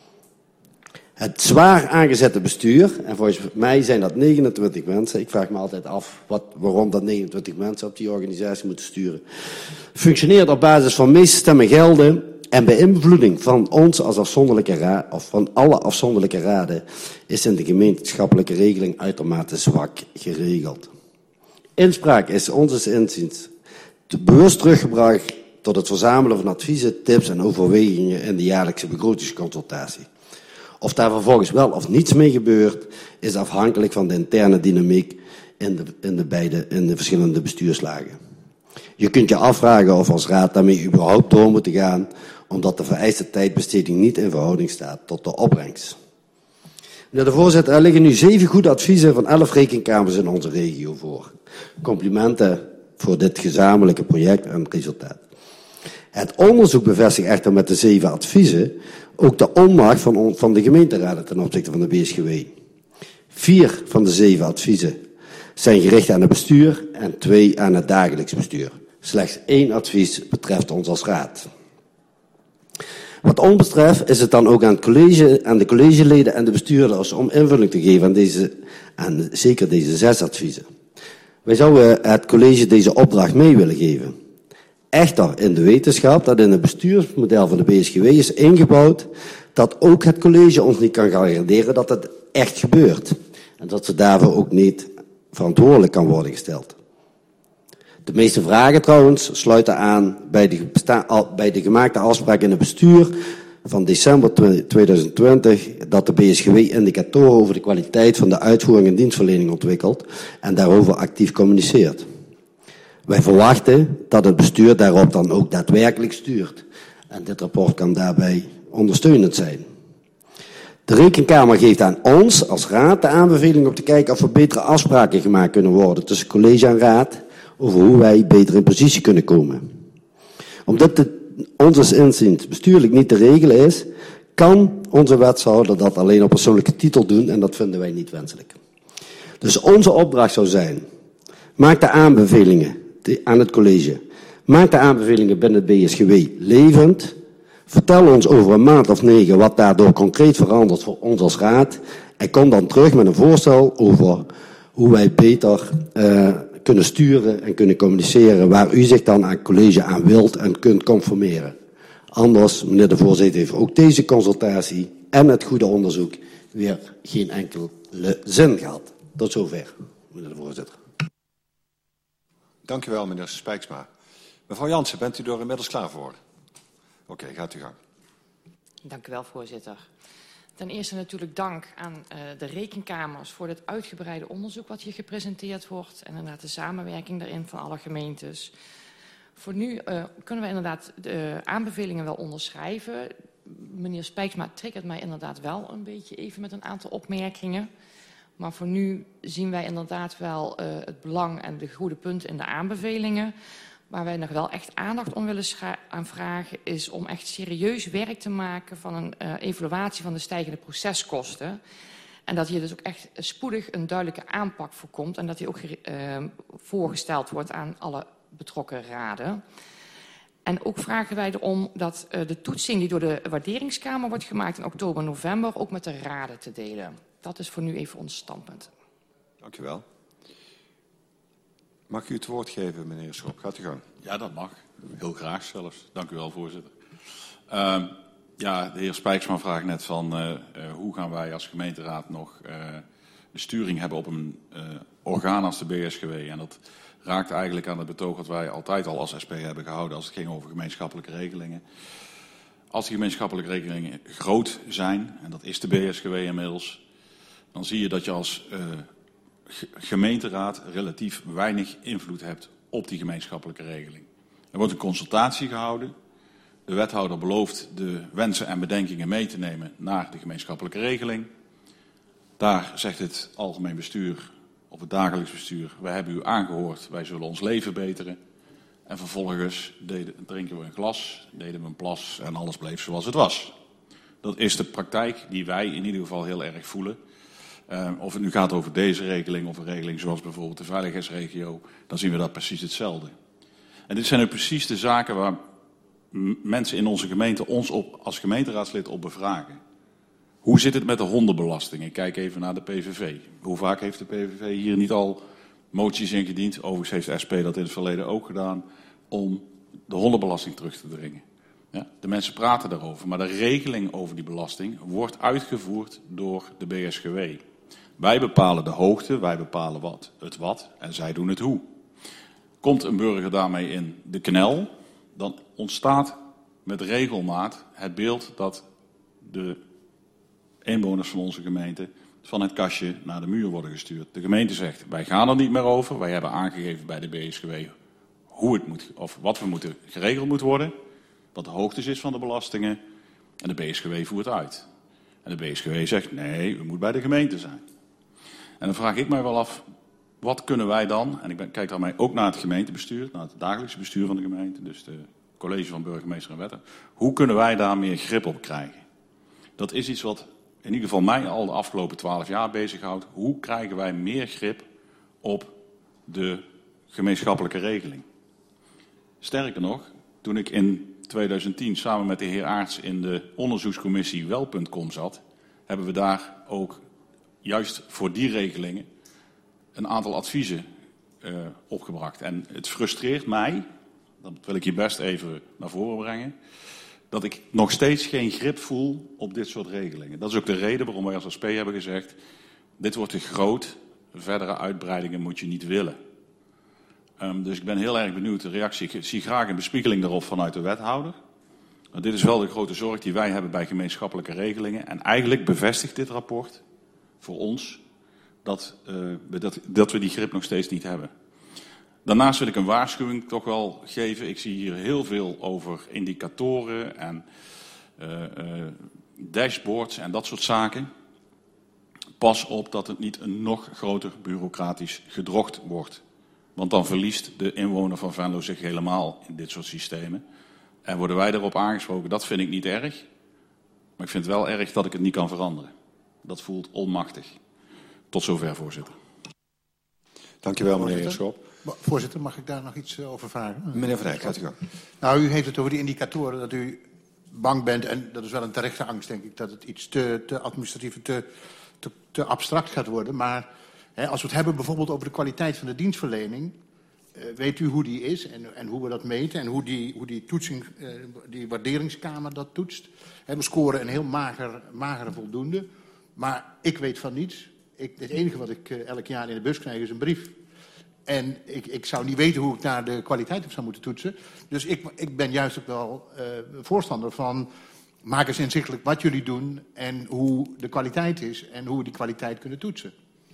Het zwaar aangezette bestuur, en volgens mij zijn dat negenentwintig mensen, ik vraag me altijd af wat, waarom dat negenentwintig mensen op die organisatie moeten sturen, functioneert op basis van meeste stemmen gelden en beïnvloeding van ons als afzonderlijke raad, of van alle afzonderlijke raden, is in de gemeenschappelijke regeling uitermate zwak geregeld. Inspraak is ons inziens bewust teruggebracht tot het verzamelen van adviezen, tips en overwegingen in de jaarlijkse begrotingsconsultatie. Of daar vervolgens wel of niets mee gebeurt, is afhankelijk van de interne dynamiek in de, in de, beide, in de verschillende bestuurslagen. Je kunt je afvragen of als raad daarmee überhaupt door moet gaan, omdat de vereiste tijdbesteding niet in verhouding staat tot de opbrengst. Meneer de voorzitter, er liggen nu zeven goede adviezen van elf rekenkamers in onze regio voor. Complimenten voor dit gezamenlijke project en resultaat. Het onderzoek bevestigt echter met de zeven adviezen ook de onmacht van, on, van de gemeenteraden ten opzichte van de B S G W. Vier van de zeven adviezen zijn gericht aan het bestuur en twee aan het dagelijks bestuur. Slechts één advies betreft ons als raad. Wat ons betreft is het dan ook aan het college, aan de collegeleden en de bestuurders om invulling te geven aan, deze, aan zeker deze zes adviezen. Wij zouden het college deze opdracht mee willen geven. Echter in de wetenschap dat in het bestuursmodel van de B S G W is ingebouwd dat ook het college ons niet kan garanderen dat het echt gebeurt. En dat ze daarvoor ook niet verantwoordelijk kan worden gesteld. De meeste vragen trouwens sluiten aan bij de, bij de gemaakte afspraak in het bestuur van december tweeduizend twintig dat de B S G W indicatoren over de kwaliteit van de uitvoering en dienstverlening ontwikkelt en daarover actief communiceert. Wij verwachten dat het bestuur daarop dan ook daadwerkelijk stuurt. En dit rapport kan daarbij ondersteunend zijn. De Rekenkamer geeft aan ons als raad de aanbeveling om te kijken of er betere afspraken gemaakt kunnen worden tussen college en raad over hoe wij beter in positie kunnen komen. Omdat het ons inziens bestuurlijk niet te regelen is, kan onze wethouder dat alleen op persoonlijke titel doen en dat vinden wij niet wenselijk. Dus onze opdracht zou zijn, maak de aanbevelingen aan het college, maak de aanbevelingen binnen het B S G W levend, vertel ons over een maand of negen wat daardoor concreet verandert voor ons als raad en kom dan terug met een voorstel over hoe wij beter uh, kunnen sturen en kunnen communiceren waar u zich dan aan college aan wilt en kunt conformeren. Anders, meneer de voorzitter, heeft ook deze consultatie en het goede onderzoek weer geen enkele zin gehad. Tot zover, meneer de voorzitter. Dank u wel, meneer Spijksma. Mevrouw Jansen, bent u er inmiddels klaar voor? Oké, okay, gaat u gang. Dank u wel, voorzitter. Ten eerste natuurlijk dank aan uh, de rekenkamers voor dit uitgebreide onderzoek wat hier gepresenteerd wordt. En inderdaad de samenwerking daarin van alle gemeentes. Voor nu uh, kunnen we inderdaad de aanbevelingen wel onderschrijven. Meneer Spijksma triggert mij inderdaad wel een beetje even met een aantal opmerkingen. Maar voor nu zien wij inderdaad wel uh, het belang en de goede punten in de aanbevelingen. Waar wij nog wel echt aandacht om willen aan vragen is om echt serieus werk te maken van een uh, evaluatie van de stijgende proceskosten. En dat hier dus ook echt spoedig een duidelijke aanpak voor komt en dat die ook uh, voorgesteld wordt aan alle betrokken raden. En ook vragen wij erom dat uh, de toetsing die door de waarderingskamer wordt gemaakt in oktober, november ook met de raden te delen. Dat is voor nu even ons standpunt. Dank u wel. Mag u het woord geven, meneer Schop? Gaat u gang. Ja, dat mag. Heel graag zelfs. Dank u wel, voorzitter. Uh, ja, de heer Spijksma vraagt net van uh, uh, hoe gaan wij als gemeenteraad nog uh, de sturing hebben op een uh, orgaan als de B S G W. En dat raakt eigenlijk aan het betoog dat wij altijd al als S P hebben gehouden als het ging over gemeenschappelijke regelingen. Als die gemeenschappelijke regelingen groot zijn, en dat is de B S G W inmiddels, dan zie je dat je als uh, gemeenteraad relatief weinig invloed hebt op die gemeenschappelijke regeling. Er wordt een consultatie gehouden. De wethouder belooft de wensen en bedenkingen mee te nemen naar de gemeenschappelijke regeling. Daar zegt het algemeen bestuur op het dagelijks bestuur. Wij hebben u aangehoord, wij zullen ons leven beteren. En vervolgens deden, drinken we een glas, deden we een plas en alles bleef zoals het was. Dat is de praktijk die wij in ieder geval heel erg voelen. Uh, of het nu gaat over deze regeling of een regeling zoals bijvoorbeeld de veiligheidsregio, dan zien we dat precies hetzelfde. En dit zijn ook precies de zaken waar m- mensen in onze gemeente ons op, als gemeenteraadslid op bevragen. Hoe zit het met de hondenbelasting? Ik kijk even naar de P V V. Hoe vaak heeft de P V V hier niet al moties ingediend? Overigens heeft de S P dat in het verleden ook gedaan om de hondenbelasting terug te dringen. Ja, de mensen praten daarover, maar de regeling over die belasting wordt uitgevoerd door de B S G W. Wij bepalen de hoogte, wij bepalen wat, het wat en zij doen het hoe. Komt een burger daarmee in de knel, dan ontstaat met regelmaat het beeld dat de inwoners van onze gemeente van het kastje naar de muur worden gestuurd. De gemeente zegt, wij gaan er niet meer over. Wij hebben aangegeven bij de B S G W hoe het moet, of wat we moeten geregeld moet worden. Wat de hoogte is van de belastingen. En de B S G W voert uit. En de B S G W zegt, nee, u moet bij de gemeente zijn. En dan vraag ik mij wel af, wat kunnen wij dan, en ik ben, kijk daarmee ook naar het gemeentebestuur, naar het dagelijkse bestuur van de gemeente, dus de college van burgemeester en wetten, hoe kunnen wij daar meer grip op krijgen? Dat is iets wat in ieder geval mij al de afgelopen twaalf jaar bezighoudt. Hoe krijgen wij meer grip op de gemeenschappelijke regeling? Sterker nog, toen ik in tweeduizend tien samen met de heer Aarts in de onderzoekscommissie wel punt com zat, hebben we daar ook juist voor die regelingen een aantal adviezen uh, opgebracht. En het frustreert mij, dat wil ik hier best even naar voren brengen, dat ik nog steeds geen grip voel op dit soort regelingen. Dat is ook de reden waarom wij als S P hebben gezegd, dit wordt te groot, verdere uitbreidingen moet je niet willen. Um, dus ik ben heel erg benieuwd de reactie. Ik zie graag een bespiegeling daarop vanuit de wethouder. Maar dit is wel de grote zorg die wij hebben bij gemeenschappelijke regelingen. En eigenlijk bevestigt dit rapport voor ons dat, uh, we, dat, dat we die grip nog steeds niet hebben. Daarnaast wil ik een waarschuwing toch wel geven. Ik zie hier heel veel over indicatoren en uh, uh, dashboards en dat soort zaken. Pas op dat het niet een nog groter bureaucratisch gedrocht wordt. Want dan verliest de inwoner van Venlo zich helemaal in dit soort systemen. En worden wij erop aangesproken, dat vind ik niet erg. Maar ik vind het wel erg dat ik het niet kan veranderen. Dat voelt onmachtig. Tot zover, voorzitter. Dankjewel, meneer Heerschop. Voorzitter, mag ik daar nog iets over vragen? Meneer Van Dijk, gaat u gang. Nou, u heeft het over die indicatoren, dat u bang bent, en dat is wel een terechte angst, denk ik, dat het iets te, te administratief en te, te, te abstract gaat worden. Maar hè, als we het hebben bijvoorbeeld over de kwaliteit van de dienstverlening, uh, weet u hoe die is en, en hoe we dat meten en hoe die, hoe die, toetsing, uh, die waarderingskamer dat toetst. Hè, we scoren een heel mager, magere voldoende, maar ik weet van niets. Ik, het enige wat ik uh, elk jaar in de bus krijg is een brief. En ik, ik zou niet weten hoe ik daar de kwaliteit op zou moeten toetsen. Dus ik, ik ben juist ook wel uh, voorstander van, maak eens inzichtelijk wat jullie doen en hoe de kwaliteit is en hoe we die kwaliteit kunnen toetsen.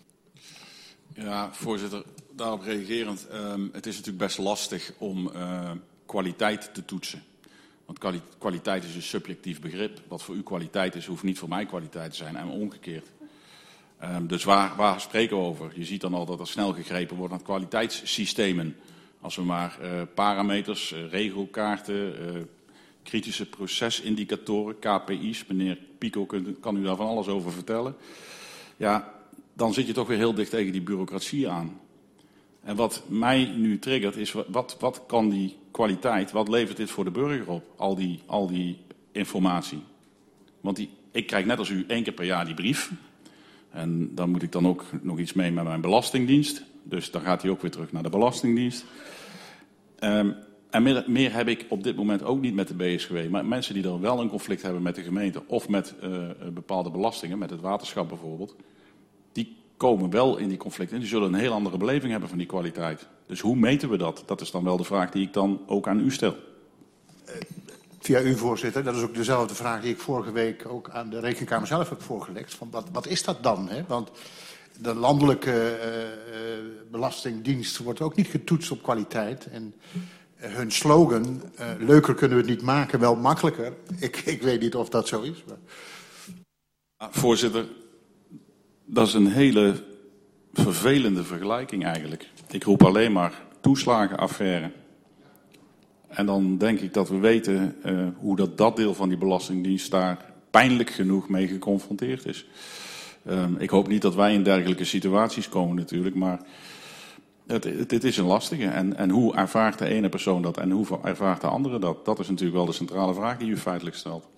Ja, voorzitter, daarop reagerend. Um, het is natuurlijk best lastig om uh, kwaliteit te toetsen. Want kwali- kwaliteit is een subjectief begrip. Wat voor u kwaliteit is, hoeft niet voor mij kwaliteit te zijn en omgekeerd. Um, dus waar, waar spreken we over? Je ziet dan al dat er snel gegrepen wordt naar kwaliteitssystemen. Als we maar uh, parameters, uh, regelkaarten, uh, kritische procesindicatoren, K P I's, meneer Pico kunt, kan u daar van alles over vertellen. Ja, dan zit je toch weer heel dicht tegen die bureaucratie aan. En wat mij nu triggert is, wat, wat kan die kwaliteit, wat levert dit voor de burger op, al die, al die informatie? Want die, ik krijg net als u één keer per jaar die brief. En dan moet ik dan ook nog iets mee met mijn belastingdienst. Dus dan gaat hij ook weer terug naar de belastingdienst. Um, en meer, meer heb ik op dit moment ook niet met de B S G W. Maar mensen die er wel een conflict hebben met de gemeente of met uh, bepaalde belastingen, met het waterschap bijvoorbeeld, die komen wel in die conflicten en die zullen een heel andere beleving hebben van die kwaliteit. Dus hoe meten we dat? Dat is dan wel de vraag die ik dan ook aan u stel. Uh, via u, voorzitter, dat is ook dezelfde vraag die ik vorige week ook aan de Rekenkamer zelf heb voorgelegd. Van wat, wat is dat dan? Hè? Want de landelijke uh, uh, belastingdienst wordt ook niet getoetst op kwaliteit. En uh, hun slogan, uh, leuker kunnen we het niet maken, wel makkelijker. Ik, ik weet niet of dat zo is. Maar... Voorzitter, dat is een hele vervelende vergelijking eigenlijk. Ik roep alleen maar toeslagenaffaire. En dan denk ik dat we weten uh, hoe dat, dat deel van die Belastingdienst daar pijnlijk genoeg mee geconfronteerd is. Um, ik hoop niet dat wij in dergelijke situaties komen natuurlijk, maar het, het, het is een lastige. En, en hoe ervaart de ene persoon dat en hoe ervaart de andere dat? Dat is natuurlijk wel de centrale vraag die u feitelijk stelt.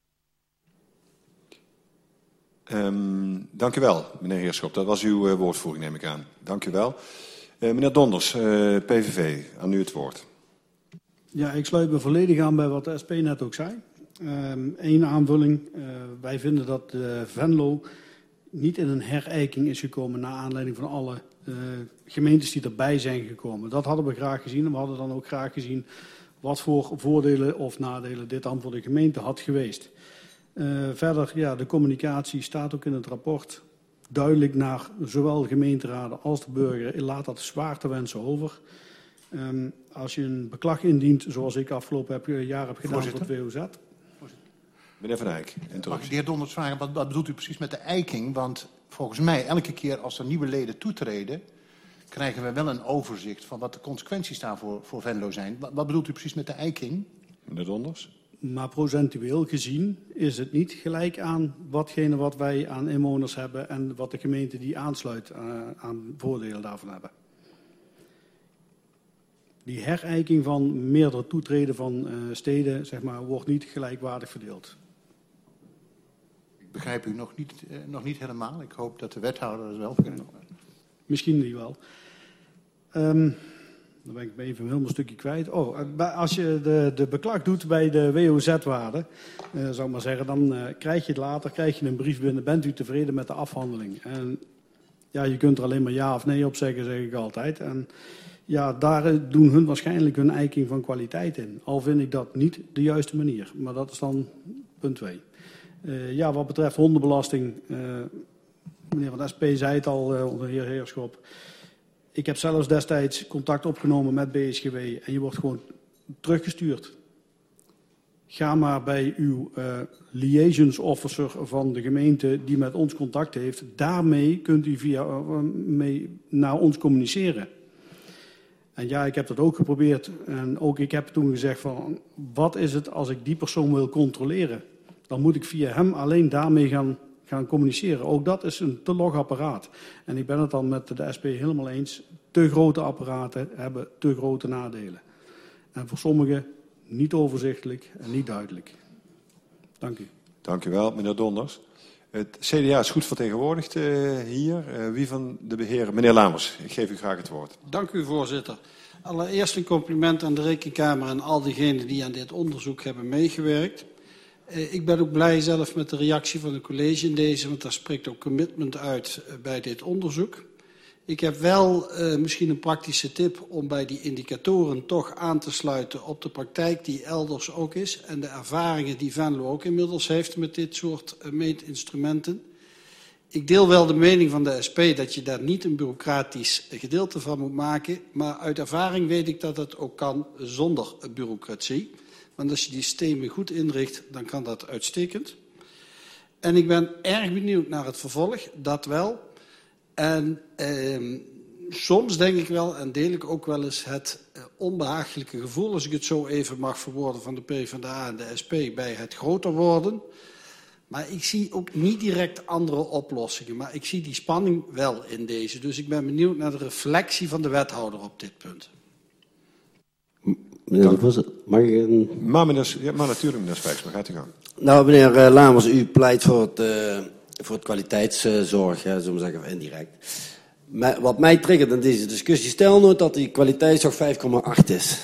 Um, dank u wel, meneer Heerschop. Dat was uw uh, woordvoering, neem ik aan. Dank u wel. Uh, meneer Donders, uh, P V V, aan u het woord. Ja, ik sluit me volledig aan bij wat de S P net ook zei. Eén um, aanvulling. Uh, wij vinden dat uh, Venlo niet in een herijking is gekomen naar aanleiding van alle uh, gemeentes die erbij zijn gekomen. Dat hadden we graag gezien en we hadden dan ook graag gezien wat voor voordelen of nadelen dit dan voor de gemeente had geweest. Uh, verder, ja, de communicatie staat ook in het rapport duidelijk naar zowel gemeenteraden als de burger. Laat dat zwaar te wensen over. Um, als je een beklag indient, zoals ik afgelopen heb, jaar heb gedaan Voorzitter. voor het W O Z. Meneer Van Eyck, Mag ik de heer Donders vragen, wat, wat bedoelt u precies met de eiking? Want volgens mij, elke keer als er nieuwe leden toetreden, krijgen we wel een overzicht van wat de consequenties daarvoor voor Venlo zijn. Wat, wat bedoelt u precies met de eiking? Meneer Donders? Maar procentueel gezien is het niet gelijk aan watgene wat wij aan inwoners hebben en wat de gemeente die aansluit uh, aan voordelen daarvan hebben. Die herijking van meerdere toetreden van uh, steden, zeg maar, wordt niet gelijkwaardig verdeeld. Ik begrijp u nog niet, uh, nog niet helemaal. Ik hoop dat de wethouder het wel begrijpt. Misschien niet wel. Um, dan ben ik even helemaal een stukje kwijt. Oh, als je de, de beklag doet bij de W O Z-waarde, uh, zou ik maar zeggen, dan uh, krijg je het later, krijg je een brief binnen, bent u tevreden met de afhandeling? En ja, je kunt er alleen maar ja of nee op zeggen, zeg ik altijd. En ja, daar doen hun waarschijnlijk hun eiking van kwaliteit in. Al vind ik dat niet de juiste manier. Maar dat is dan punt twee. Uh, ja, wat betreft hondenbelasting, uh, meneer Van de S P zei het al, uh, onder de heer Heerschop. Ik heb zelfs destijds contact opgenomen met B S G W en je wordt gewoon teruggestuurd. Ga maar bij uw uh, liaisons officer van de gemeente die met ons contact heeft. Daarmee kunt u via, uh, mee naar ons communiceren. En ja, ik heb dat ook geprobeerd. En ook ik heb toen gezegd van, wat is het als ik die persoon wil controleren? Dan moet ik via hem alleen daarmee gaan, gaan communiceren. Ook dat is een te log apparaat. En ik ben het dan met de S P helemaal eens. Te grote apparaten hebben te grote nadelen. En voor sommigen niet overzichtelijk en niet duidelijk. Dank u. Dank u wel, meneer Donders. Het C D A is goed vertegenwoordigd uh, hier. Uh, wie van de beheren? Meneer Lamers, ik geef u graag het woord. Dank u, voorzitter. Allereerst een compliment aan de Rekenkamer en al diegenen die aan dit onderzoek hebben meegewerkt. Uh, ik ben ook blij zelf met de reactie van het college in deze, want daar spreekt ook commitment uit uh, bij dit onderzoek. Ik heb wel uh, misschien een praktische tip om bij die indicatoren toch aan te sluiten op de praktijk die elders ook is en de ervaringen die Venlo ook inmiddels heeft met dit soort uh, meetinstrumenten. Ik deel wel de mening van de S P dat je daar niet een bureaucratisch gedeelte van moet maken, maar uit ervaring weet ik dat het ook kan zonder bureaucratie. Want als je die systemen goed inricht, dan kan dat uitstekend. En ik ben erg benieuwd naar het vervolg, dat wel. En eh, soms denk ik wel, en deel ik ook wel eens het eh, onbehagelijke gevoel, als ik het zo even mag verwoorden, van de PvdA en de S P bij het groter worden. Maar ik zie ook niet direct andere oplossingen. Maar ik zie die spanning wel in deze. Dus ik ben benieuwd naar de reflectie van de wethouder op dit punt. Meneer de voorzitter, mag ik een... Maar, meneer, ja, maar natuurlijk, meneer Spijksma, gaat u gaan. Nou, meneer uh, Lamers, u pleit voor het, uh, voor het kwaliteitszorg, ja, zullen we zeggen, of indirect. Maar wat mij triggert in deze discussie, stel nou dat die kwaliteitszorg vijf komma acht is.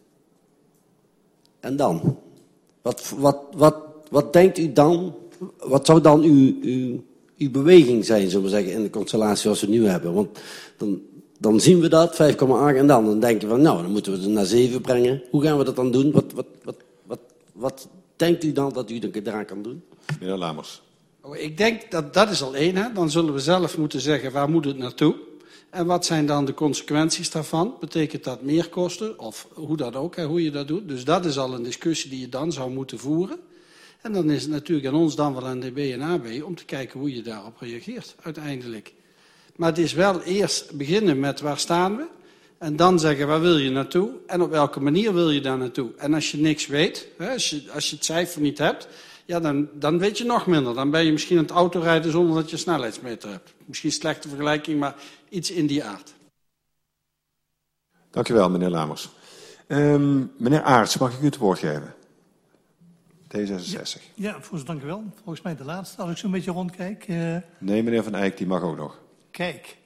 En dan? Wat, wat, wat, wat denkt u dan? Wat zou dan uw, uw, uw beweging zijn, zullen we zeggen, in de constellatie zoals we nu hebben? Want dan, dan zien we dat, vijf komma acht, en dan, dan denken we, nou, dan moeten we het naar zeven brengen. Hoe gaan we dat dan doen? Wat, wat, wat, wat, wat denkt u dan dat u eraan kan doen? Meneer Lamers. Ik denk dat dat is al één. Hè? Dan zullen we zelf moeten zeggen, waar moet het naartoe? En wat zijn dan de consequenties daarvan? Betekent dat meer kosten? Of hoe dat ook, hè, hoe je dat doet. Dus dat is al een discussie die je dan zou moeten voeren. En dan is het natuurlijk aan ons dan wel aan de B N A B om te kijken hoe je daarop reageert uiteindelijk. Maar het is wel eerst beginnen met waar staan we. En dan zeggen waar wil je naartoe en op welke manier wil je daar naartoe. En als je niks weet, hè, als, je, als je het cijfer niet hebt, ja, dan, dan weet je nog minder. Dan ben je misschien aan het autorijden zonder dat je een snelheidsmeter hebt. Misschien een slechte vergelijking, maar iets in die aard. Dank u wel, meneer Lamers. Um, meneer Aarts, mag ik u het woord geven? D zesenzestig. Ja, ja, voorzitter, dank u wel. Volgens mij de laatste, als ik zo'n beetje rondkijk. Uh... Nee, meneer Van Eyck, die mag ook nog. Kijk.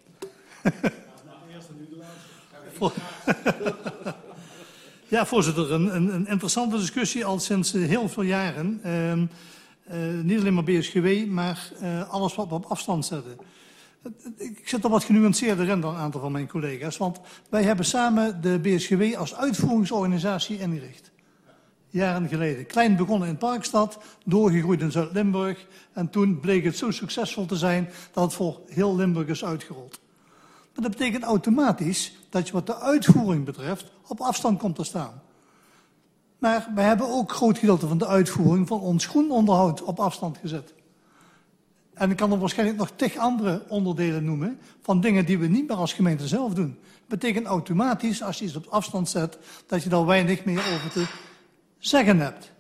Ja, voorzitter, een, een, een interessante discussie al sinds uh, heel veel jaren. Uh, uh, niet alleen maar B S G W, maar uh, alles wat we op afstand zetten. Ik zit er wat genuanceerder in dan een aantal van mijn collega's. Want wij hebben samen de B S G W als uitvoeringsorganisatie ingericht. Jaren geleden. Klein begonnen in Parkstad, doorgegroeid in Zuid-Limburg. En toen bleek het zo succesvol te zijn dat het voor heel Limburg is uitgerold. Maar dat betekent automatisch dat je wat de uitvoering betreft op afstand komt te staan. Maar wij hebben ook een groot gedeelte van de uitvoering van ons groenonderhoud op afstand gezet. En ik kan er waarschijnlijk nog tig andere onderdelen noemen van dingen die we niet meer als gemeente zelf doen. Dat betekent automatisch, als je iets op afstand zet, dat je daar weinig meer over te zeggen hebt.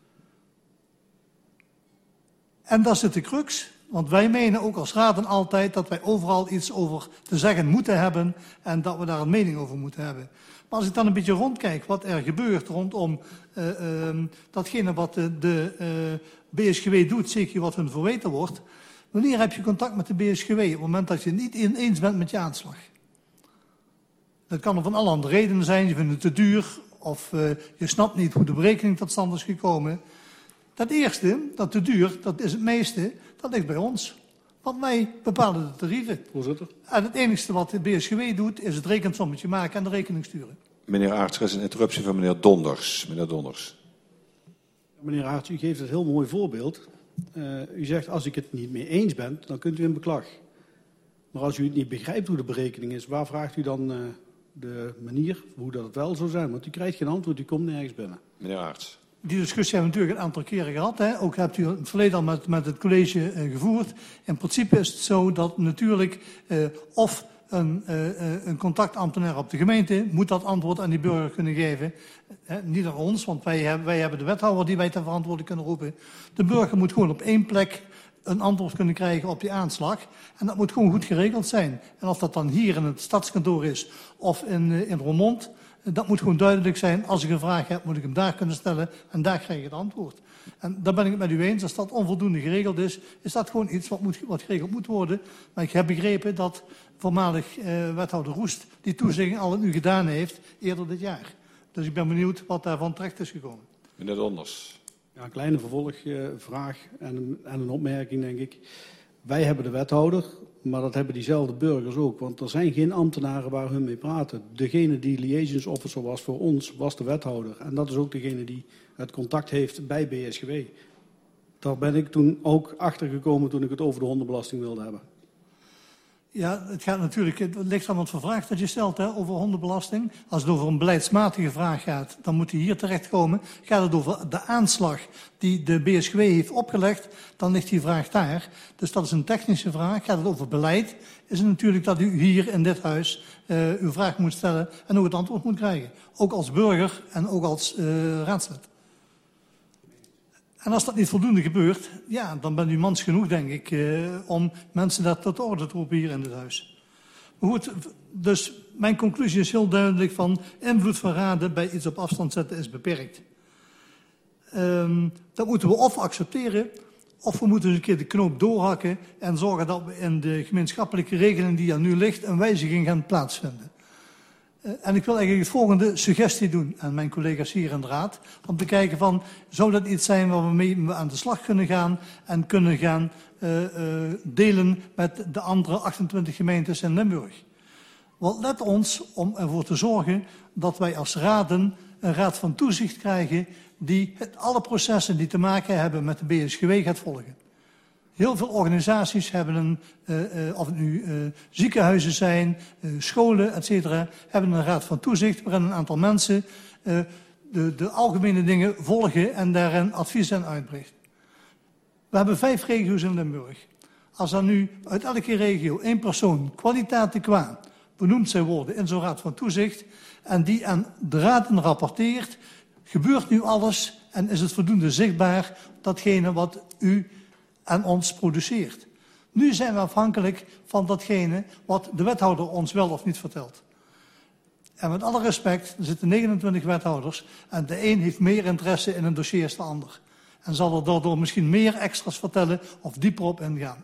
En dat zit de crux. Want wij menen ook als raden altijd dat wij overal iets over te zeggen moeten hebben en dat we daar een mening over moeten hebben. Maar als ik dan een beetje rondkijk wat er gebeurt rondom uh, uh, datgene wat de, de uh, B S G W doet, zeker wat hun verweten wordt. Wanneer heb je contact met de B S G W? Op het moment dat je het niet eens bent met je aanslag. Dat kan er van alle andere redenen zijn. Je vindt het te duur of uh, je snapt niet hoe de berekening tot stand is gekomen. Dat eerste, dat te duur, dat is het meeste, dat ligt bij ons. Want wij bepalen de tarieven. Voorzitter. En het enige wat de B S G W doet, is het rekensommetje maken en de rekening sturen. Meneer Aarts, er is een interruptie van meneer Donders. Meneer Donders. Meneer Aarts, u geeft een heel mooi voorbeeld. Uh, u zegt, als ik het niet mee eens ben, dan kunt u in beklag. Maar als u het niet begrijpt hoe de berekening is, waar vraagt u dan uh, de manier hoe dat wel zou zijn? Want u krijgt geen antwoord, u komt nergens binnen. Meneer Aarts. Die discussie hebben we natuurlijk een aantal keren gehad. Hè. Ook hebt u in het verleden al met, met het college uh, gevoerd. In principe is het zo dat natuurlijk uh, of een, uh, een contactambtenaar op de gemeente moet dat antwoord aan die burger kunnen geven. Uh, niet aan ons, want wij hebben, wij hebben de wethouder die wij ter verantwoording kunnen roepen. De burger moet gewoon op één plek een antwoord kunnen krijgen op die aanslag. En dat moet gewoon goed geregeld zijn. En of dat dan hier in het stadskantoor is of in, uh, in Roermond, dat moet gewoon duidelijk zijn. Als ik een vraag heb, moet ik hem daar kunnen stellen en daar krijg ik het antwoord. En daar ben ik het met u eens. Als dat onvoldoende geregeld is, is dat gewoon iets wat, moet, wat geregeld moet worden. Maar ik heb begrepen dat voormalig uh, wethouder Roest die toezegging al nu gedaan heeft, eerder dit jaar. Dus ik ben benieuwd wat daarvan terecht is gekomen. Meneer Donders. Ja, een kleine vervolgvraag en een, en een opmerking, denk ik. Wij hebben de wethouder, maar dat hebben diezelfde burgers ook. Want er zijn geen ambtenaren waar hun mee praten. Degene die liaisons officer was voor ons, was de wethouder. En dat is ook degene die het contact heeft bij B S G W. Daar ben ik toen ook achter gekomen toen ik het over de hondenbelasting wilde hebben. Ja, het gaat natuurlijk, het ligt aan wat voor vraag dat je stelt hè, over hondenbelasting. Als het over een beleidsmatige vraag gaat, dan moet die hier terechtkomen. Gaat het over de aanslag die de B S G W heeft opgelegd, dan ligt die vraag daar. Dus dat is een technische vraag. Gaat het over beleid, is het natuurlijk dat u hier in dit huis uh, uw vraag moet stellen en ook het antwoord moet krijgen. Ook als burger en ook als uh, raadslid. En als dat niet voldoende gebeurt, ja, dan bent u mans genoeg, denk ik, uh, om mensen dat tot de orde te roepen hier in dit huis. Maar goed, dus mijn conclusie is heel duidelijk van invloed van raden bij iets op afstand zetten is beperkt. Um, dat moeten we of accepteren, of we moeten eens een keer de knoop doorhakken en zorgen dat we in de gemeenschappelijke regeling die er nu ligt een wijziging gaan plaatsvinden. Uh, en ik wil eigenlijk het volgende suggestie doen aan mijn collega's hier in de raad. Om te kijken van, zou dat iets zijn waar we mee aan de slag kunnen gaan en kunnen gaan uh, uh, delen met de andere achtentwintig gemeentes in Limburg. Want let ons om ervoor te zorgen dat wij als raden een raad van toezicht krijgen die het, alle processen die te maken hebben met de B S G W gaat volgen. Heel veel organisaties hebben een, uh, uh, of het nu uh, ziekenhuizen zijn, uh, scholen, et cetera, hebben een raad van toezicht waarin een aantal mensen uh, de, de algemene dingen volgen en daarin advies aan uitbrengt. We hebben vijf regio's in Limburg. Als er nu uit elke regio één persoon kwaliteit qua benoemd zou worden in zo'n raad van toezicht en die aan de raden rapporteert, gebeurt nu alles en is het voldoende zichtbaar datgene wat u aan ons produceert. Nu zijn we afhankelijk van datgene wat de wethouder ons wel of niet vertelt. En met alle respect, er zitten negenentwintig wethouders en de een heeft meer interesse in een dossier dan de ander. En zal er daardoor misschien meer extra's vertellen of dieper op ingaan.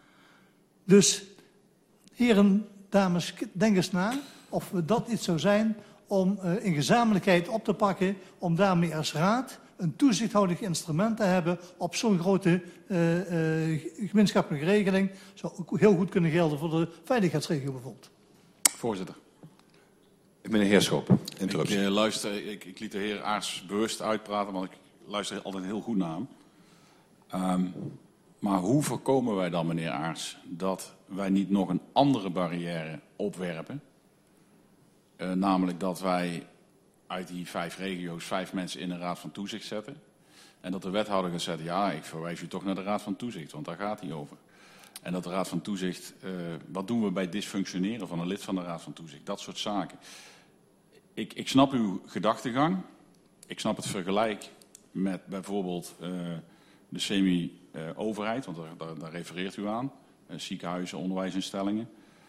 Dus, heren, dames, denk eens na of we dat iets zou zijn om uh, in gezamenlijkheid op te pakken, om daarmee als raad een toezichthoudend instrument te hebben op zo'n grote uh, uh, gemeenschappelijke regeling. Zou ook heel goed kunnen gelden voor de veiligheidsregio bijvoorbeeld. Voorzitter. Meneer Heerschop, interruptie. Ik, uh, luister, ik, ik liet de heer Aarts bewust uitpraten, want ik luister altijd heel goed naar hem. Um, maar hoe voorkomen wij dan, meneer Aarts, dat wij niet nog een andere barrière opwerpen? Uh, namelijk dat wij uit die vijf regio's vijf mensen in een raad van toezicht zetten. En dat de wethouder gaat zeggen, ja, ik verwijs u toch naar de raad van toezicht, want daar gaat hij over. En dat de raad van toezicht, uh, wat doen we bij dysfunctioneren van een lid van de raad van toezicht? Dat soort zaken. Ik, ik snap uw gedachtegang. Ik snap het vergelijk met bijvoorbeeld uh, de semi-overheid, want daar, daar, daar refereert u aan. Uh, ziekenhuizen, onderwijsinstellingen.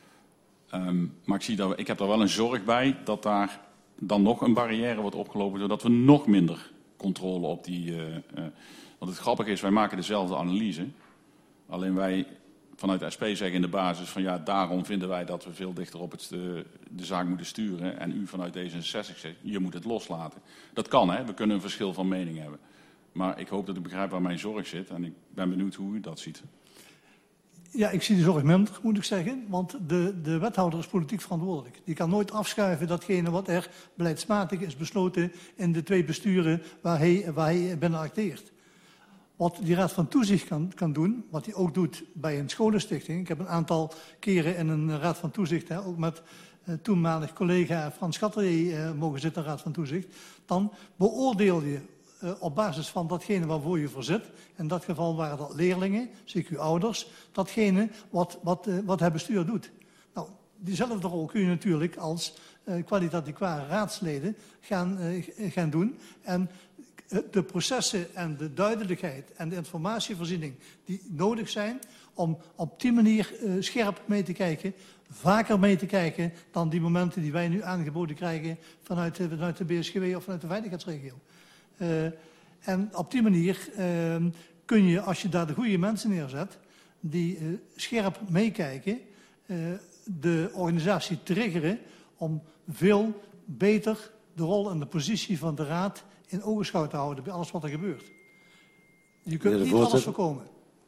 Um, maar ik, zie dat we, ik heb daar wel een zorg bij dat daar dan nog een barrière wordt opgelopen, zodat we nog minder controle op die... Uh, uh, want het grappige is, wij maken dezelfde analyse. Alleen wij vanuit de S P zeggen in de basis van ja, daarom vinden wij dat we veel dichter op het, uh, de zaak moeten sturen. En u vanuit D zesenzestig zegt, je moet het loslaten. Dat kan, hè. We kunnen een verschil van mening hebben. Maar ik hoop dat u begrijpt waar mijn zorg zit. En ik ben benieuwd hoe u dat ziet. Ja, ik zie de zorg minder, moet ik zeggen. Want de, de wethouder is politiek verantwoordelijk. Die kan nooit afschuiven datgene wat er beleidsmatig is besloten in de twee besturen waar hij, waar hij binnen acteert. Wat die raad van toezicht kan, kan doen, wat hij ook doet bij een scholenstichting. Ik heb een aantal keren in een raad van toezicht, hè, ook met uh, toenmalig collega Frans Schatterier uh, mogen zitten in de raad van toezicht. Dan beoordeel je uh, op basis van datgene waarvoor je voor zit. In dat geval waren dat leerlingen, C Q ouders, datgene wat, wat, uh, wat het bestuur doet. Nou, diezelfde rol kun je natuurlijk als uh, kwalitatief qua raadsleden gaan, uh, gaan doen. En de processen en de duidelijkheid en de informatievoorziening die nodig zijn om op die manier uh, scherp mee te kijken, vaker mee te kijken dan die momenten die wij nu aangeboden krijgen vanuit, uh, vanuit de B S G W of vanuit de veiligheidsregio. Uh, en op die manier uh, kun je, als je daar de goede mensen neerzet, die uh, scherp meekijken, uh, de organisatie triggeren om veel beter de rol en de positie van de raad in ogenschouw te houden bij alles wat er gebeurt. Je kunt niet alles voorkomen.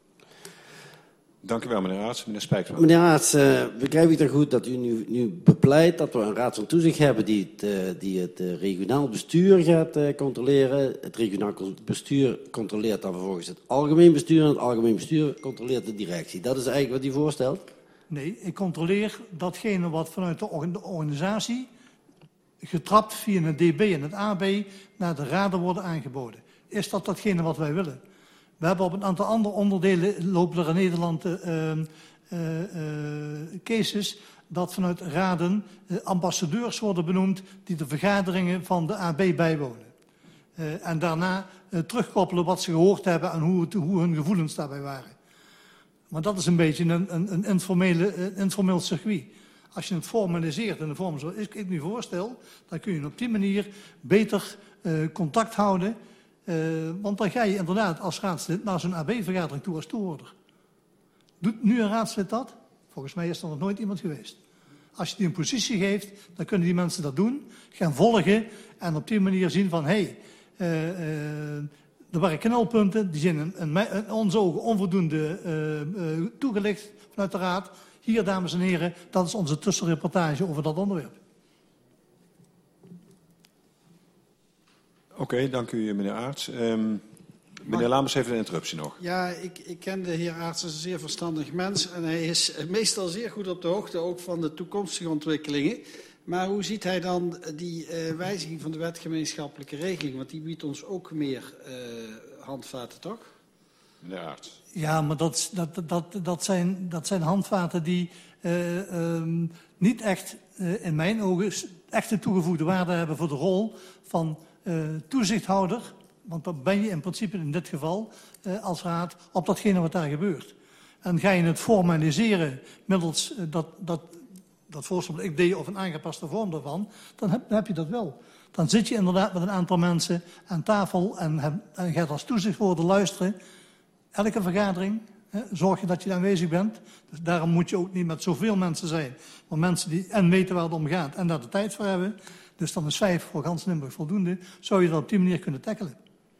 Dank u wel, meneer Aarts. Meneer Spijksma. Meneer Aarts, uh, begrijp ik dan goed dat u nu, nu bepleit dat we een raad van toezicht hebben die het, uh, die het uh, regionaal bestuur gaat uh, controleren. Het regionaal bestuur controleert dan vervolgens het algemeen bestuur en het algemeen bestuur controleert de directie. Dat is eigenlijk wat u voorstelt? Nee, ik controleer datgene wat vanuit de organisatie getrapt via het D B en het A B naar de raden worden aangeboden. Is dat datgene wat wij willen? We hebben op een aantal andere onderdelen lopen er in Nederland uh, uh, uh, cases dat vanuit raden uh, ambassadeurs worden benoemd die de vergaderingen van de A B bijwonen. Uh, en daarna uh, terugkoppelen wat ze gehoord hebben en hoe, het, hoe hun gevoelens daarbij waren. Maar dat is een beetje een, een, een informele, uh, informeel circuit. Als je het formaliseert in de vorm zoals ik het nu voorstel, dan kun je op die manier beter uh, contact houden. Uh, want dan ga je inderdaad als raadslid naar zo'n A B-vergadering toe als toehoorder. Doet nu een raadslid dat? Volgens mij is er nog nooit iemand geweest. Als je die een positie geeft, dan kunnen die mensen dat doen, gaan volgen en op die manier zien van, hé, hey, uh, uh, er waren knelpunten, die zijn in, in, in onze ogen onvoldoende uh, uh, toegelicht vanuit de raad. Hier, dames en heren, dat is onze tussenreportage over dat onderwerp. Oké, okay, dank u meneer Aarts. Um, meneer Lamers heeft een interruptie nog. Ja, ik, ik ken de heer Aarts als een zeer verstandig mens. En hij is meestal zeer goed op de hoogte ook van de toekomstige ontwikkelingen. Maar hoe ziet hij dan die uh, wijziging van de wet gemeenschappelijke regeling? Want die biedt ons ook meer uh, handvaten, toch? Meneer Aerts. Ja, maar dat, dat, dat, dat, zijn, dat zijn handvaten die uh, um, niet echt, uh, in mijn ogen, echt de toegevoegde waarde hebben voor de rol van uh, toezichthouder. Want dat ben je in principe in dit geval uh, als raad op datgene wat daar gebeurt. En ga je het formaliseren middels uh, dat, dat, dat voorstel dat ik deed of een aangepaste vorm daarvan, dan heb, dan heb je dat wel. Dan zit je inderdaad met een aantal mensen aan tafel en, heb, en gaat als toezichthouder luisteren. Elke vergadering, hè, zorg je dat je aanwezig bent. Dus daarom moet je ook niet met zoveel mensen zijn. Maar mensen die en weten waar het om gaat en daar de tijd voor hebben. Dus dan is vijf voor gans Limburg voldoende. Zou je dat op die manier kunnen tackelen.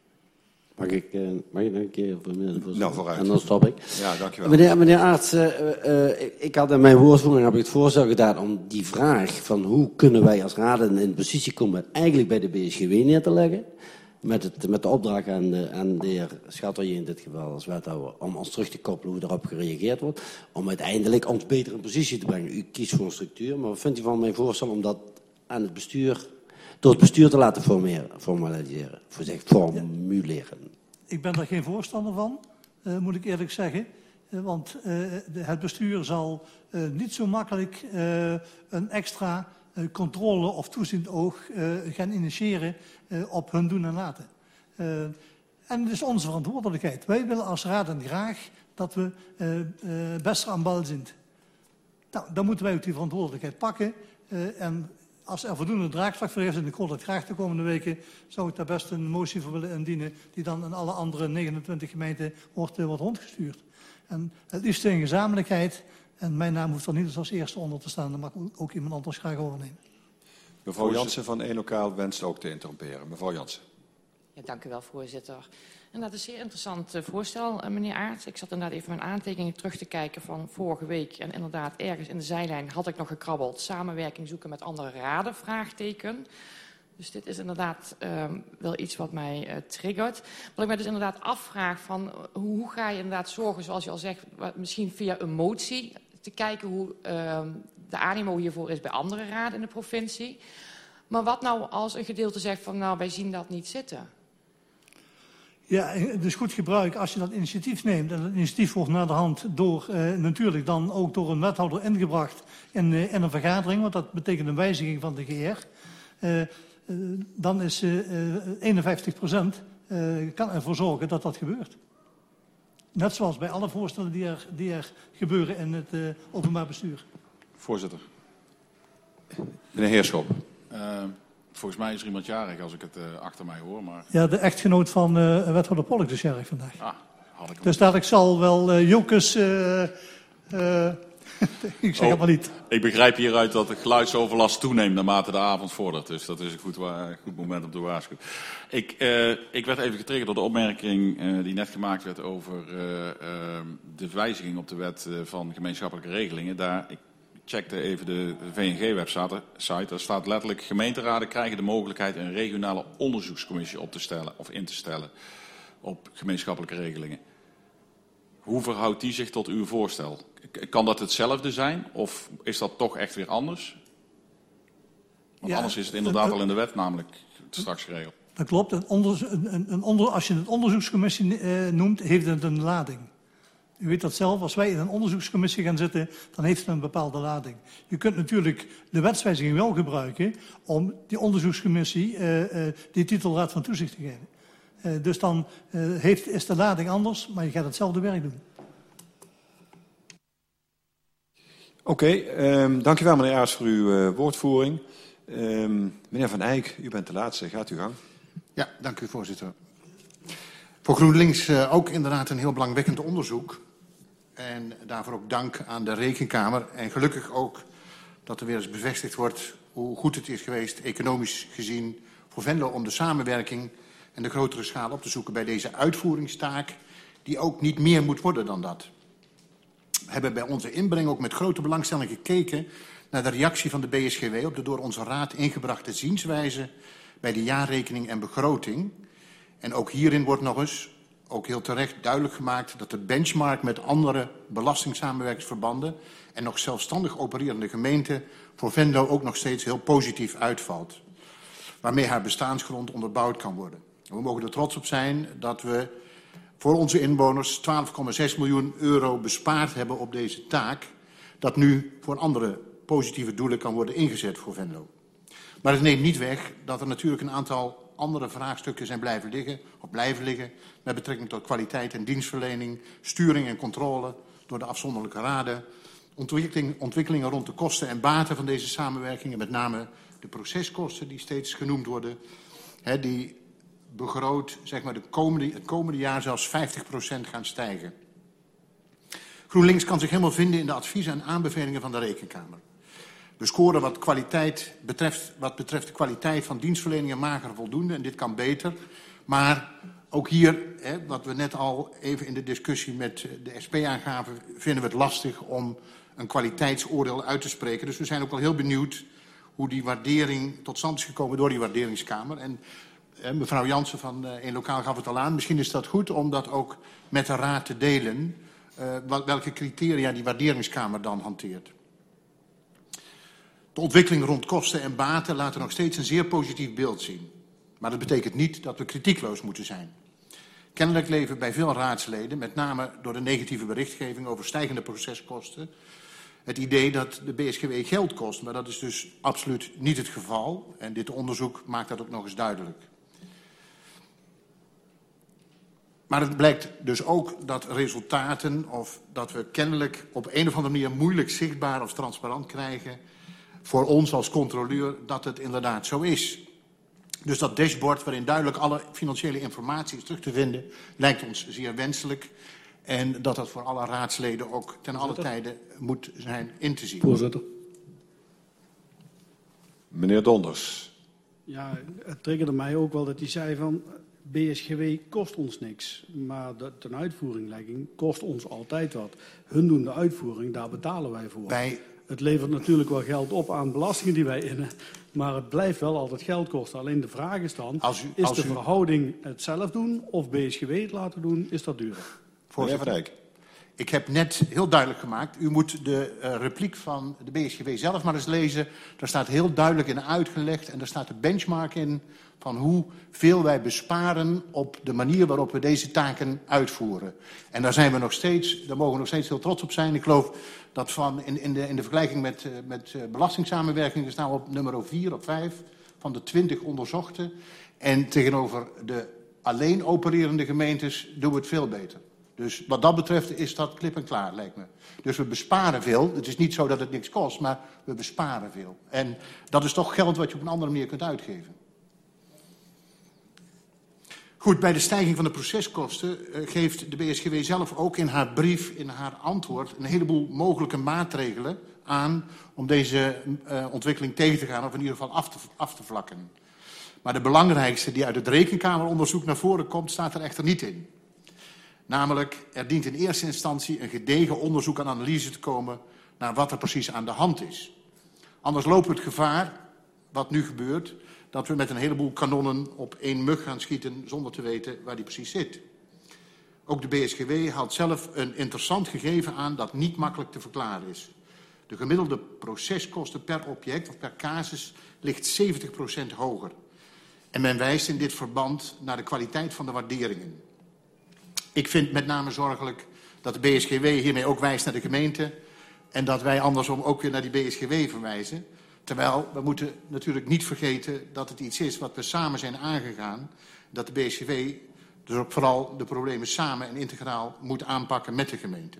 Mag ik, uh, mag ik nog een keer voor meneer de voorzitter? Nou, vooruit. En dan stop ik. Ja, dankjewel. Meneer, meneer Aerts, uh, uh, ik, ik had in mijn woordvoering heb ik het voorstel gedaan om die vraag van hoe kunnen wij als raden in positie komen eigenlijk bij de B S G W neer te leggen. Met, het, met de opdracht aan de, aan de heer Schatterje in dit geval als wethouder om ons terug te koppelen hoe daarop gereageerd wordt. Om uiteindelijk ons beter in positie te brengen. U kiest voor een structuur, maar wat vindt u van mijn voorstel om dat aan het bestuur, door het bestuur te laten formeren, formaliseren, voor zich formuleren? Ik ben daar geen voorstander van, uh, moet ik eerlijk zeggen. Uh, want uh, de, het bestuur zal uh, niet zo makkelijk uh, een extra uh, controle of toeziend oog uh, gaan initiëren uh, op hun doen en laten. Uh, en het is onze verantwoordelijkheid. Wij willen als raden graag dat we uh, uh, best aan bal zijn. Nou, dan moeten wij ook die verantwoordelijkheid pakken. Uh, en als er voldoende draagvlak voor is, en ik hoor dat graag de komende weken, zou ik daar best een motie voor willen indienen, die dan in alle andere negenentwintig gemeenten wordt, wordt rondgestuurd. En het liefst in gezamenlijkheid, en mijn naam hoeft er niet als eerste onder te staan, dan mag ook iemand anders graag overnemen. Mevrouw Jansen van één Lokaal wenst ook te interromperen. Mevrouw Jansen. Ja, dank u wel, voorzitter. En dat is een zeer interessant uh, voorstel, uh, meneer Aerts. Ik zat inderdaad even mijn aantekeningen terug te kijken van vorige week. En inderdaad, ergens in de zijlijn had ik nog gekrabbeld. Samenwerking zoeken met andere raden, vraagteken. Dus dit is inderdaad uh, wel iets wat mij uh, triggert. Wat ik mij dus inderdaad afvraag van uh, hoe ga je inderdaad zorgen, zoals je al zegt, misschien via een motie, te kijken hoe uh, de animo hiervoor is bij andere raden in de provincie. Maar wat nou als een gedeelte zegt van nou, wij zien dat niet zitten? Ja, dus goed gebruik als je dat initiatief neemt. En dat initiatief wordt naar de hand door, uh, natuurlijk dan ook door een wethouder ingebracht in, uh, in een vergadering. Want dat betekent een wijziging van de G R. Uh, uh, dan is uh, uh, eenenvijftig procent uh, kan ervoor zorgen dat dat gebeurt. Net zoals bij alle voorstellen die er, die er gebeuren in het uh, openbaar bestuur. Voorzitter. Meneer Heerschop. Uh, volgens mij is er iemand jarig als ik het uh, achter mij hoor. Maar... Ja, de echtgenoot van uh, wethouder Polk is jarig vandaag. Ah, had ik dus dat ik zal wel uh, Jokus... Uh, uh, ik zeg oh, het maar niet. Ik begrijp hieruit dat de geluidsoverlast toeneemt naarmate de avond vordert. Dus dat is een goed, goed moment om te waarschuwen. Ik, uh, ik werd even getriggerd door de opmerking uh, die net gemaakt werd over uh, uh, de wijziging op de wet uh, van gemeenschappelijke regelingen. Daar, ik checkte even de V N G-website. Daar staat letterlijk: gemeenteraden krijgen de mogelijkheid een regionale onderzoekscommissie op te stellen of in te stellen op gemeenschappelijke regelingen. Hoe verhoudt die zich tot uw voorstel? Kan dat hetzelfde zijn of is dat toch echt weer anders? Want ja, anders is het inderdaad uh, al in de wet namelijk straks geregeld. Dat klopt. Een onder, een, een onder, als je het onderzoekscommissie uh, noemt, heeft het een lading. U weet dat zelf, als wij in een onderzoekscommissie gaan zitten, dan heeft het een bepaalde lading. Je kunt natuurlijk de wetswijziging wel gebruiken om die onderzoekscommissie uh, uh, die titel Raad van Toezicht te geven. Uh, dus dan uh, heeft, is de lading anders, maar je gaat hetzelfde werk doen. Oké, okay, um, dankjewel meneer Aerts voor uw uh, woordvoering. Um, meneer Van Eyck, u bent de laatste. Gaat uw gang. Ja, dank u voorzitter. Voor GroenLinks uh, ook inderdaad een heel belangwekkend onderzoek. En daarvoor ook dank aan de Rekenkamer. En gelukkig ook dat er weer eens bevestigd wordt hoe goed het is geweest, economisch gezien, voor Venlo om de samenwerking en de grotere schaal op te zoeken bij deze uitvoeringstaak, die ook niet meer moet worden dan dat. We hebben bij onze inbreng ook met grote belangstelling gekeken naar de reactie van de B S G W op de door onze raad ingebrachte zienswijze bij de jaarrekening en begroting. En ook hierin wordt nog eens, ook heel terecht, duidelijk gemaakt dat de benchmark met andere belastingssamenwerkingsverbanden en nog zelfstandig opererende gemeenten voor Venlo ook nog steeds heel positief uitvalt. Waarmee haar bestaansgrond onderbouwd kan worden. We mogen er trots op zijn dat we voor onze inwoners twaalf komma zes miljoen euro bespaard hebben op deze taak, dat nu voor andere positieve doelen kan worden ingezet voor Venlo. Maar het neemt niet weg dat er natuurlijk een aantal andere vraagstukken zijn blijven liggen, of blijven liggen, met betrekking tot kwaliteit en dienstverlening, sturing en controle door de afzonderlijke raden, ontwikkeling, ontwikkelingen rond de kosten en baten van deze samenwerking, en met name de proceskosten die steeds genoemd worden, hè, die begroot zeg maar, de komende, het komende jaar zelfs vijftig procent gaan stijgen. GroenLinks kan zich helemaal vinden in de adviezen en aanbevelingen van de Rekenkamer. We scoren wat, kwaliteit betreft, wat betreft de kwaliteit van dienstverleningen mager voldoende, en dit kan beter. Maar ook hier, hè, wat we net al even in de discussie met de S P aangaven, vinden we het lastig om een kwaliteitsoordeel uit te spreken. Dus we zijn ook wel heel benieuwd hoe die waardering tot stand is gekomen door die waarderingskamer. En eh, mevrouw Jansen van uh, Eén Lokaal gaf het al aan. Misschien is dat goed om dat ook met de raad te delen. Uh, welke criteria die waarderingskamer dan hanteert. De ontwikkeling rond kosten en baten laten nog steeds een zeer positief beeld zien. Maar dat betekent niet dat we kritiekloos moeten zijn. Kennelijk leven bij veel raadsleden, met name door de negatieve berichtgeving over stijgende proceskosten, het idee dat de B S G W geld kost. Maar dat is dus absoluut niet het geval. En dit onderzoek maakt dat ook nog eens duidelijk. Maar het blijkt dus ook dat resultaten, of dat we kennelijk op een of andere manier moeilijk zichtbaar of transparant krijgen voor ons als controleur, dat het inderdaad zo is. Dus dat dashboard waarin duidelijk alle financiële informatie is terug te vinden, lijkt ons zeer wenselijk. En dat dat voor alle raadsleden ook ten alle tijde moet zijn in te zien. Voorzitter. Meneer Donders. Ja, het triggerde mij ook wel dat hij zei van B S G W kost ons niks. Maar de tenuitvoeringlegging kost ons altijd wat. Hun doen de uitvoering, daar betalen wij voor. Wij... Het levert natuurlijk wel geld op aan belastingen die wij innen. Maar het blijft wel altijd geld kosten. Alleen de vraag is dan, als u, als is de u... verhouding het zelf doen of B S G W het laten doen, is dat duurder? Voorzitter, Van Dijk. Ik heb net heel duidelijk gemaakt, u moet de uh, repliek van de B S G W zelf maar eens lezen. Daar staat heel duidelijk in uitgelegd en daar staat de benchmark in van hoeveel wij besparen op de manier waarop we deze taken uitvoeren. En daar zijn we nog steeds, daar mogen we nog steeds heel trots op zijn. Ik geloof dat van in, in, de, in de vergelijking met, uh, met uh, belastingssamenwerkingen staan we op nummer vier of vijf van de twintig onderzochte. En tegenover de alleen opererende gemeentes doen we het veel beter. Dus wat dat betreft is dat klip en klaar, lijkt me. Dus we besparen veel. Het is niet zo dat het niks kost, maar we besparen veel. En dat is toch geld wat je op een andere manier kunt uitgeven. Goed, bij de stijging van de proceskosten uh, geeft de B S G W zelf ook in haar brief, in haar antwoord, een heleboel mogelijke maatregelen aan om deze uh, ontwikkeling tegen te gaan, of in ieder geval af te, af te vlakken. Maar de belangrijkste die uit het Rekenkameronderzoek naar voren komt, staat er echter niet in. Namelijk, er dient in eerste instantie een gedegen onderzoek en analyse te komen naar wat er precies aan de hand is. Anders lopen we het gevaar, wat nu gebeurt, dat we met een heleboel kanonnen op één mug gaan schieten zonder te weten waar die precies zit. Ook de B S G W haalt zelf een interessant gegeven aan dat niet makkelijk te verklaren is. De gemiddelde proceskosten per object of per casus ligt zeventig procent hoger. En men wijst in dit verband naar de kwaliteit van de waarderingen. Ik vind met name zorgelijk dat de B S G W hiermee ook wijst naar de gemeente en dat wij andersom ook weer naar die B S G W verwijzen. Terwijl we moeten natuurlijk niet vergeten dat het iets is wat we samen zijn aangegaan. Dat de B S G W dus ook vooral de problemen samen en integraal moet aanpakken met de gemeente.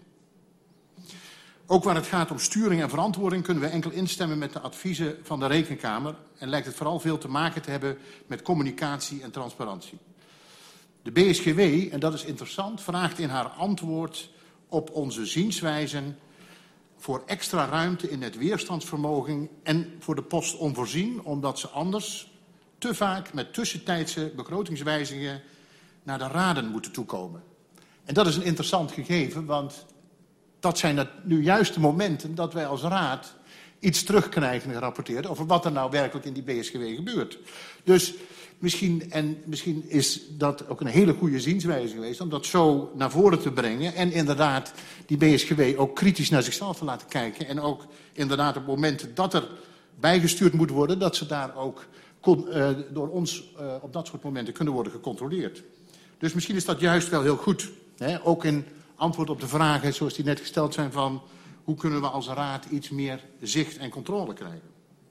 Ook waar het gaat om sturing en verantwoording kunnen we enkel instemmen met de adviezen van de Rekenkamer. En lijkt het vooral veel te maken te hebben met communicatie en transparantie. De B S G W, en dat is interessant, vraagt in haar antwoord op onze zienswijzen voor extra ruimte in het weerstandsvermogen en voor de post onvoorzien, omdat ze anders te vaak met tussentijdse begrotingswijzigingen naar de raden moeten toekomen. En dat is een interessant gegeven, want dat zijn nu juist de momenten dat wij als raad iets terugkrijgen gerapporteerd over wat er nou werkelijk in die B S G W gebeurt. Dus misschien, en misschien is dat ook een hele goede zienswijze geweest om dat zo naar voren te brengen en inderdaad die B S G W ook kritisch naar zichzelf te laten kijken en ook inderdaad op momenten dat er bijgestuurd moet worden, dat ze daar ook kon, uh, door ons uh, op dat soort momenten kunnen worden gecontroleerd. Dus misschien is dat juist wel heel goed. Hè? Ook in antwoord op de vragen zoals die net gesteld zijn van hoe kunnen we als raad iets meer zicht en controle krijgen.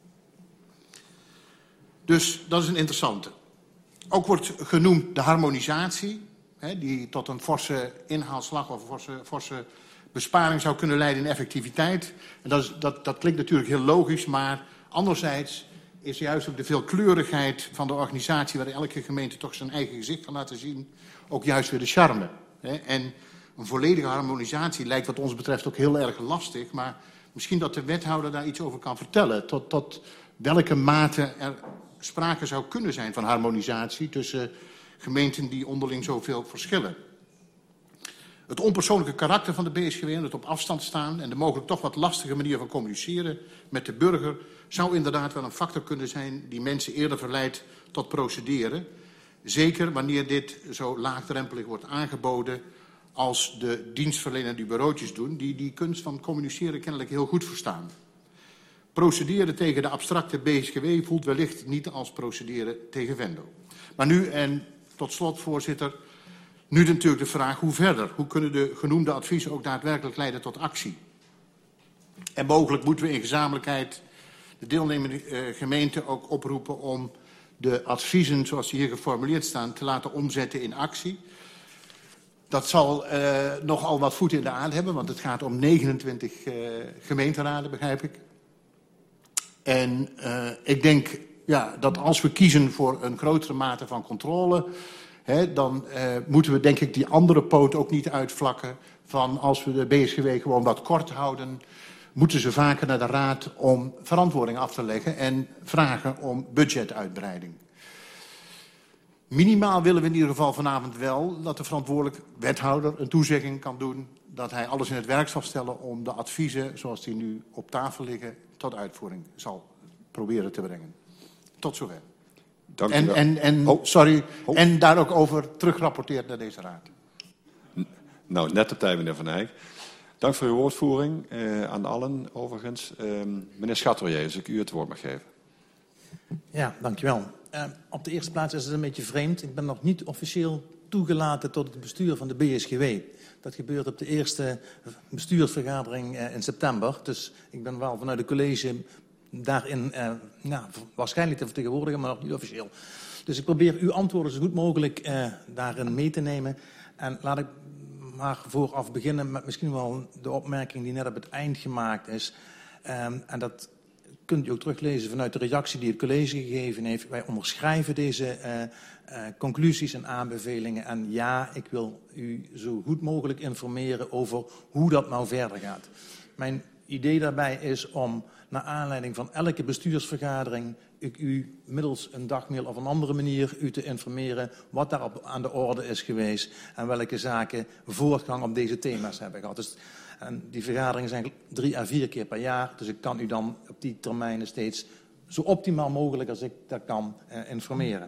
Dus dat is een interessante. Ook wordt genoemd de harmonisatie, hè, die tot een forse inhaalslag of een forse, forse besparing zou kunnen leiden in effectiviteit. En dat, is, dat, dat klinkt natuurlijk heel logisch, maar anderzijds is juist ook de veelkleurigheid van de organisatie, waar elke gemeente toch zijn eigen gezicht kan laten zien, ook juist weer de charme. Hè. En een volledige harmonisatie lijkt wat ons betreft ook heel erg lastig, maar misschien dat de wethouder daar iets over kan vertellen. Tot, tot welke mate er sprake zou kunnen zijn van harmonisatie tussen gemeenten die onderling zoveel verschillen. Het onpersoonlijke karakter van de B S G W en het op afstand staan en de mogelijk toch wat lastige manier van communiceren met de burger zou inderdaad wel een factor kunnen zijn die mensen eerder verleidt tot procederen. Zeker wanneer dit zo laagdrempelig wordt aangeboden als de dienstverlenende bureautjes doen, die die kunst van communiceren kennelijk heel goed verstaan. Procederen tegen de abstracte B S G W voelt wellicht niet als procederen tegen Venlo. Maar nu, en tot slot, voorzitter, nu natuurlijk de vraag hoe verder? Hoe kunnen de genoemde adviezen ook daadwerkelijk leiden tot actie? En mogelijk moeten we in gezamenlijkheid de deelnemende uh, gemeenten ook oproepen om de adviezen, zoals die hier geformuleerd staan, te laten omzetten in actie. Dat zal uh, nogal wat voet in de aarde hebben, want het gaat om negenentwintig uh, gemeenteraden, begrijp ik. En uh, ik denk ja, dat als we kiezen voor een grotere mate van controle, hè, dan uh, moeten we denk ik die andere poot ook niet uitvlakken van als we de B S G W gewoon wat kort houden, moeten ze vaker naar de raad om verantwoording af te leggen en vragen om budgetuitbreiding. Minimaal willen we in ieder geval vanavond wel dat de verantwoordelijk wethouder een toezegging kan doen dat hij alles in het werk zal stellen om de adviezen zoals die nu op tafel liggen tot uitvoering zal proberen te brengen. Tot zover. Dank u en, wel. en, en, oh. sorry, oh. en daar ook over terugrapporteert naar deze raad. Nou, net op tijd, meneer Van Eyck. Dank voor uw woordvoering uh, aan allen, overigens. Uh, meneer Chatrier, als ik u het woord mag geven. Ja, dankjewel. Uh, op de eerste plaats is het een beetje vreemd. Ik ben nog niet officieel toegelaten tot het bestuur van de B S G W. Dat gebeurt op de eerste bestuursvergadering uh, in september. Dus ik ben wel vanuit het college daarin uh, nou, waarschijnlijk te vertegenwoordigen, maar nog niet officieel. Dus ik probeer uw antwoorden zo goed mogelijk uh, daarin mee te nemen. En laat ik maar vooraf beginnen met misschien wel de opmerking die net op het eind gemaakt is. Um, en dat kunt u ook teruglezen vanuit de reactie die het college gegeven heeft. Wij onderschrijven deze uh, uh, conclusies en aanbevelingen. En ja, ik wil u zo goed mogelijk informeren over hoe dat nou verder gaat. Mijn idee daarbij is om naar aanleiding van elke bestuursvergadering ik u middels een dagmail of een andere manier u te informeren wat daar op, aan de orde is geweest en welke zaken voortgang op deze thema's hebben gehad. Dus, en die vergaderingen zijn drie à vier keer per jaar, dus ik kan u dan op die termijnen steeds zo optimaal mogelijk als ik dat kan uh, informeren.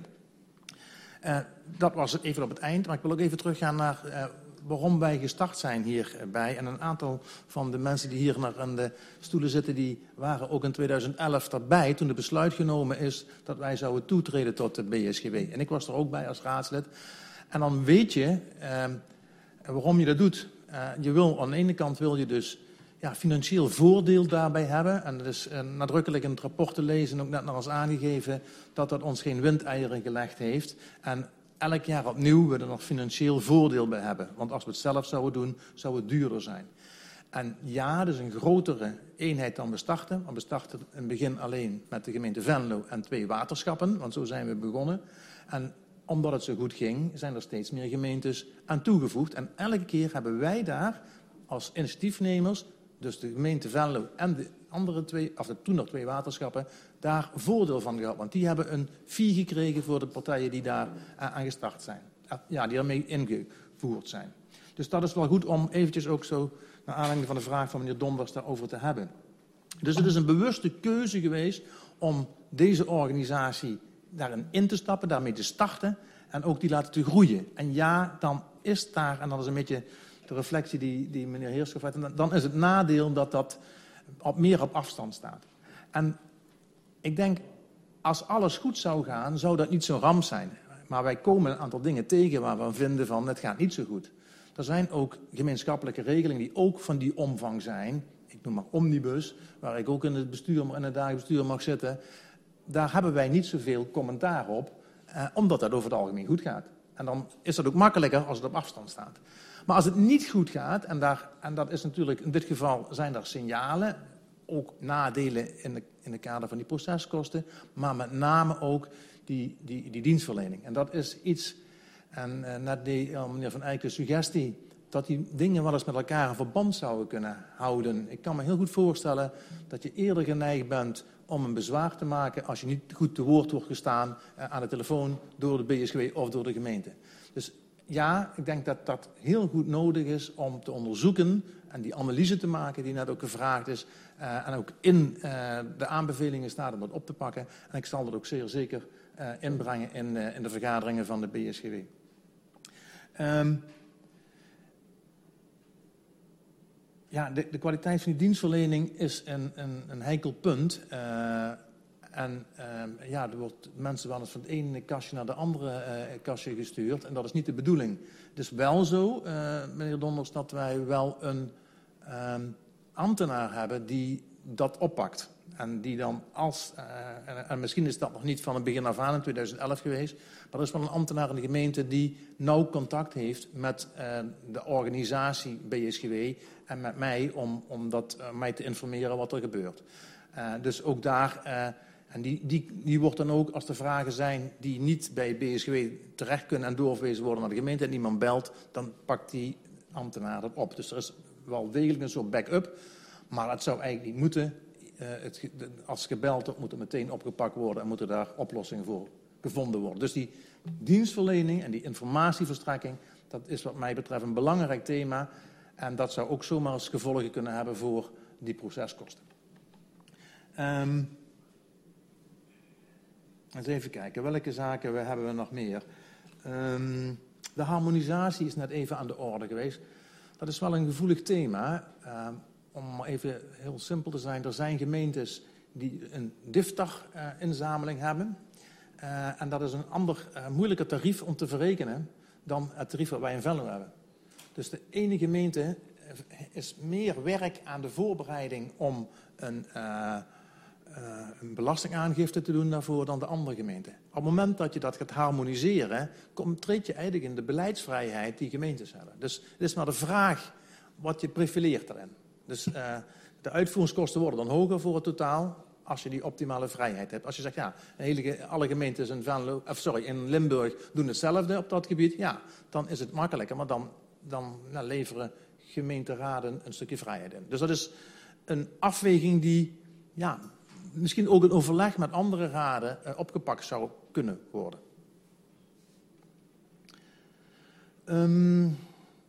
Uh, dat was het even op het eind, maar ik wil ook even teruggaan naar uh, waarom wij gestart zijn hierbij. En een aantal van de mensen die hier naar aan de stoelen zitten, die waren ook in tweeduizend elf erbij toen het besluit genomen is dat wij zouden toetreden tot de B S G W. En ik was er ook bij als raadslid. En dan weet je uh, waarom je dat doet. Uh, je wil, aan de ene kant wil je dus ja, financieel voordeel daarbij hebben. En dat is uh, nadrukkelijk in het rapport te lezen, ook net nog eens aangegeven, dat dat ons geen windeieren gelegd heeft. En elk jaar opnieuw we er nog financieel voordeel bij hebben. Want als we het zelf zouden doen, zou het duurder zijn. En ja, dus een grotere eenheid dan we starten. Want we starten in het begin alleen met de gemeente Venlo en twee waterschappen. Want zo zijn we begonnen. En omdat het zo goed ging, zijn er steeds meer gemeentes aan toegevoegd. En elke keer hebben wij daar als initiatiefnemers, dus de gemeente Venlo en de andere twee, of de toen nog twee waterschappen, daar voordeel van gehad. Want die hebben een fee gekregen voor de partijen die daar aan gestart zijn. Ja, die daarmee ingevoerd zijn. Dus dat is wel goed om eventjes ook zo, naar aanleiding van de vraag van meneer Donders, daarover te hebben. Dus het is een bewuste keuze geweest om deze organisatie daarin in te stappen, daarmee te starten en ook die laten te groeien. En ja, dan is daar, en dat is een beetje de reflectie die, die meneer Heerschop had, dan is het nadeel dat dat op, meer op afstand staat. En ik denk, als alles goed zou gaan, zou dat niet zo'n ramp zijn. maar wij komen een aantal dingen tegen waar we vinden van het gaat niet zo goed. Er zijn ook gemeenschappelijke regelingen die ook van die omvang zijn. Ik noem maar omnibus, waar ik ook in het bestuur, in het dagelijks bestuur mag zitten. Daar hebben wij niet zoveel commentaar op, eh, omdat dat over het algemeen goed gaat. En dan is dat ook makkelijker als het op afstand staat. Maar als het niet goed gaat, en, daar, en dat is natuurlijk in dit geval zijn er signalen, ook nadelen in de, in de kader van die proceskosten, maar met name ook die, die, die dienstverlening. En dat is iets, en uh, net deed uh, meneer Van Eyck de suggestie, dat die dingen wel eens met elkaar in verband zouden kunnen houden. Ik kan me heel goed voorstellen dat je eerder geneigd bent om een bezwaar te maken als je niet goed te woord wordt gestaan uh, aan de telefoon door de B S G W of door de gemeente. Dus ja, ik denk dat dat heel goed nodig is om te onderzoeken en die analyse te maken die net ook gevraagd is. Uh, en ook in uh, de aanbevelingen staat om dat op te pakken. En ik zal dat ook zeer zeker uh, inbrengen in, uh, in de vergaderingen van de B S G W. Um, ja, de, de kwaliteit van die dienstverlening is een, een, een heikel punt. Uh, En uh, ja, er wordt mensen wel eens van het ene kastje naar de andere uh, kastje gestuurd. En dat is niet de bedoeling. Het is wel zo, uh, meneer Donders, dat wij wel een um, ambtenaar hebben die dat oppakt. En die dan als, uh, en, en misschien is dat nog niet van het begin af aan in tweeduizend elf geweest, maar er is wel een ambtenaar in de gemeente die nauw contact heeft met uh, de organisatie B S G W en met mij om, om dat, uh, mij te informeren wat er gebeurt. Uh, dus ook daar... Uh, En die, die, die wordt dan ook, als er vragen zijn die niet bij B S G W terecht kunnen en doorverwezen worden naar de gemeente en iemand belt, dan pakt die ambtenaar dat op. Dus er is wel degelijk een soort back-up, maar het zou eigenlijk niet moeten. Uh, het, als gebeld wordt, moet het meteen opgepakt worden en moeten daar oplossingen voor gevonden worden. Dus die dienstverlening en die informatieverstrekking, dat is wat mij betreft een belangrijk thema. En dat zou ook zomaar als gevolgen kunnen hebben voor die proceskosten. Um, Eens even kijken, welke zaken hebben we nog meer? Um, de harmonisatie is net even aan de orde geweest. Dat is wel een gevoelig thema. Uh, om maar even heel simpel te zijn, er zijn gemeentes die een D I F T A R-inzameling hebben. Uh, en dat is een ander, uh, moeilijker tarief om te verrekenen dan het tarief wat wij in Venlo hebben. Dus de ene gemeente is meer werk aan de voorbereiding om een... Uh, Uh, een belastingaangifte te doen daarvoor dan de andere gemeente. Op het moment dat je dat gaat harmoniseren, kom, treed je eigenlijk in de beleidsvrijheid die gemeentes hebben. Dus het is maar de vraag wat je profileert daarin. Dus uh, de uitvoeringskosten worden dan hoger voor het totaal als je die optimale vrijheid hebt. Als je zegt, ja, hele, alle gemeentes in, Venlo, of sorry, in Limburg doen hetzelfde op dat gebied, ja, dan is het makkelijker, maar dan, dan nou, leveren gemeenteraden een stukje vrijheid in. Dus dat is een afweging die, ja, misschien ook een overleg met andere raden uh, opgepakt zou kunnen worden. Um,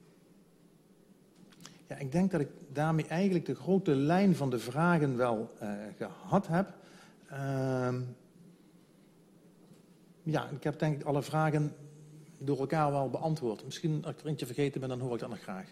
ja, ik denk dat ik daarmee eigenlijk de grote lijn van de vragen wel uh, gehad heb. Um, ja, ik heb denk ik alle vragen door elkaar wel beantwoord. Misschien als ik er eentje vergeten ben, dan hoor ik dat nog graag.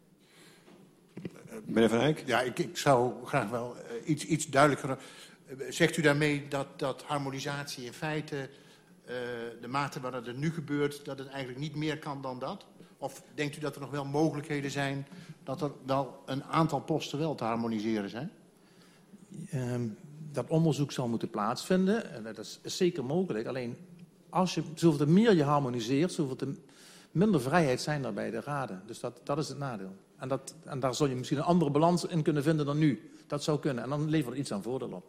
Meneer Van Eyck? Ja, ik, ik zou graag wel uh, iets, iets duidelijker... Zegt u daarmee dat, dat harmonisatie in feite, uh, de mate waar het nu gebeurt, dat het eigenlijk niet meer kan dan dat? Of denkt u dat er nog wel mogelijkheden zijn dat er wel een aantal posten wel te harmoniseren zijn? Um, dat onderzoek zal moeten plaatsvinden. En dat is, is zeker mogelijk. Alleen, als je, zoveel te meer je harmoniseert, zoveel te minder vrijheid zijn er bij de raden. Dus dat, dat is het nadeel. En, dat, en daar zul je misschien een andere balans in kunnen vinden dan nu. Dat zou kunnen. En dan levert er iets aan voordeel op.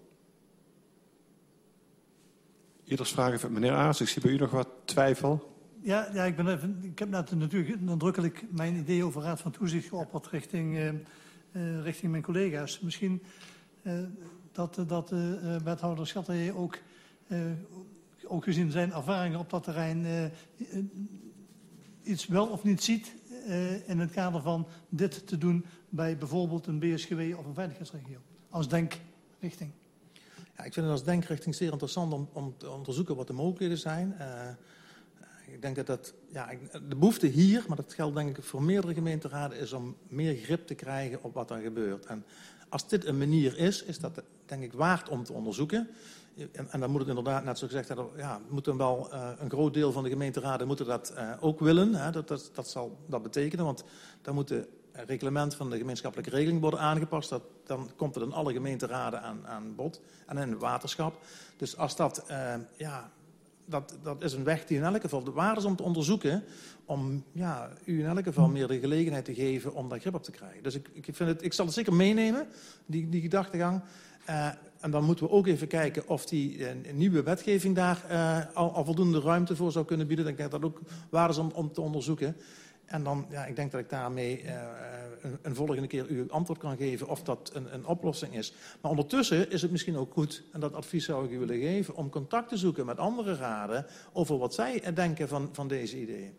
Ieders vragen van meneer Aars. Ik zie bij u nog wat twijfel. Ja, ja ik, ben even, ik heb net natuurlijk nadrukkelijk mijn idee over Raad van Toezicht geopperd richting, uh, uh, richting mijn collega's. Misschien uh, dat, dat uh, wethouder Schatter ook, uh, ook gezien zijn ervaringen op dat terrein uh, uh, iets wel of niet ziet uh, in het kader van dit te doen bij bijvoorbeeld een B S G W of een veiligheidsregio. Als denkrichting. Ja, ik vind het als denkrichting zeer interessant om, om te onderzoeken wat de mogelijkheden zijn. Uh, ik denk dat dat, ja, de behoefte hier, maar dat geldt denk ik voor meerdere gemeenteraden, is om meer grip te krijgen op wat er gebeurt. En Als dit een manier is, is dat denk ik waard om te onderzoeken. En, en dan moet het inderdaad, net zoals gezegd, ja, moeten wel uh, een groot deel van de gemeenteraden moeten dat uh, ook willen. Hè? Dat, dat, dat zal dat betekenen, want dan moet het reglement van de gemeenschappelijke regeling worden aangepast. Dat, dan komt het in alle gemeenteraden aan, aan bod en in het waterschap. Dus als dat, uh, ja, dat, dat is een weg die in elk geval de waarde is om te onderzoeken, om ja, u in elk geval meer de gelegenheid te geven om daar grip op te krijgen. Dus ik, ik, vind het, ik zal het zeker meenemen, die, die gedachtegang. Uh, en dan moeten we ook even kijken of die uh, nieuwe wetgeving daar uh, al, al voldoende ruimte voor zou kunnen bieden. Ik denk dat dat ook waar is om, om te onderzoeken. En dan, ja, ik denk dat ik daarmee uh, een, een volgende keer u antwoord kan geven of dat een, een oplossing is. Maar ondertussen is het misschien ook goed, en dat advies zou ik u willen geven, om contact te zoeken met andere raden over wat zij denken van, van deze ideeën.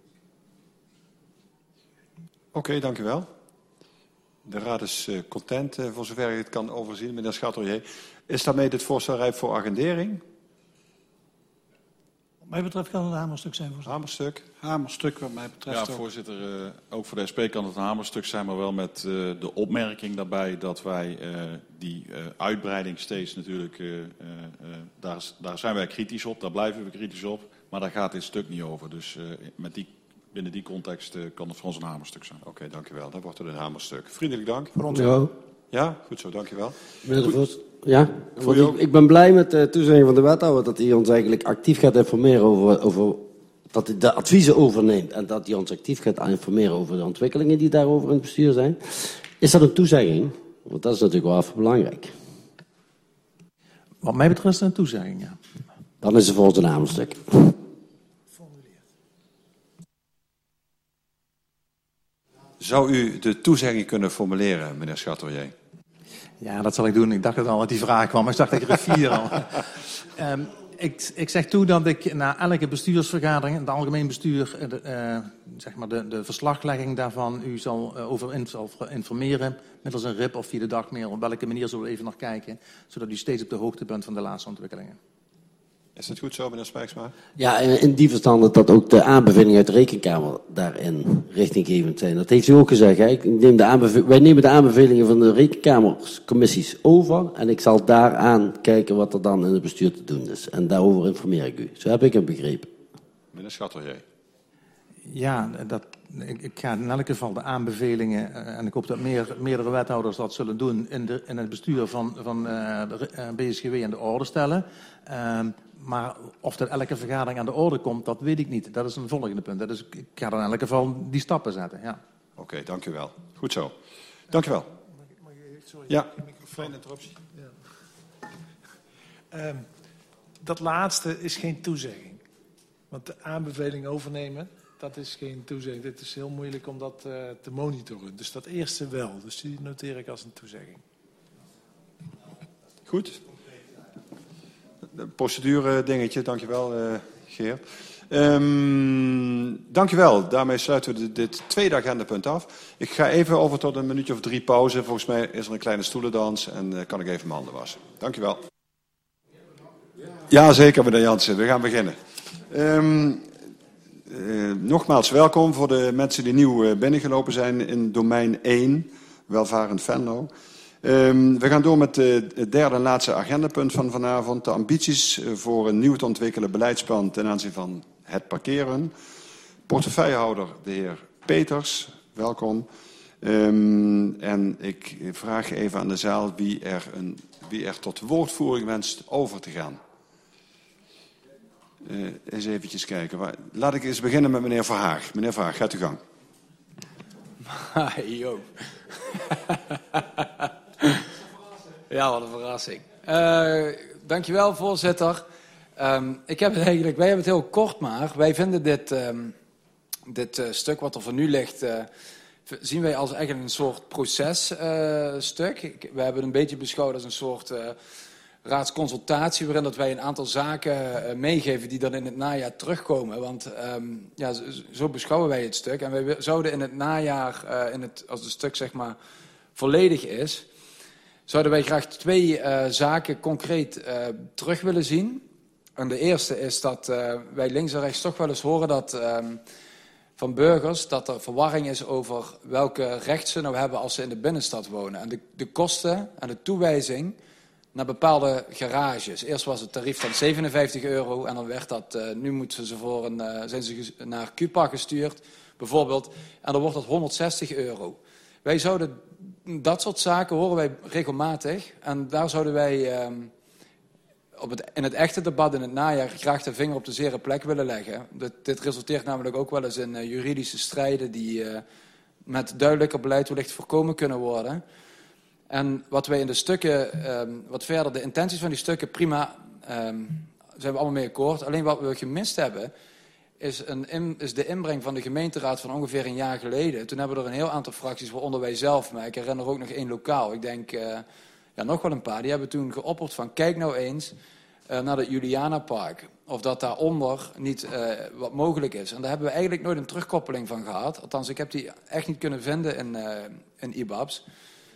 Oké, okay, dank u wel. De raad is uh, content, uh, voor zover ik het kan overzien. Meneer Chatelier, is daarmee dit voorstel rijp voor agendering? Wat mij betreft kan het een hamerstuk zijn. Voorzitter. Hamerstuk? Hamerstuk wat mij betreft. Ja, voorzitter, uh, ook voor de S P kan het een hamerstuk zijn, maar wel met uh, de opmerking daarbij dat wij uh, die uh, uitbreiding steeds natuurlijk, uh, uh, daar, daar zijn wij kritisch op, daar blijven we kritisch op, maar daar gaat dit stuk niet over. Dus uh, met die binnen die context uh, kan het voor ons een hamerstuk zijn. Oké, okay, dank u wel. Dan wordt het een hamerstuk. Vriendelijk dank. Ja. Ja, goed zo, dank u wel. Goed. Ja, ik, ik ben blij met de toezegging van de wethouder dat hij ons eigenlijk actief gaat informeren over, over dat hij de adviezen overneemt en dat hij ons actief gaat informeren over de ontwikkelingen die daarover in het bestuur zijn. Is dat een toezegging? Want dat is natuurlijk wel even belangrijk. Wat mij betreft is het een toezegging, ja. Dan is het voor ons een hamerstuk. Zou u de toezegging kunnen formuleren, meneer Chatelier? Ja, dat zal ik doen. Ik dacht het al dat die vraag kwam, maar ik dacht dat ik er vier al. um, ik, ik zeg toe dat ik na elke bestuursvergadering, het algemeen bestuur, de, uh, zeg maar de, de verslaglegging daarvan u zal uh, over in, zal informeren, middels een R I P of via de dagmail. Op welke manier zullen we even nog kijken, zodat u steeds op de hoogte bent van de laatste ontwikkelingen. Is dat goed zo, meneer Spijksma? Ja, in die verstand dat ook de aanbevelingen uit de Rekenkamer daarin richtinggevend zijn. Dat heeft u ook gezegd. Hè? Ik neem de aanbeve- wij nemen de aanbevelingen van de Rekenkamercommissies over en ik zal daaraan kijken wat er dan in het bestuur te doen is. En daarover informeer ik u. Zo heb ik het begrepen. Meneer Chatelier. Ja, dat, ik, ik ga in elk geval de aanbevelingen, uh, en ik hoop dat meer, meerdere wethouders dat zullen doen, in, de, in het bestuur van, van uh, de uh, B S G W in de orde stellen. Uh, maar of dat elke vergadering aan de orde komt, dat weet ik niet. Dat is een volgende punt. Dus ik ga dan in elk geval die stappen zetten. Ja. Oké, okay, dank u wel. Goed zo. Dank u wel. Mag ik, mag ik, sorry, ja. Kleine interruptie. Ja. Um, dat laatste is geen toezegging. Want de aanbeveling overnemen, dat is geen toezegging. Het is heel moeilijk om dat uh, te monitoren. Dus dat eerste wel. Dus die noteer ik als een toezegging. Goed. Procedure dingetje, dankjewel uh, Geert. Um, dankjewel, daarmee sluiten we dit tweede agendapunt af. Ik ga even over tot een minuutje of drie pauze. Volgens mij is er een kleine stoelendans en uh, kan ik even mijn handen wassen. Dankjewel. Ja, zeker meneer Jansen, we gaan beginnen. Um, uh, nogmaals welkom voor de mensen die nieuw uh, binnengelopen zijn in domein één, welvarend Venlo. Um, we gaan door met uh, het derde en laatste agendapunt van vanavond. De ambities voor een nieuw te ontwikkelen beleidsplan ten aanzien van het parkeren. Portefeuillehouder de heer Peters, welkom. Um, en ik vraag even aan de zaal wie er, een, wie er tot woordvoering wenst over te gaan. Uh, eens eventjes kijken. Laat ik eens beginnen met meneer Verhaag. Meneer Verhaag, gaat uw gang. Yo. Ja, wat een verrassing. Uh, dankjewel, voorzitter. Um, ik heb het eigenlijk, wij hebben het heel kort maar. Wij vinden dit, um, dit uh, stuk wat er voor nu ligt, uh, zien wij als echt een soort processtuk. Uh, we hebben het een beetje beschouwd als een soort uh, raadsconsultatie, waarin dat wij een aantal zaken uh, meegeven die dan in het najaar terugkomen. Want um, ja, zo, zo beschouwen wij het stuk. En wij zouden in het najaar, uh, in het, als het stuk zeg maar volledig is, zouden wij graag twee uh, zaken concreet uh, terug willen zien. En de eerste is dat uh, wij links en rechts toch wel eens horen dat, uh, van burgers dat er verwarring is over welke recht ze nou hebben als ze in de binnenstad wonen. En de, de kosten en de toewijzing naar bepaalde garages. Eerst was het tarief dan zevenenvijftig euro en dan werd dat, uh, nu moeten ze voor een, uh, zijn ze naar Q P A gestuurd, bijvoorbeeld. En dan wordt dat honderdzestig euro. Wij zouden, dat soort zaken horen wij regelmatig. En daar zouden wij um, op het, in het echte debat in het najaar graag de vinger op de zere plek willen leggen. Dit, dit resulteert namelijk ook wel eens in uh, juridische strijden die uh, met duidelijker beleid wellicht voorkomen kunnen worden. En wat wij in de stukken, um, wat verder, de intenties van die stukken, prima, um, zijn we allemaal mee akkoord. Alleen wat we gemist hebben, is, een in, is de inbreng van de gemeenteraad van ongeveer een jaar geleden. Toen hebben we er een heel aantal fracties, waaronder wij zelf, maar ik herinner ook nog één lokaal. Ik denk, uh, ja, nog wel een paar, die hebben toen geopperd van, kijk nou eens uh, naar het Julianapark. Of dat daaronder niet uh, wat mogelijk is. En daar hebben we eigenlijk nooit een terugkoppeling van gehad. Althans, ik heb die echt niet kunnen vinden in, uh, in I B A B S.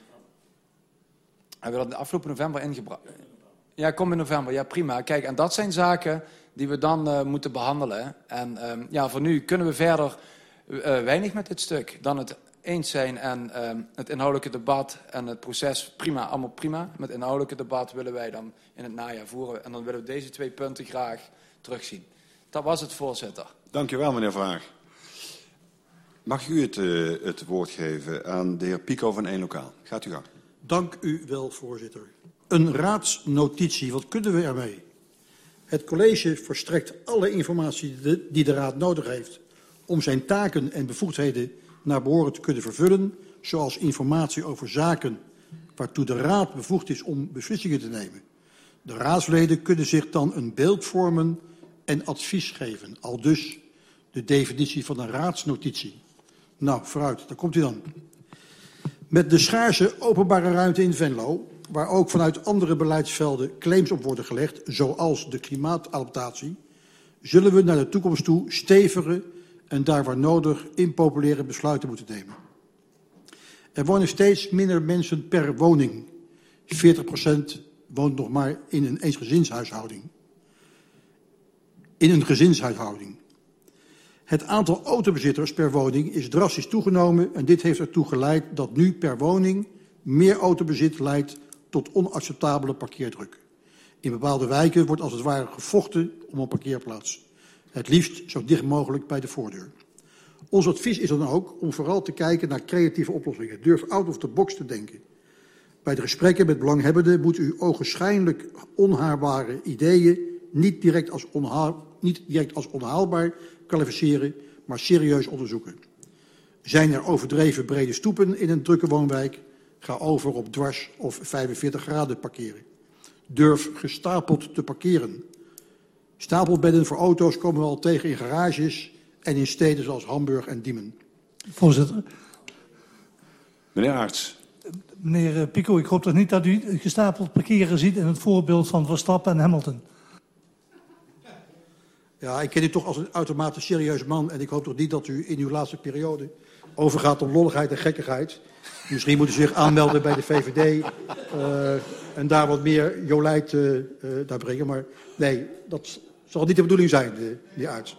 Hebben we dat de afgelopen november ingebracht? Ja, kom in november. Ja, prima. Kijk, en dat zijn zaken die we dan uh, moeten behandelen. En um, ja, voor nu kunnen we verder uh, weinig met dit stuk dan het eens zijn. En um, het inhoudelijke debat en het proces, prima, allemaal prima. Met het inhoudelijke debat willen wij dan in het najaar voeren. En dan willen we deze twee punten graag terugzien. Dat was het, voorzitter. Dank u wel, meneer Vraag. Mag u het, uh, het woord geven aan de heer Pico van één Lokaal? Gaat u gang. Dank u wel, voorzitter. Een raadsnotitie, wat kunnen we ermee? Het college verstrekt alle informatie die de raad nodig heeft om zijn taken en bevoegdheden naar behoren te kunnen vervullen, zoals informatie over zaken waartoe de raad bevoegd is om beslissingen te nemen. De raadsleden kunnen zich dan een beeld vormen en advies geven, aldus de definitie van een raadsnotitie. Nou, vooruit, daar komt u dan. Met de schaarse openbare ruimte in Venlo, waar ook vanuit andere beleidsvelden claims op worden gelegd, zoals de klimaatadaptatie, zullen we naar de toekomst toe stevige en daar waar nodig impopulaire besluiten moeten nemen. Er wonen steeds minder mensen per woning. veertig procent woont nog maar in een eensgezinshuishouding. In een gezinshuishouding. Het aantal autobezitters per woning is drastisch toegenomen en dit heeft ertoe geleid dat nu per woning meer autobezit leidt tot onacceptabele parkeerdruk. In bepaalde wijken wordt als het ware gevochten om een parkeerplaats. Het liefst zo dicht mogelijk bij de voordeur. Ons advies is dan ook om vooral te kijken naar creatieve oplossingen. Durf out of the box te denken. Bij de gesprekken met belanghebbenden moet u ogenschijnlijk onhaarbare ideeën niet direct als, onhaal, niet direct als onhaalbaar kwalificeren, maar serieus onderzoeken. Zijn er overdreven brede stoepen in een drukke woonwijk? Ga over op dwars of vijfenveertig graden parkeren. Durf gestapeld te parkeren. Stapelbedden voor auto's komen we al tegen in garages en in steden zoals Hamburg en Diemen. Voorzitter. Meneer Aerts. Meneer Pico, ik hoop toch niet dat u gestapeld parkeren ziet in het voorbeeld van Verstappen en Hamilton. Ja, ik ken u toch als een uitermate serieus man en ik hoop toch niet dat u in uw laatste periode overgaat tot lolligheid en gekkigheid. Misschien moet u zich aanmelden bij de V V D uh, en daar wat meer jolijt uh, uh, naar brengen. Maar nee, dat zal niet de bedoeling zijn, de, die Aerts.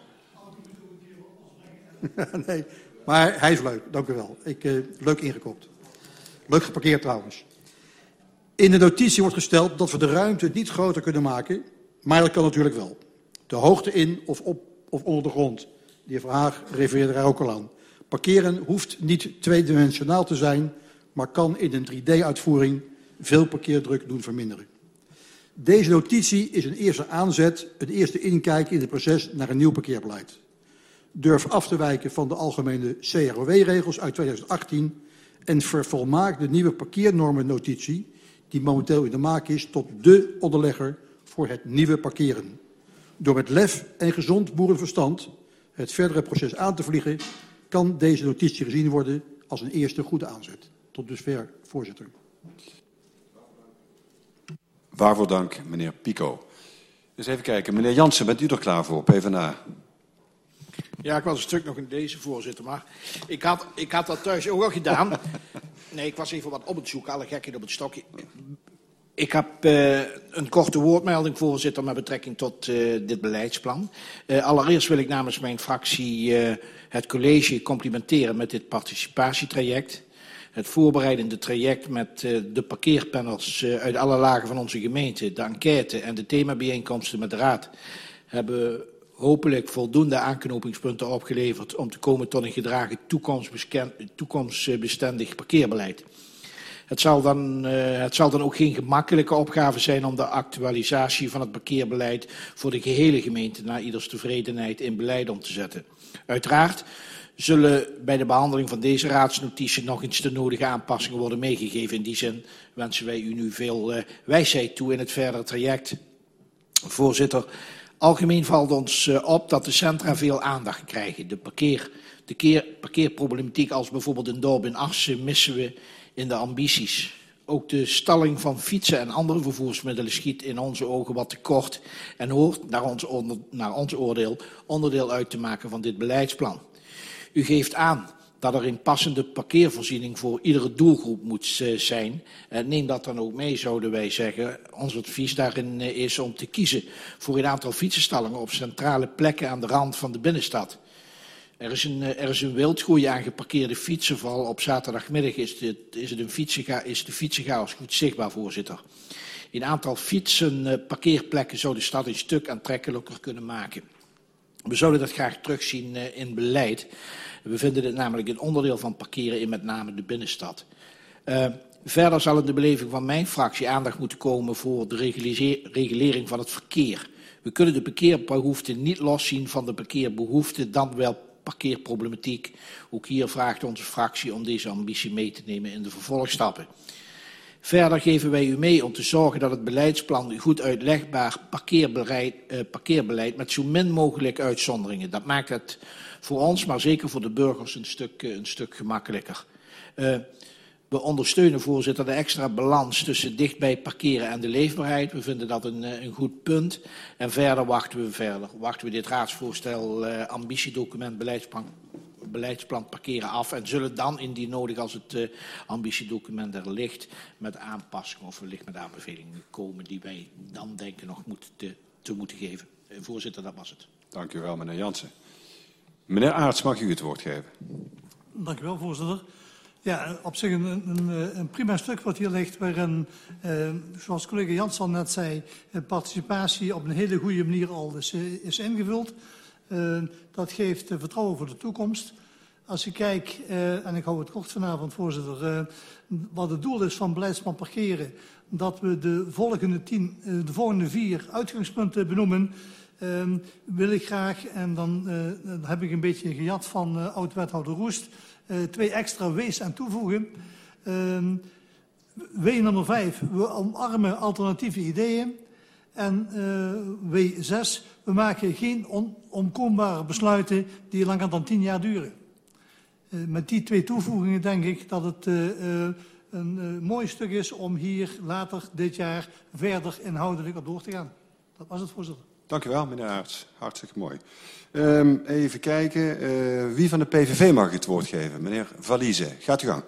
Nee, maar hij is leuk, dank u wel. Ik, uh, leuk ingekopt. Leuk geparkeerd trouwens. In de notitie wordt gesteld dat we de ruimte niet groter kunnen maken, maar dat kan natuurlijk wel. De hoogte in of op of onder de grond. De heer Verhaag refereerde er ook al aan. Parkeren hoeft niet tweedimensionaal te zijn, maar kan in een drie D-uitvoering veel parkeerdruk doen verminderen. Deze notitie is een eerste aanzet, een eerste inkijk in het proces naar een nieuw parkeerbeleid. Durf af te wijken van de algemene C R O W-regels uit tweeduizend achttien en vervolmaak de nieuwe parkeernormennotitie, die momenteel in de maak is, tot de onderlegger voor het nieuwe parkeren. Door met lef en gezond boerenverstand het verdere proces aan te vliegen, kan deze notitie gezien worden als een eerste goede aanzet. Tot dusver, voorzitter. Waarvoor dank, meneer Pico. Dus even kijken, meneer Jansen, bent u er klaar voor, PvdA? Ja, ik was een stuk nog in deze, voorzitter, maar ik had, ik had dat thuis ook al gedaan. Nee, ik was even wat op het zoeken, alle gekheid op het stokje. Ik heb uh, een korte woordmelding, voorzitter, met betrekking tot uh, dit beleidsplan. Uh, allereerst wil ik namens mijn fractie uh, het college complimenteren met dit participatietraject. Het voorbereidende traject met uh, de parkeerpanels uh, uit alle lagen van onze gemeente, de enquête en de themabijeenkomsten met de raad hebben hopelijk voldoende aanknopingspunten opgeleverd om te komen tot een gedragen toekomstbestendig parkeerbeleid. Het zal, dan, uh, het zal dan ook geen gemakkelijke opgave zijn om de actualisatie van het parkeerbeleid voor de gehele gemeente naar ieders tevredenheid in beleid om te zetten. Uiteraard zullen bij de behandeling van deze raadsnotitie nog eens de nodige aanpassingen worden meegegeven. In die zin wensen wij u nu veel uh, wijsheid toe in het verdere traject. Voorzitter, algemeen valt ons uh, op dat de centra veel aandacht krijgen. De, parkeer, de keer, parkeerproblematiek als bijvoorbeeld een dorp in Assen missen we in de ambities. Ook de stalling van fietsen en andere vervoersmiddelen schiet in onze ogen wat tekort en hoort naar ons, onder, naar ons oordeel onderdeel uit te maken van dit beleidsplan. U geeft aan dat er een passende parkeervoorziening voor iedere doelgroep moet uh, zijn. Uh, neem dat dan ook mee, zouden wij zeggen. Ons advies daarin uh, is om te kiezen voor een aantal fietsenstallingen op centrale plekken aan de rand van de binnenstad. Er is een, uh, er is een wildgroei aan geparkeerde fietsen. Vooral op zaterdagmiddag is, dit, is, het een fietsenga, is de fietsenchaos goed zichtbaar, voorzitter. Een aantal fietsen uh, parkeerplekken zou de stad een stuk aantrekkelijker kunnen maken. We zouden dat graag terugzien uh, in beleid. We vinden dit namelijk een onderdeel van parkeren in met name de binnenstad. Uh, verder zal in de beleving van mijn fractie aandacht moeten komen voor de regulering van het verkeer. We kunnen de parkeerbehoefte niet loszien van de parkeerbehoefte, dan wel parkeerproblematiek. Ook hier vraagt onze fractie om deze ambitie mee te nemen in de vervolgstappen. Verder geven wij u mee om te zorgen dat het beleidsplan goed uitlegbaar parkeerbeleid, uh, parkeerbeleid met zo min mogelijk uitzonderingen. Dat maakt het voor ons, maar zeker voor de burgers, een stuk, uh, een stuk gemakkelijker. Uh, we ondersteunen, voorzitter, de extra balans tussen dichtbij parkeren en de leefbaarheid. We vinden dat een, uh, een goed punt. En verder wachten we, verder, wachten we dit raadsvoorstel, uh, ambitiedocument, beleidsplan, beleidsplan parkeren af en zullen dan indien nodig als het uh, ambitiedocument er ligt met aanpassingen of wellicht met aanbevelingen komen die wij dan denken nog moet te, te moeten geven. Uh, voorzitter, dat was het. Dank u wel, meneer Jansen. Meneer Aerts, mag u het woord geven? Dank u wel, voorzitter. Ja, op zich een, een, een prima stuk wat hier ligt, waarin, eh, zoals collega Jansen net zei, participatie op een hele goede manier al is, is ingevuld. Uh, dat geeft uh, vertrouwen voor de toekomst. Als je kijkt, uh, en ik hou het kort vanavond, voorzitter, uh, wat het doel is van beleidsplan parkeren, dat we de volgende, tien, uh, de volgende vier uitgangspunten benoemen, uh, wil ik graag, en dan, uh, dan heb ik een beetje gejat van uh, oud-wethouder Roest, uh, twee extra W's aan toevoegen. Uh, W nummer vijf, we omarmen alternatieve ideeën. En uh, W zes, we maken geen onomkoombare besluiten die langer dan tien jaar duren. Uh, met die twee toevoegingen denk ik dat het uh, uh, een uh, mooi stuk is om hier later dit jaar verder inhoudelijk op door te gaan. Dat was het, voorzitter. Dank u wel, meneer Aerts. Hartstikke mooi. Um, even kijken. Uh, wie van de P V V mag het woord geven? Meneer Valise, gaat u gang.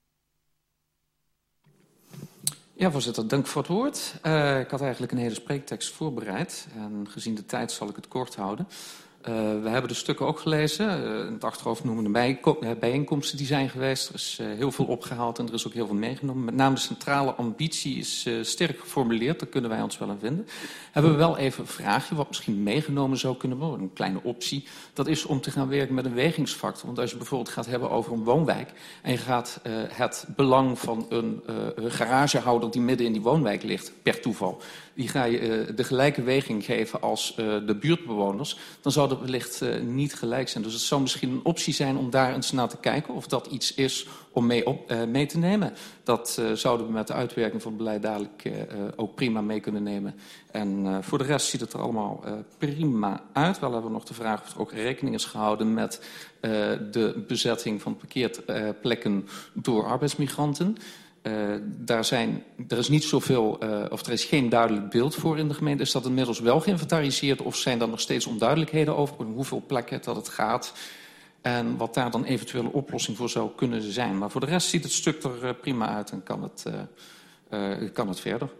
Ja, voorzitter, dank voor het woord. Uh, ik had eigenlijk een hele spreektekst voorbereid. En gezien de tijd zal ik het kort houden. Uh, we hebben de stukken ook gelezen. Uh, in het achterhoofd noemen de bijko- bijeenkomsten die zijn geweest. Er is uh, heel veel opgehaald en er is ook heel veel meegenomen. Met name de centrale ambitie is uh, sterk geformuleerd. Daar kunnen wij ons wel aan vinden. Hebben we wel even een vraagje wat misschien meegenomen zou kunnen worden. Een kleine optie. Dat is om te gaan werken met een wegingsfactor. Want als je bijvoorbeeld gaat hebben over een woonwijk. En je gaat uh, het belang van een uh, garagehouder die midden in die woonwijk ligt, per toeval. Die ga je uh, de gelijke weging geven als uh, de buurtbewoners. Dan zou dat wellicht uh, niet gelijk zijn. Dus het zou misschien een optie zijn om daar eens naar te kijken of dat iets is om mee, op, uh, mee te nemen. Dat uh, zouden we met de uitwerking van het beleid dadelijk uh, ook prima mee kunnen nemen. En uh, voor de rest ziet het er allemaal uh, prima uit. Wel hebben we nog de vraag of er ook rekening is gehouden met uh, de bezetting van parkeerplekken door arbeidsmigranten. Uh, daar zijn, er is niet zoveel, uh, of er is geen duidelijk beeld voor in de gemeente. Is dat inmiddels wel geïnventariseerd of zijn er nog steeds onduidelijkheden over hoeveel plekken dat het gaat en wat daar dan eventueel een oplossing voor zou kunnen zijn. Maar voor de rest ziet het stuk er uh, prima uit en kan het, uh, uh, kan het verder.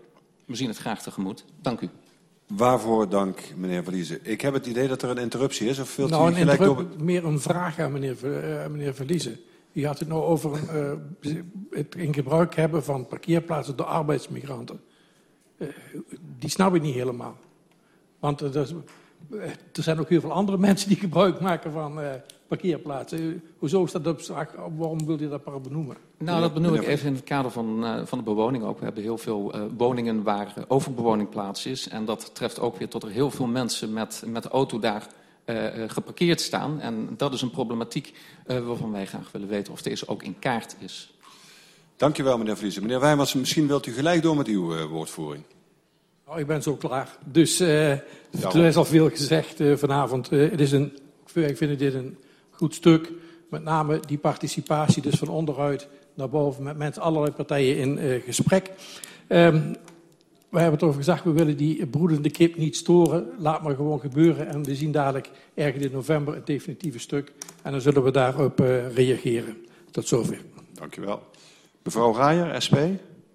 We zien het graag tegemoet. Dank u. Waarvoor dank, meneer Verliezen. Ik heb het idee dat er een interruptie is. Of wilt nou, u een gelijk interrup- door... meer een vraag aan meneer, uh, meneer Verliezen. U had het nou over uh, het in gebruik hebben van parkeerplaatsen door arbeidsmigranten. Uh, die snap ik niet helemaal. Want uh, er, er zijn ook heel veel andere mensen die gebruik maken van uh, parkeerplaatsen. Uh, hoezo is dat op zaak? Waarom wil je dat maar benoemen? Nou, dat benoem ik even in het kader van, uh, van de bewoning ook. We hebben heel veel uh, woningen waar uh, overbewoning plaats is. En dat treft ook weer tot er heel veel mensen met, met de auto daar uh, geparkeerd staan. En dat is een problematiek uh, waarvan wij graag willen weten of deze ook in kaart is. Dank u wel, meneer Verliezen. Meneer Wijmans, misschien wilt u gelijk door met uw uh, woordvoering. Nou, ik ben zo klaar. Dus uh, er is al veel gezegd uh, vanavond. Uh, het is een, ik vind dit een goed stuk. Met name die participatie dus van onderuit naar boven met mensen, allerlei partijen in uh, gesprek. Um, we hebben het over gezegd, we willen die broedende kip niet storen. Laat maar gewoon gebeuren. En we zien dadelijk ergens in november het definitieve stuk. En dan zullen we daarop uh, reageren. Tot zover. Dank u wel. Mevrouw Raaier, S P.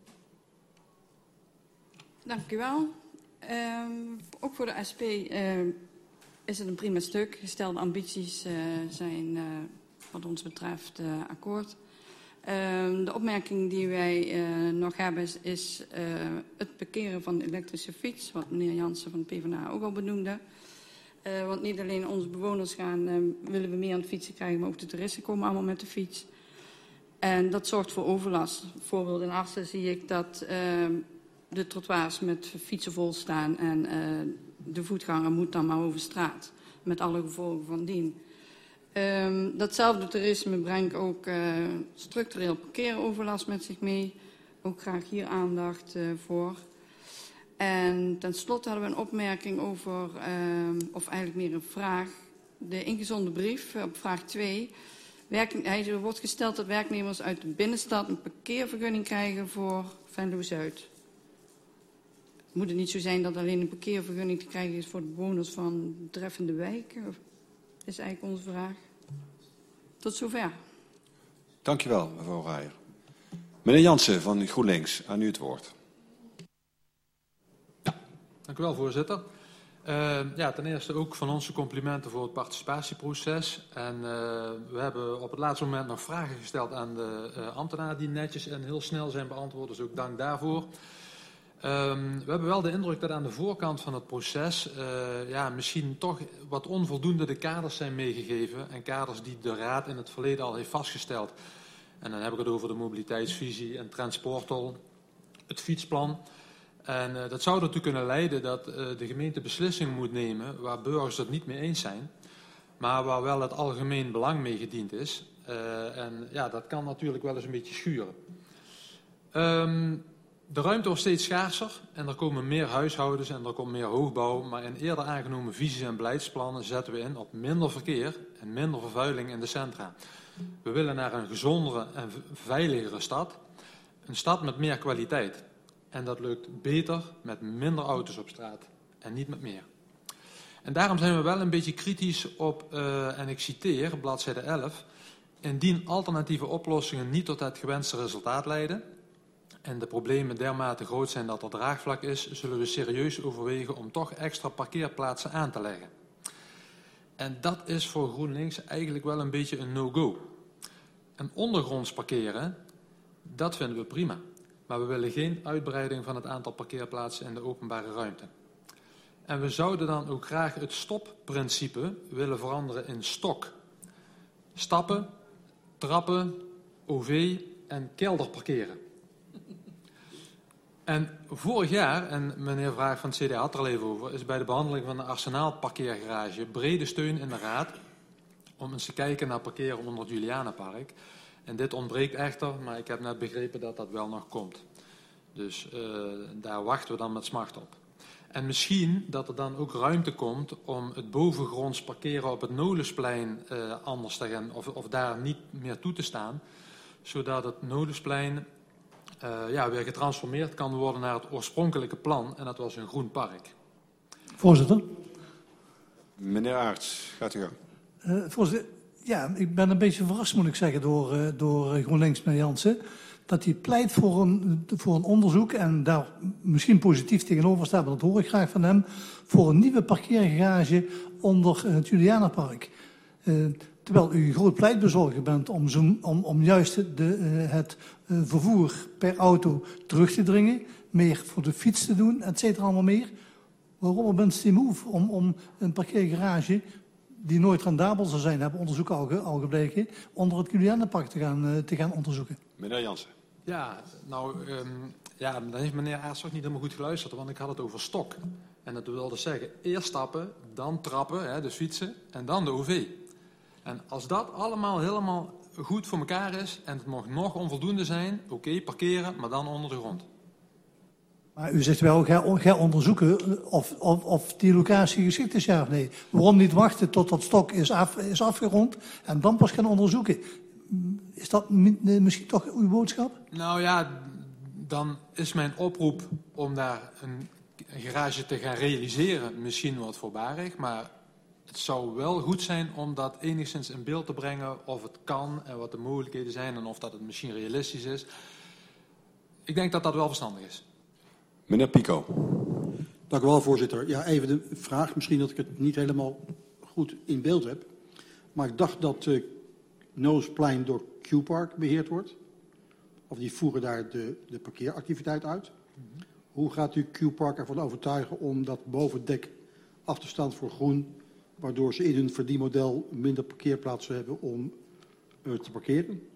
Dank u wel. Um, ook voor de S P uh, is het een prima stuk. Gestelde ambities uh, zijn uh, wat ons betreft uh, akkoord. Um, de opmerking die wij uh, nog hebben is, is uh, het parkeren van de elektrische fiets. Wat meneer Jansen van de PvdA ook al benoemde. Uh, want niet alleen onze bewoners gaan, uh, willen we meer aan het fietsen krijgen, maar ook de toeristen komen allemaal met de fiets. En dat zorgt voor overlast. Bijvoorbeeld in Assen zie ik dat uh, de trottoirs met fietsen vol staan en uh, de voetganger moet dan maar over straat. Met alle gevolgen van dien. Um, datzelfde toerisme brengt ook uh, structureel parkeeroverlast met zich mee. Ook graag hier aandacht uh, voor. En tenslotte hadden we een opmerking over, uh, of eigenlijk meer een vraag. De ingezonden brief uh, op vraag twee. Werk, hij, er wordt gesteld dat werknemers uit de binnenstad een parkeervergunning krijgen voor Venlo-Zuid. Moet het niet zo zijn dat alleen een parkeervergunning te krijgen is voor de bewoners van betreffende wijken? Is eigenlijk onze vraag. Tot zover. Dank u wel, mevrouw Raaier. Meneer Jansen van GroenLinks, aan u het woord. Dank u wel, voorzitter. Uh, ja, ten eerste ook van onze complimenten voor het participatieproces. En uh, we hebben op het laatste moment nog vragen gesteld aan de uh, ambtenaren die netjes en heel snel zijn beantwoord. Dus ook dank daarvoor. Um, we hebben wel de indruk dat aan de voorkant van het proces uh, ja, misschien toch wat onvoldoende de kaders zijn meegegeven. En kaders die de Raad in het verleden al heeft vastgesteld. En dan heb ik het over de mobiliteitsvisie en transportal, het fietsplan. En uh, dat zou ertoe kunnen leiden dat uh, de gemeente beslissingen moet nemen waar burgers het niet mee eens zijn. Maar waar wel het algemeen belang mee gediend is. Uh, en ja, dat kan natuurlijk wel eens een beetje schuren. Um, De ruimte wordt steeds schaarser en er komen meer huishoudens en er komt meer hoogbouw. Maar in eerder aangenomen visies en beleidsplannen zetten we in op minder verkeer en minder vervuiling in de centra. We willen naar een gezondere en veiligere stad. Een stad met meer kwaliteit. En dat lukt beter met minder auto's op straat en niet met meer. En daarom zijn we wel een beetje kritisch op, uh, en ik citeer, bladzijde elf. Indien alternatieve oplossingen niet tot het gewenste resultaat leiden en de problemen dermate groot zijn dat er draagvlak is, zullen we serieus overwegen om toch extra parkeerplaatsen aan te leggen. En dat is voor GroenLinks eigenlijk wel een beetje een no-go. En ondergronds parkeren, dat vinden we prima. Maar we willen geen uitbreiding van het aantal parkeerplaatsen in de openbare ruimte. En we zouden dan ook graag het stopprincipe willen veranderen in stok. Stappen, trappen, O V en kelderparkeren. En vorig jaar, en meneer Vraag van het C D A had er al even over, is bij de behandeling van de Arsenaal parkeergarage brede steun in de Raad om eens te kijken naar parkeren onder het Julianapark. En dit ontbreekt echter, maar ik heb net begrepen dat dat wel nog komt. Dus uh, daar wachten we dan met smacht op. En misschien dat er dan ook ruimte komt om het bovengronds parkeren op het Nolensplein uh, anders te gaan, of, of daar niet meer toe te staan, zodat het Nolensplein uh, ja, weer getransformeerd kan worden naar het oorspronkelijke plan, en dat was een groen park. Voorzitter. Meneer Aerts, gaat u gang. Uh, voorzitter, ja, ik ben een beetje verrast, moet ik zeggen, door, uh, door GroenLinks, meneer Jansen. dat hij pleit voor een, voor een onderzoek en daar misschien positief tegenover staat, maar dat hoor ik graag van hem, voor een nieuwe parkeergarage onder het Julianenpark. Uh, terwijl u groot pleitbezorger bent om, zo, om, om juist de, uh, het uh, vervoer per auto terug te dringen, meer voor de fiets te doen, et cetera, allemaal meer. Waarom bent u die move om, om een parkeergarage die nooit rendabel zou zijn, hebben onderzoeken al, ge, al gebleken, onder het Julianenpark te gaan, uh, te gaan onderzoeken? Meneer Jansen. Ja, nou, um, ja, dan heeft meneer Aerts ook niet helemaal goed geluisterd, want ik had het over stok. En dat wil dus zeggen, eerst stappen, dan trappen, hè, dus fietsen, en dan de O V. En als dat allemaal helemaal goed voor elkaar is, en het mag nog onvoldoende zijn, oké, okay, parkeren, maar dan onder de grond. Maar u zegt wel, ga, ga onderzoeken of, of, of die locatie geschikt is, ja of nee. Waarom niet wachten tot dat stok is, af, is afgerond en dan pas gaan onderzoeken? Is dat misschien toch uw boodschap? Nou ja, dan is mijn oproep om daar een garage te gaan realiseren misschien wat voorbarig. Maar het zou wel goed zijn om dat enigszins in beeld te brengen of het kan en wat de mogelijkheden zijn en of dat het misschien realistisch is. Ik denk dat dat wel verstandig is. Meneer Pico. Dank u wel, voorzitter. Ja, even de vraag, misschien dat ik het niet helemaal goed in beeld heb. Maar ik dacht dat uh, Noordersplein door Q-Park beheerd wordt. Of die voeren daar de, de parkeeractiviteit uit. Mm-hmm. Hoe gaat u Q-Park ervan overtuigen om dat bovendek af te staan voor groen, waardoor ze in hun verdienmodel minder parkeerplaatsen hebben om uh, te parkeren?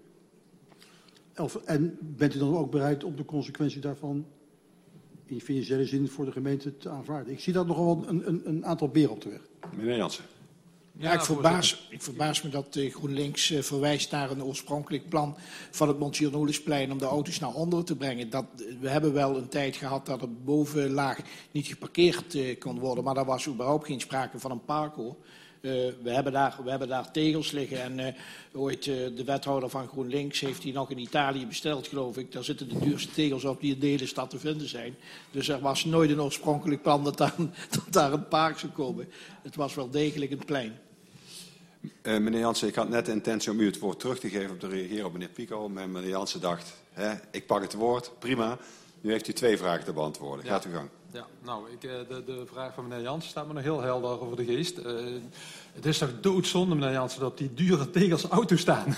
Of, en bent u dan ook bereid om de consequentie daarvan in financiële zin voor de gemeente te aanvaarden? Ik zie daar nogal een, een, een aantal beren op de weg. Meneer Jansen. Ja, ik verbaas, ik verbaas me dat uh, GroenLinks uh, verwijst naar een oorspronkelijk plan van het Monsieur Noordersplein om de auto's naar onderen te brengen. Dat, we hebben wel een tijd gehad dat er bovenlaag niet geparkeerd uh, kon worden, maar daar was überhaupt geen sprake van een park, hoor. Uh, we, hebben daar, we hebben daar tegels liggen en uh, ooit uh, de wethouder van GroenLinks heeft die nog in Italië besteld, geloof ik. Daar zitten de duurste tegels op die in de hele stad te vinden zijn. Dus er was nooit een oorspronkelijk plan dat daar, dat daar een park zou komen. Het was wel degelijk een plein. Uh, meneer Jansen, ik had net de intentie om u het woord terug te geven om te reageren op meneer Pico. Maar meneer Jansen dacht, hè, ik pak het woord, prima. Nu heeft u twee vragen te beantwoorden. Gaat uw gang. Ja, nou, ik, de, de vraag van meneer Jansen staat me nog heel helder over de geest. Uh, het is toch doodzonde, meneer Jansen, dat die dure tegels auto staan.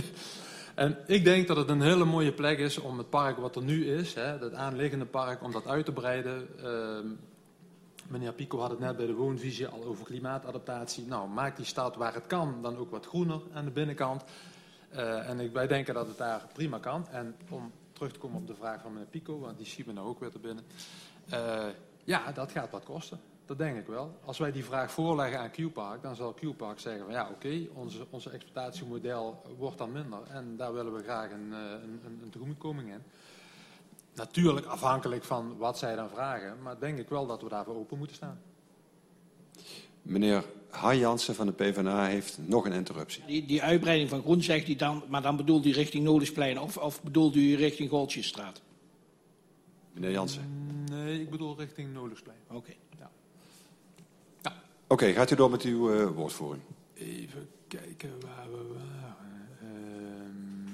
En ik denk dat het een hele mooie plek is om het park wat er nu is, hè, het aanliggende park, om dat uit te breiden. Uh, meneer Pico had het net bij de woonvisie al over klimaatadaptatie. Nou, maak die stad waar het kan dan ook wat groener aan de binnenkant. Uh, en ik, wij denken dat het daar prima kan. En om terug te komen op de vraag van meneer Pico, want die schiet me nou ook weer te binnen. Uh, ja, dat gaat wat kosten. Dat denk ik wel. Als wij die vraag voorleggen aan Q-Park, dan zal Q-Park zeggen van ja, oké, okay, onze, onze exploitatiemodel wordt dan minder. En daar willen we graag een, een, een, een tegemoetkoming in. Natuurlijk afhankelijk van wat zij dan vragen, maar denk ik wel dat we daarvoor open moeten staan. Meneer Hai Jansen van de PvdA heeft nog een interruptie. Die, die uitbreiding van groen zegt hij dan, maar dan bedoelt u richting Noordersplein of, of bedoelt u richting Goldjesstraat? Meneer Jansen. Nee, ik bedoel richting Noordersplein. Oké. Okay. Ja. Ja. Oké, okay, gaat u door met uw uh, woordvoering. Even kijken waar we waren. Uh,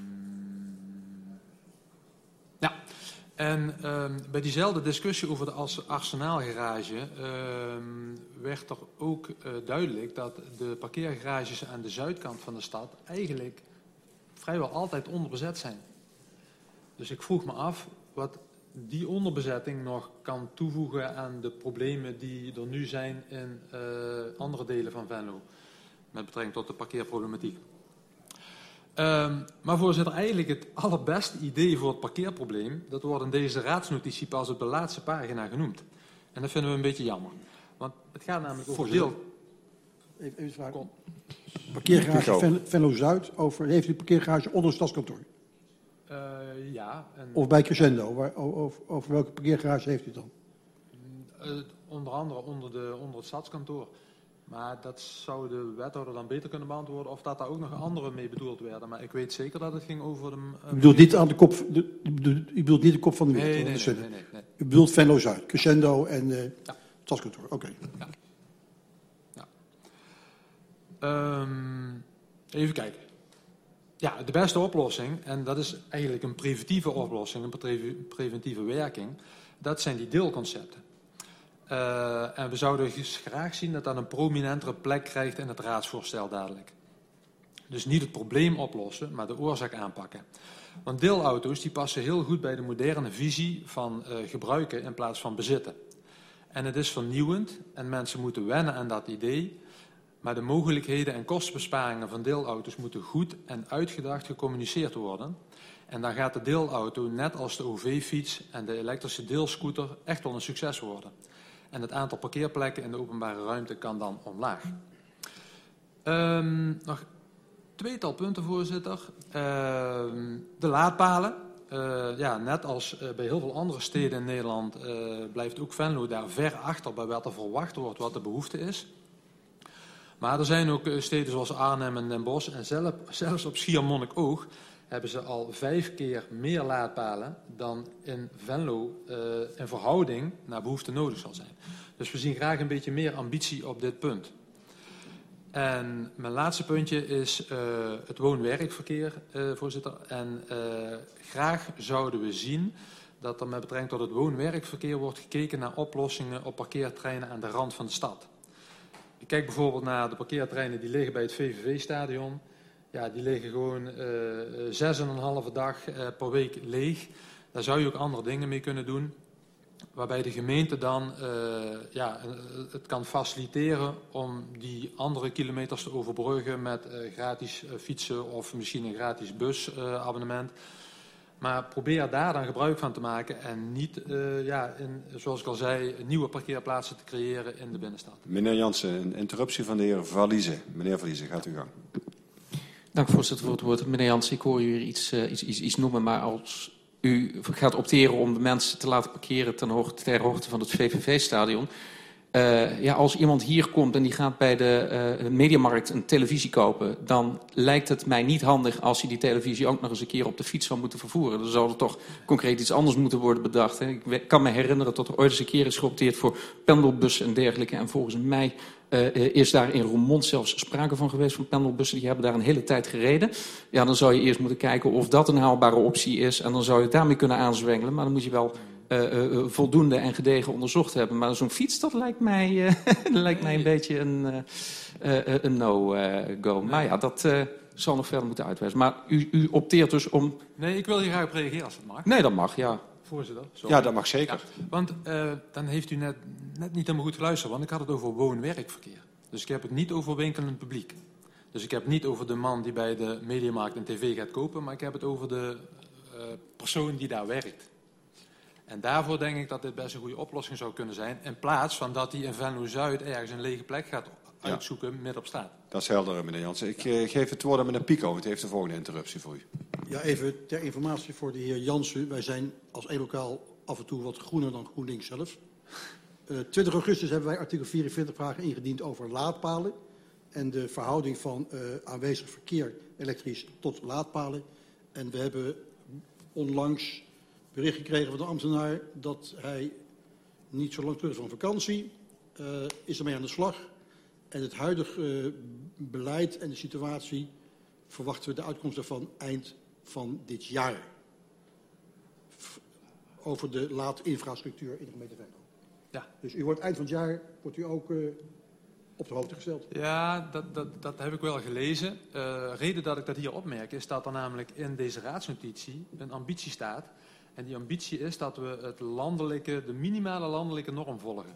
ja. En uh, bij diezelfde discussie over de arsenaalgarage uh, werd er ook uh, duidelijk dat de parkeergarages aan de zuidkant van de stad eigenlijk vrijwel altijd onderbezet zijn. Dus ik vroeg me af wat die onderbezetting nog kan toevoegen aan de problemen die er nu zijn in uh, andere delen van Venlo. Met betrekking tot de parkeerproblematiek. Um, maar voorzitter, eigenlijk het allerbeste idee voor het parkeerprobleem, dat wordt in deze raadsnotitie pas op de laatste pagina genoemd. En dat vinden we een beetje jammer. Want het gaat namelijk over deel... Even, even vragen. Kom. Parkeergarage Venlo-Zuid, over, heeft u parkeergarage onder het stadskantoor? Uh, ja. En... Of bij Crescendo, waar, over, over welke parkeergarage heeft u dan? Uh, onder andere onder, de, onder het stadskantoor. Maar dat zou de wethouder dan beter kunnen beantwoorden of dat daar ook nog andere mee bedoeld werden. Maar ik weet zeker dat het ging over de... Uh, u bedoelt niet aan de kop, de, u bedoelt niet de kop van de wereld? Nee, nee, nee, nee, nee, nee. U bedoelt Venlo-Zuid, Crescendo en uh, ja. Het stadskantoor, oké. Okay. Ja. Ja. Um, even kijken. ja, de beste oplossing, en dat is eigenlijk een preventieve oplossing, een pre preventieve werking, dat zijn die deelconcepten. Uh, en we zouden dus graag zien dat dat een prominentere plek krijgt in het raadsvoorstel dadelijk. Dus niet het probleem oplossen, maar de oorzaak aanpakken. Want deelauto's die passen heel goed bij de moderne visie van uh, gebruiken in plaats van bezitten. En het is vernieuwend en mensen moeten wennen aan dat idee. Maar de mogelijkheden en kostenbesparingen van deelauto's moeten goed en uitgedacht gecommuniceerd worden. En dan gaat de deelauto, net als de O V-fiets en de elektrische deelscooter, echt wel een succes worden. En het aantal parkeerplekken in de openbare ruimte kan dan omlaag. Um, nog tweetal punten, voorzitter. Uh, de laadpalen. Uh, ja, net als uh, bij heel veel andere steden in Nederland uh, blijft ook Venlo daar ver achter bij wat er verwacht wordt, wat de behoefte is. Maar er zijn ook uh, steden zoals Arnhem en Den Bosch en zelf, zelfs op Schiermonnikoog hebben ze al vijf keer meer laadpalen dan in Venlo uh, in verhouding naar behoefte nodig zal zijn. Dus we zien graag een beetje meer ambitie op dit punt. En mijn laatste puntje is uh, het woon-werkverkeer, uh, voorzitter. En uh, graag zouden we zien dat er met betrekking tot het woon-werkverkeer wordt gekeken naar oplossingen op parkeerterreinen aan de rand van de stad. Ik kijk bijvoorbeeld naar de parkeerterreinen die liggen bij het V V V-stadion. Ja, die liggen gewoon uh, zes en een halve dag uh, per week leeg. Daar zou je ook andere dingen mee kunnen doen. Waarbij de gemeente dan uh, ja, het kan faciliteren om die andere kilometers te overbruggen met uh, gratis uh, fietsen of misschien een gratis busabonnement. Uh, maar probeer daar dan gebruik van te maken en niet, uh, ja, in, zoals ik al zei, nieuwe parkeerplaatsen te creëren in de binnenstad. Meneer Jansen, een interruptie van de heer Valise. Meneer Valise, gaat u gang. Dank voorzitter voor het woord. Meneer Jansen, ik hoor u hier iets, uh, iets, iets, iets noemen, maar als u gaat opteren om de mensen te laten parkeren ten hoogte, ter hoogte van het V V V-stadion. Uh, ja, als iemand hier komt en die gaat bij de uh, Mediamarkt een televisie kopen, dan lijkt het mij niet handig als hij die televisie ook nog eens een keer op de fiets zou moeten vervoeren. Dan zou er toch concreet iets anders moeten worden bedacht. Hè. Ik kan me herinneren dat er ooit eens een keer is geopteerd voor pendelbussen en dergelijke. En volgens mij uh, is daar in Roermond zelfs sprake van geweest van pendelbussen. Die hebben daar een hele tijd gereden. Ja, dan zou je eerst moeten kijken of dat een haalbare optie is. En dan zou je het daarmee kunnen aanzwengelen. Maar dan moet je wel Uh, uh, voldoende en gedegen onderzocht hebben. Maar zo'n fiets, dat lijkt mij, uh, lijkt mij een beetje een, uh, uh, een no-go. Uh, maar ja, dat uh, zal nog verder moeten uitwijzen. Maar u, u opteert dus om... Nee, ik wil hier graag op reageren als het mag. Nee, dat mag, ja. Voorzitter. Sorry. Ja, dat mag zeker. Ja, want uh, dan heeft u net, net niet helemaal goed geluisterd. Want ik had het over woon-werkverkeer. Dus ik heb het niet over winkelend publiek. Dus ik heb het niet over de man die bij de Mediamarkt een tv gaat kopen. Maar ik heb het over de uh, persoon die daar werkt. En daarvoor denk ik dat dit best een goede oplossing zou kunnen zijn. In plaats van dat hij in Venlo-Zuid ergens een lege plek gaat uitzoeken ja. midden op straat. Dat is helder, meneer Jansen. Ik uh, geef het woord aan meneer Pico. Het heeft de volgende interruptie voor u. Ja, even ter informatie voor de heer Jansen. Wij zijn als E-lokaal af en toe wat groener dan GroenLinks zelf. Uh, twintig augustus hebben wij artikel vierenveertig vragen ingediend over laadpalen. En de verhouding van uh, aanwezig verkeer elektrisch tot laadpalen. En we hebben onlangs bericht gekregen van de ambtenaar dat hij niet zo lang terug is van vakantie, uh, is ermee aan de slag. En het huidige uh, beleid en de situatie verwachten we de uitkomst daarvan eind van dit jaar. F over de laadinfrastructuur in de gemeente Venlo. Ja. Dus u wordt eind van het jaar wordt u ook uh, op de hoogte gesteld. Ja, dat, dat, dat heb ik wel gelezen. De uh, reden dat ik dat hier opmerk is dat er namelijk in deze raadsnotitie een ambitie staat. En die ambitie is dat we het landelijke, de minimale landelijke norm volgen.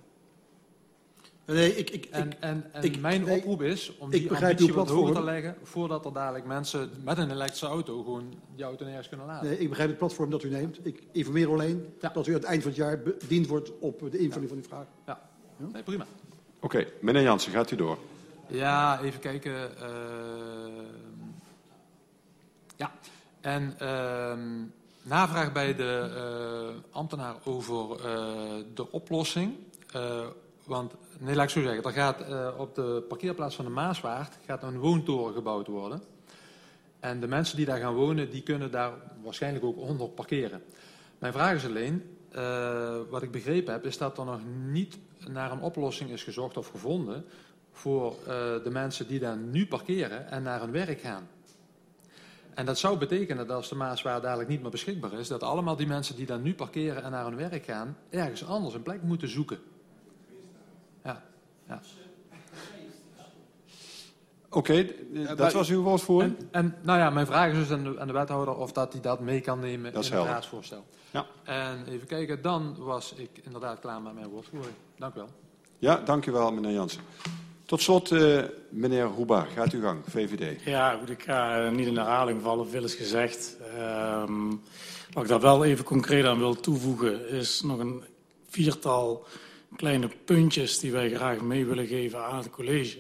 Nee, ik, ik, en en, en ik, mijn nee, oproep is om die ambitie wat hoger te leggen, voordat er dadelijk mensen met een elektrische auto gewoon die auto nergens kunnen laden. Nee, ik begrijp het platform dat u neemt. Ik informeer alleen ja. dat u aan het eind van het jaar bediend wordt op de invulling ja. van uw vraag. Ja, ja? Nee, prima. Oké, okay. Meneer Jansen, gaat u door. Ja, even kijken. Uh, ja, en... Uh, navraag bij de uh, ambtenaar over uh, de oplossing. Uh, want, nee, laat ik zo zeggen. Er gaat uh, op de parkeerplaats van de Maaswaard gaat een woontoren gebouwd worden. En de mensen die daar gaan wonen, die kunnen daar waarschijnlijk ook onder parkeren. Mijn vraag is alleen, uh, wat ik begrepen heb, is dat er nog niet naar een oplossing is gezocht of gevonden voor uh, de mensen die daar nu parkeren en naar hun werk gaan. En dat zou betekenen dat als de Maaswaard dadelijk niet meer beschikbaar is, dat allemaal die mensen die dan nu parkeren en naar hun werk gaan, ergens anders een plek moeten zoeken. Ja, ja. Oké, okay, dat was uw woordvoering. En, en nou ja, mijn vraag is dus aan de, aan de wethouder of dat hij dat mee kan nemen dat in het raadsvoorstel. Ja. En even kijken, dan was ik inderdaad klaar met mijn woordvoering. Dank u wel. Ja, dank u wel, meneer Jansen. Tot slot, uh, meneer Roeba, gaat uw gang, V V D. Ja, goed, ik ga uh, niet in herhaling vallen, veel is gezegd. Um, wat ik daar wel even concreet aan wil toevoegen, is nog een viertal kleine puntjes die wij graag mee willen geven aan het college.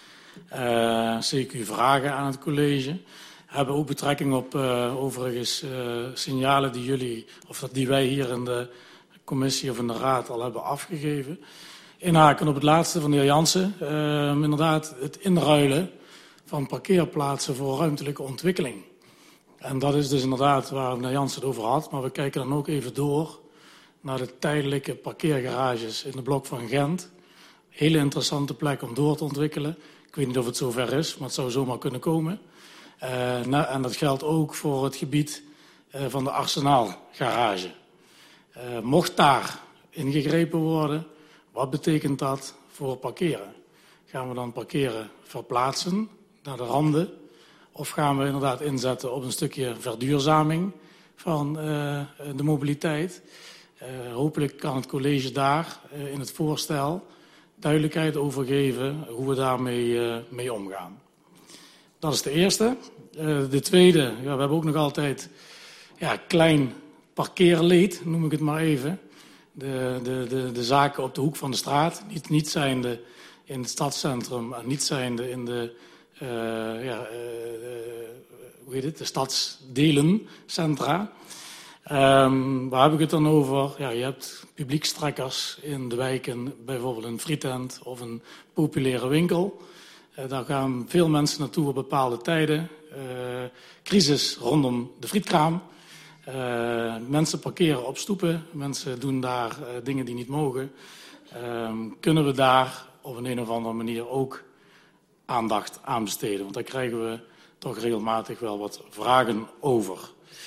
Uh, C Q vragen aan het college. Hebben ook betrekking op uh, overigens uh, signalen die jullie, of dat die wij hier in de commissie of in de raad al hebben afgegeven. Inhaken op het laatste van de heer Jansen. Uh, inderdaad, het inruilen van parkeerplaatsen voor ruimtelijke ontwikkeling. En dat is dus inderdaad waar meneer Jansen het over had. Maar we kijken dan ook even door naar de tijdelijke parkeergarages in de blok van Gent. Hele interessante plek om door te ontwikkelen. Ik weet niet of het zover is, maar het zou zomaar kunnen komen. Uh, nou, en dat geldt ook voor het gebied uh, van de Arsenaalgarage. Uh, mocht daar ingegrepen worden, wat betekent dat voor parkeren? Gaan we dan parkeren verplaatsen naar de randen? Of gaan we inderdaad inzetten op een stukje verduurzaming van uh, de mobiliteit? Uh, hopelijk kan het college daar uh, in het voorstel duidelijkheid over geven hoe we daarmee uh, mee omgaan. Dat is de eerste. Uh, de tweede, ja, we hebben ook nog altijd ja, klein parkeerleed, noem ik het maar even. De, de, de, de zaken op de hoek van de straat, niet, niet zijnde in het stadscentrum en niet zijnde in de, uh, ja, uh, hoe heet het, de stadsdelencentra. Um, waar heb ik het dan over? Ja, je hebt publiekstrekkers in de wijken, bijvoorbeeld een frietent of een populaire winkel. Uh, daar gaan veel mensen naartoe op bepaalde tijden. Uh, crisis rondom de frietkraam. Uh, mensen parkeren op stoepen. Mensen doen daar uh, dingen die niet mogen. Uh, kunnen we daar op een, een of andere manier ook aandacht aan besteden? Want daar krijgen we toch regelmatig wel wat vragen over.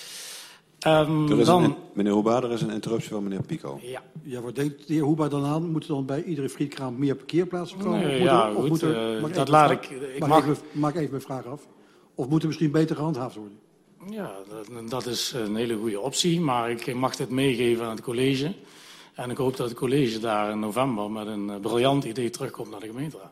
Um, er is dan... een, meneer Hoeba, er is een interruptie van meneer Pico. Ja. Ja, wat denkt de heer Hoeba dan aan? Moeten dan bij iedere frietkraam meer parkeerplaatsen komen? Nee, of ja, moeten, of goed, moeten, uh, mag dat laat ik... ik mag mag even, maak even mijn vraag af. Of moet er misschien beter gehandhaafd worden? Ja, dat, dat is een hele goede optie, maar ik mag dit meegeven aan het college. En ik hoop dat het college daar in november met een briljant idee terugkomt naar de gemeenteraad.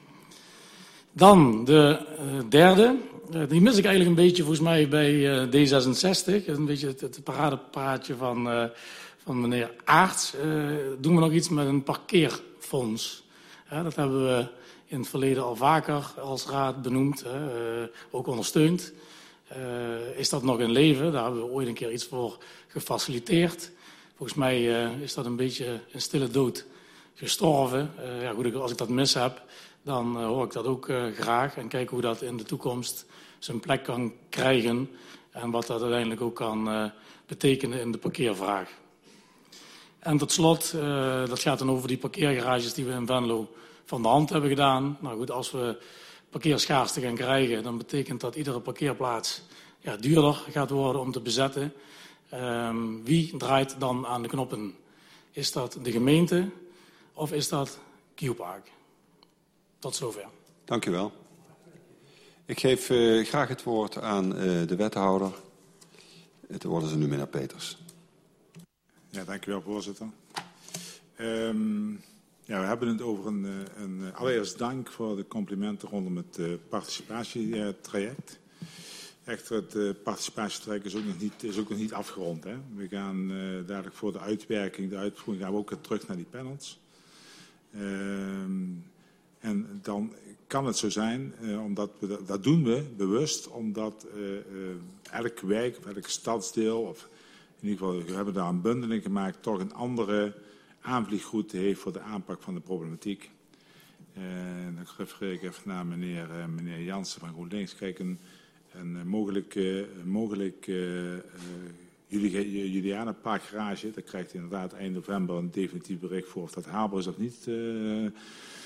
Dan de uh, derde. Uh, die mis ik eigenlijk een beetje volgens mij bij uh, D zesenzestig. Dat is een beetje het, het paradepraatje van, uh, van meneer Aarts. Uh, doen we nog iets met een parkeerfonds. Uh, dat hebben we in het verleden al vaker als raad benoemd, uh, ook ondersteund. Uh, is dat nog in leven? Daar hebben we ooit een keer iets voor gefaciliteerd. Volgens mij uh, is dat een beetje een stille dood gestorven. Uh, ja, goed, als ik dat mis heb, dan uh, hoor ik dat ook uh, graag. En kijken hoe dat in de toekomst zijn plek kan krijgen. En wat dat uiteindelijk ook kan uh, betekenen in de parkeervraag. En tot slot, uh, dat gaat dan over die parkeergarages die we in Venlo van de hand hebben gedaan. Nou goed, als we parkeerschaarste gaan krijgen, dan betekent dat iedere parkeerplaats ja, duurder gaat worden om te bezetten. Um, wie draait dan aan de knoppen? Is dat de gemeente of is dat Q-Park? Tot zover. Dank u wel. Ik geef uh, graag het woord aan uh, de wethouder. Het woord is nu meneer Peters. Ja, dank u wel, voorzitter. Um, ja, we hebben het over een, een... Allereerst dank voor de complimenten rondom het uh, participatietraject. Echter, het uh, participatietraject is ook nog niet, is ook nog niet afgerond. Hè. We gaan uh, dadelijk voor de uitwerking, de uitvoering, gaan we ook weer terug naar die panels. Um, en dan kan het zo zijn, uh, omdat we dat, dat doen we bewust, omdat uh, uh, elke wijk of elk stadsdeel, of in ieder geval we hebben daar een bundeling gemaakt, toch een andere aanvliegroute heeft voor de aanpak van de problematiek. Uh, dan refereer ik even naar meneer, uh, meneer Jansen van GroenLinks. Kijk, een, een mogelijk, uh, mogelijk uh, uh, Julianenparkgarage, daar krijgt inderdaad eind november een definitief bericht voor of dat haalbaar is of niet. Uh,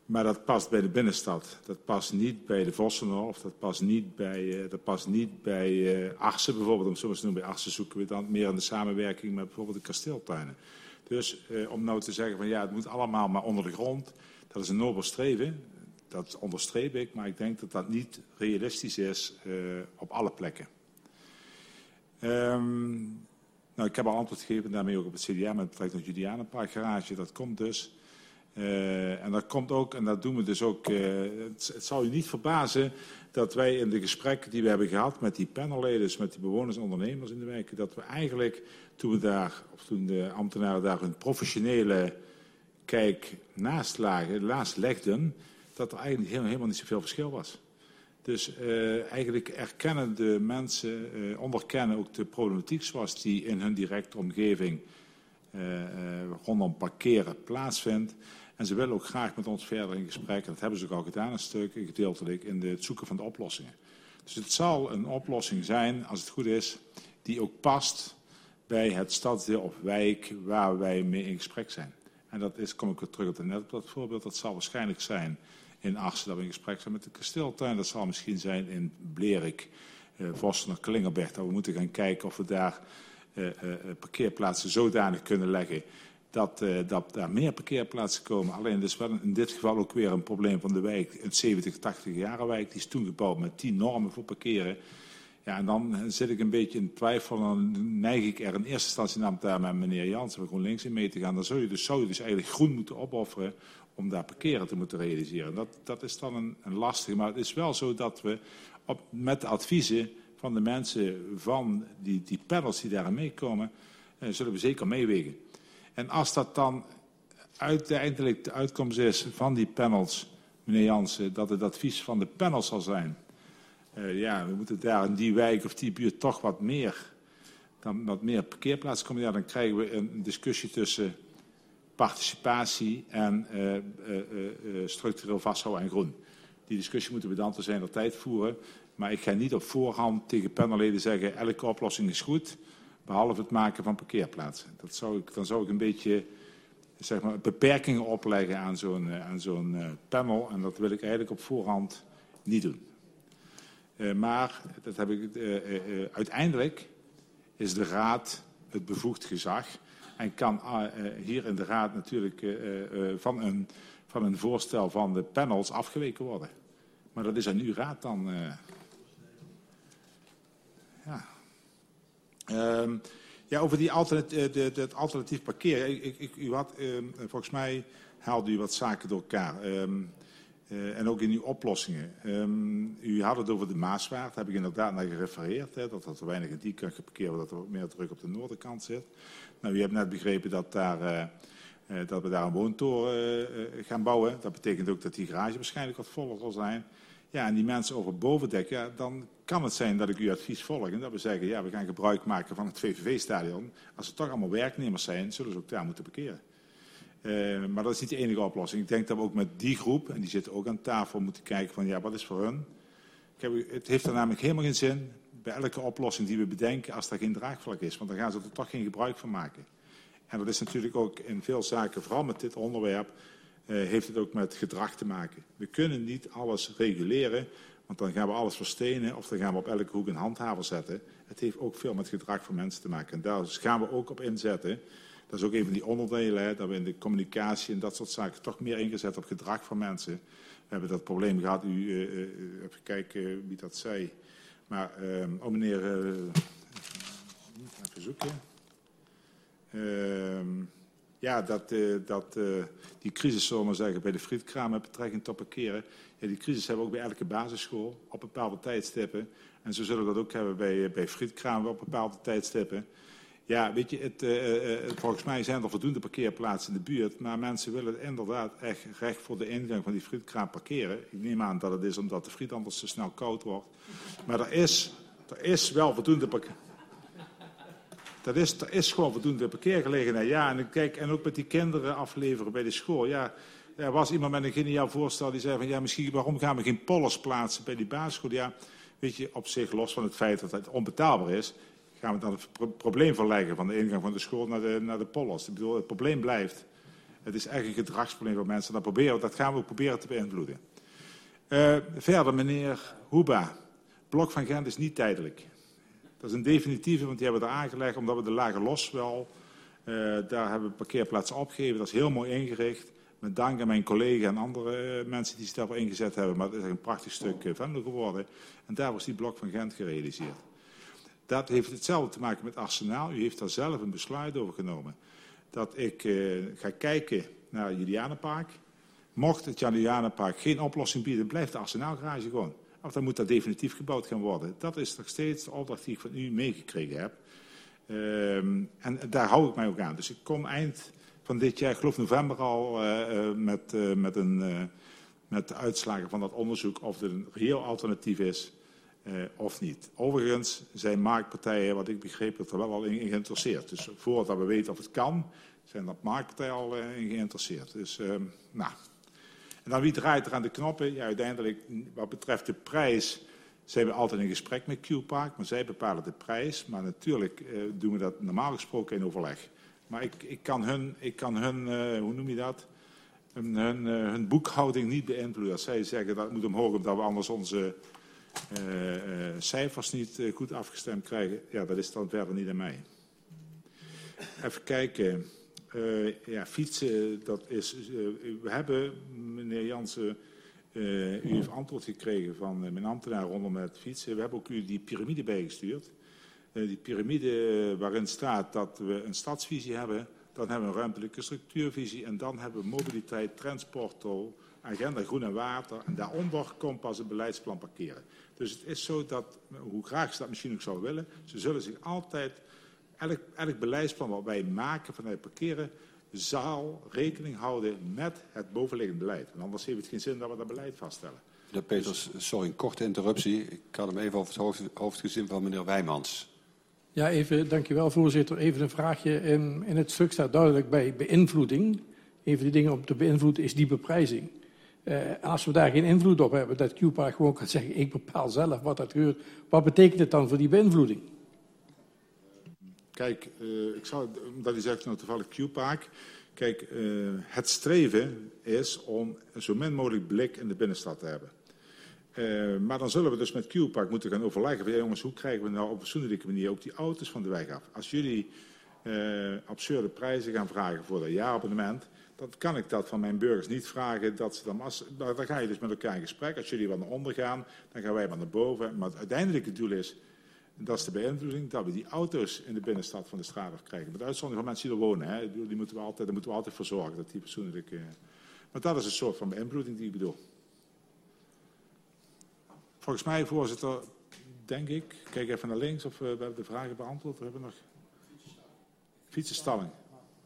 Maar dat past bij de binnenstad. Dat past niet bij de Vossenhof. Dat past niet bij, uh, dat past niet bij uh, Arsen bijvoorbeeld. Om zo eens te noemen, bij Arsen zoeken we dan meer in de samenwerking met bijvoorbeeld de kasteeltuinen. Dus uh, om nou te zeggen van ja, het moet allemaal maar onder de grond. Dat is een nobel streven. Dat onderstreep ik. Maar ik denk dat dat niet realistisch is uh, op alle plekken. Um, nou, ik heb al antwoord gegeven daarmee ook op het C D A met betrekking tot Julianenpark garage. Dat komt dus. Uh, en dat komt ook, en dat doen we dus ook. Uh, het, het zal u niet verbazen dat wij in de gesprekken die we hebben gehad met die panelleden, dus met die bewoners en ondernemers in de wijken, dat we eigenlijk toen we daar, of toen de ambtenaren daar hun professionele kijk naast lagen, naast legden, dat er eigenlijk helemaal, helemaal niet zoveel verschil was. Dus uh, eigenlijk erkennen de mensen, uh, onderkennen ook de problematiek zoals die in hun directe omgeving uh, uh, rondom parkeren plaatsvindt. En ze willen ook graag met ons verder in gesprek. En dat hebben ze ook al gedaan, een stuk gedeeltelijk in het zoeken van de oplossingen. Dus het zal een oplossing zijn, als het goed is, die ook past bij het stadsdeel of wijk waar wij mee in gesprek zijn. En dat is, kom ik weer terug op het net op dat voorbeeld, dat zal waarschijnlijk zijn in Arsen dat we in gesprek zijn met de kasteeltuin. Dat zal misschien zijn in Blerik, uh, Vossener, Klingelberg. Dat we moeten gaan kijken of we daar uh, uh, parkeerplaatsen zodanig kunnen leggen dat, uh, dat daar meer parkeerplaatsen komen. Alleen dat is wel in dit geval ook weer een probleem van de wijk. Een zeventig, tachtig jaren wijk, die is toen gebouwd met tien normen voor parkeren. Ja, en dan zit ik een beetje in twijfel. Dan neig ik er in eerste instantie nam daar met meneer Jansen van GroenLinks in mee te gaan. Dan zou je dus, zou je dus eigenlijk groen moeten opofferen om daar parkeren te moeten realiseren. Dat, dat is dan een, een lastige. Maar het is wel zo dat we op, met de adviezen van de mensen van die, die panels die daar aan meekomen, eh, zullen we zeker meewegen. En als dat dan uiteindelijk de uitkomst is van die panels, meneer Jansen, dat het advies van de panels zal zijn, Uh, ja, we moeten daar in die wijk of die buurt toch wat meer, dan wat meer parkeerplaatsen komen. Ja, dan krijgen we een discussie tussen participatie en uh, uh, uh, structureel vasthouden en groen. Die discussie moeten we dan te zijn tijd voeren. Maar ik ga niet op voorhand tegen panelleden zeggen, elke oplossing is goed, behalve het maken van parkeerplaatsen. Dat zou ik, dan zou ik een beetje, zeg maar, beperkingen opleggen aan zo'n uh, aan zo'n uh, panel. En dat wil ik eigenlijk op voorhand niet doen. Uh, maar dat heb ik, uh, uh, uh, uiteindelijk is de Raad het bevoegd gezag en kan uh, uh, hier in de Raad natuurlijk uh, uh, van, een, van een voorstel van de panels afgeweken worden. Maar dat is aan uw Raad dan. Uh, ja. Um, ja, over die alternat, uh, de, de, het alternatief parkeren. Ik, ik, u had, uh, volgens mij haalde u wat zaken door elkaar. Um, Uh, en ook in uw oplossingen. Um, u had het over de Maaswaard, daar heb ik inderdaad naar gerefereerd. Hè, dat er te weinig in die kant geparkeerd wordt, dat er wat meer druk op de noorderkant zit. Nou, u hebt net begrepen dat, daar, uh, uh, dat we daar een woontoren uh, gaan bouwen. Dat betekent ook dat die garage waarschijnlijk wat voller zal zijn. Ja, en die mensen over bovendek, ja, dan kan het zijn dat ik uw advies volg. En dat we zeggen, ja, we gaan gebruik maken van het V V V-stadion. Als er toch allemaal werknemers zijn, zullen ze ook daar moeten parkeren. Uh, maar dat is niet de enige oplossing. Ik denk dat we ook met die groep, en die zitten ook aan tafel, moeten kijken van ja, wat is voor hun. Heb, het heeft er namelijk helemaal geen zin bij elke oplossing die we bedenken als er geen draagvlak is. Want dan gaan ze er toch geen gebruik van maken. En dat is natuurlijk ook in veel zaken, vooral met dit onderwerp, uh, heeft het ook met gedrag te maken. We kunnen niet alles reguleren, want dan gaan we alles verstenen of dan gaan we op elke hoek een handhaver zetten. Het heeft ook veel met gedrag van mensen te maken. En daar gaan we ook op inzetten. Dat is ook een van die onderdelen, hè, dat we in de communicatie en dat soort zaken toch meer ingezet op gedrag van mensen. We hebben dat probleem gehad, u, uh, uh, even kijken uh, wie dat zei. Maar, uh, oh meneer, uh, even zoeken. Uh, ja, dat, uh, dat uh, die crisis, zullen we maar zeggen, bij de frietkraam met betrekking tot parkeren. Ja, die crisis hebben we ook bij elke basisschool op bepaalde tijdstippen. En zo zullen we dat ook hebben bij, bij frietkramen op bepaalde tijdstippen. Ja, weet je, het, uh, uh, volgens mij zijn er voldoende parkeerplaatsen in de buurt, maar mensen willen inderdaad echt recht voor de ingang van die frietkraam parkeren. Ik neem aan dat het is omdat de friet anders te snel koud wordt. Maar er is, er is wel voldoende parkeer. Dat is, er is gewoon voldoende parkeergelegenheid. Ja, en, kijk, en ook met die kinderen afleveren bij de school. Ja, er was iemand met een geniaal voorstel die zei van ja, misschien waarom gaan we geen pollers plaatsen bij die basisschool? Ja, weet je, op zich los van het feit dat het onbetaalbaar is, gaan we dan het pro- probleem verleggen van de ingang van de school naar de, naar de pollers. Ik bedoel, het probleem blijft. Het is echt een gedragsprobleem van mensen. Dat, proberen, dat gaan we ook proberen te beïnvloeden. Uh, verder, meneer Huba. Blok van Gent is niet tijdelijk. Dat is een definitieve, want die hebben we er aangelegd omdat we de Lage Los wel... Uh, daar hebben we parkeerplaatsen opgegeven. Dat is heel mooi ingericht. Met dank aan mijn collega en andere uh, mensen die zich daarvoor ingezet hebben. Maar het is een prachtig stuk uh, Venlo geworden. En daar was die Blok van Gent gerealiseerd. Dat heeft hetzelfde te maken met Arsenaal. U heeft daar zelf een besluit over genomen. Dat ik uh, ga kijken naar het Julianenpark. Mocht het Julianenpark geen oplossing bieden, blijft de Arsenaalgarage gewoon. Of dan moet dat definitief gebouwd gaan worden. Dat is nog steeds de opdracht die ik van u meegekregen heb. Um, en daar hou ik mij ook aan. Dus ik kom eind van dit jaar, ik geloof november al, uh, uh, met, uh, met, een, uh, met de uitslagen van dat onderzoek of er een reëel alternatief is uh, of niet. Overigens zijn marktpartijen, wat ik begreep, er wel al in geïnteresseerd. Dus voordat we weten of het kan, zijn dat marktpartijen al uh, in geïnteresseerd. Dus, uh, nou. En dan wie draait er aan de knoppen? Ja, uiteindelijk, wat betreft de prijs, zijn we altijd in gesprek met Q-Park, maar zij bepalen de prijs. Maar natuurlijk uh, doen we dat normaal gesproken in overleg. Maar ik, ik kan hun, ik kan hun uh, hoe noem je dat, hun, hun, uh, hun boekhouding niet beïnvloeden. Als zij zeggen dat het moet omhoog omdat we anders onze uh, uh, cijfers niet uh, goed afgestemd krijgen, ja, dat is dan verder niet aan mij. Even kijken. Uh, ja, fietsen, dat is... Uh, we hebben, meneer Jansen, uh, u heeft antwoord gekregen van uh, mijn ambtenaar rondom het fietsen. We hebben ook u die piramide bijgestuurd. Uh, die piramide waarin staat dat we een stadsvisie hebben, dan hebben we een ruimtelijke structuurvisie en dan hebben we mobiliteit, transport, agenda groen en water. En daaronder komt pas het beleidsplan parkeren. Dus het is zo dat, hoe graag ze dat misschien ook zouden willen, ze zullen zich altijd... Elk, elk beleidsplan wat wij maken vanuit parkeren zal rekening houden met het bovenliggend beleid. En anders heeft het geen zin dat we dat beleid vaststellen. Meneer Peters, sorry, een korte interruptie. Ik had hem even over het hoofd, hoofd gezien van meneer Wijmans. Ja, even, dankjewel voorzitter. Even een vraagje. In, in het stuk staat duidelijk bij beïnvloeding. Een van die dingen om te beïnvloeden is die beprijzing. Uh, als we daar geen invloed op hebben, dat Q-Park gewoon kan zeggen, ik bepaal zelf wat dat gebeurt. Wat betekent het dan voor die beïnvloeding? Kijk, uh, ik zou, omdat u zegt nou toevallig Q-Park. Kijk, uh, het streven is om zo min mogelijk blik in de binnenstad te hebben. Uh, maar dan zullen we dus met Q-Park moeten gaan overleggen. Ja, jongens, hoe krijgen we nou op een fatsoenlijke manier ook die auto's van de weg af? Als jullie uh, absurde prijzen gaan vragen voor dat jaarabonnement, dan kan ik dat van mijn burgers niet vragen. Dat ze dan, als, dan ga je dus met elkaar in gesprek. Als jullie wat naar onder gaan, dan gaan wij wat naar boven. Maar het uiteindelijke doel is, dat is de beïnvloeding, dat we die auto's in de binnenstad van de straat af krijgen. Met uitzondering van mensen die er wonen. Hè. Die moeten we altijd, daar moeten we altijd voor zorgen dat die persoonlijk... Uh... Maar dat is een soort van beïnvloeding die ik bedoel. Volgens mij, voorzitter, denk ik... Kijk even naar links of uh, we hebben de vragen beantwoord. We hebben nog... Fietsenstalling.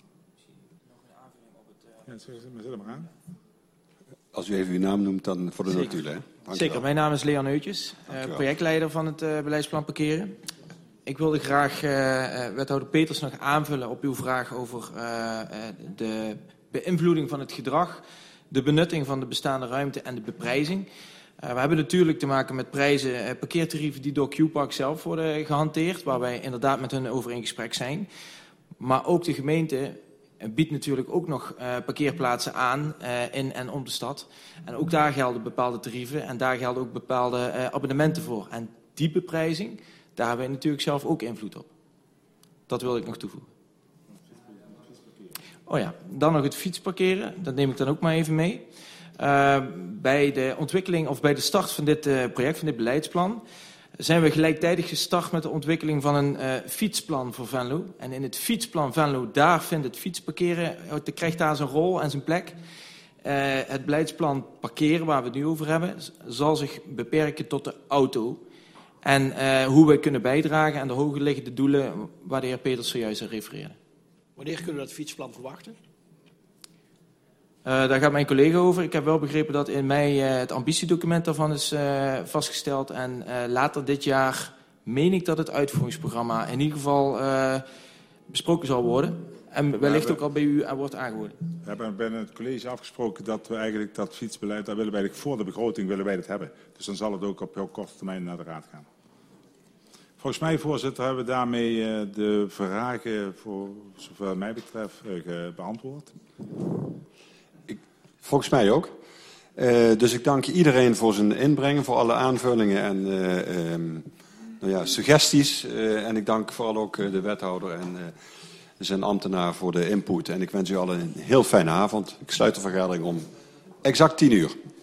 Ja, zet hem maar aan. Als u even uw naam noemt, dan voor de notulen. Zeker, mijn naam is Leon Heutjes, uh, projectleider van het uh, beleidsplan parkeren. Ik wilde graag uh, wethouder Peters nog aanvullen op uw vraag over uh, de beïnvloeding van het gedrag, de benutting van de bestaande ruimte en de beprijzing. Uh, we hebben natuurlijk te maken met prijzen, uh, parkeertarieven die door Q-Park zelf worden gehanteerd, waar wij inderdaad met hun over in gesprek zijn. Maar ook de gemeente biedt natuurlijk ook nog uh, parkeerplaatsen aan uh, in en om de stad. En ook daar gelden bepaalde tarieven en daar gelden ook bepaalde uh, abonnementen voor. En die beprijzing, daar hebben wij natuurlijk zelf ook invloed op. Dat wil ik nog toevoegen. Oh ja, dan nog het fietsparkeren. Dat neem ik dan ook maar even mee. Uh, bij de ontwikkeling of bij de start van dit uh, project, van dit beleidsplan, zijn we gelijktijdig gestart met de ontwikkeling van een uh, fietsplan voor Venlo. En in het fietsplan Venlo, daar vindt het fietsparkeren, het krijgt daar zijn rol en zijn plek. Uh, het beleidsplan parkeren, waar we het nu over hebben, zal zich beperken tot de auto. En uh, hoe we kunnen bijdragen aan de hoger liggende doelen waar de heer Peters zojuist aan refereerde. Wanneer kunnen we dat fietsplan verwachten? Uh, daar gaat mijn collega over. Ik heb wel begrepen dat in mei uh, het ambitiedocument daarvan is uh, vastgesteld. En uh, later dit jaar meen ik dat het uitvoeringsprogramma in ieder geval uh, besproken zal worden. En wellicht ook al bij u wordt aangehoord. We hebben binnen het college afgesproken dat we eigenlijk dat fietsbeleid, daar willen wij eigenlijk voor de begroting willen wij dat hebben. Dus dan zal het ook op heel korte termijn naar de raad gaan. Volgens mij, voorzitter, hebben we daarmee uh, de vragen voor zover mij betreft uh, beantwoord. Ik, volgens mij ook. Uh, dus ik dank iedereen voor zijn inbreng, voor alle aanvullingen en uh, um, nou ja, suggesties. Uh, en ik dank vooral ook uh, de wethouder en uh, zijn ambtenaar voor de input. En ik wens u allen een heel fijne avond. Ik sluit de vergadering om exact tien uur.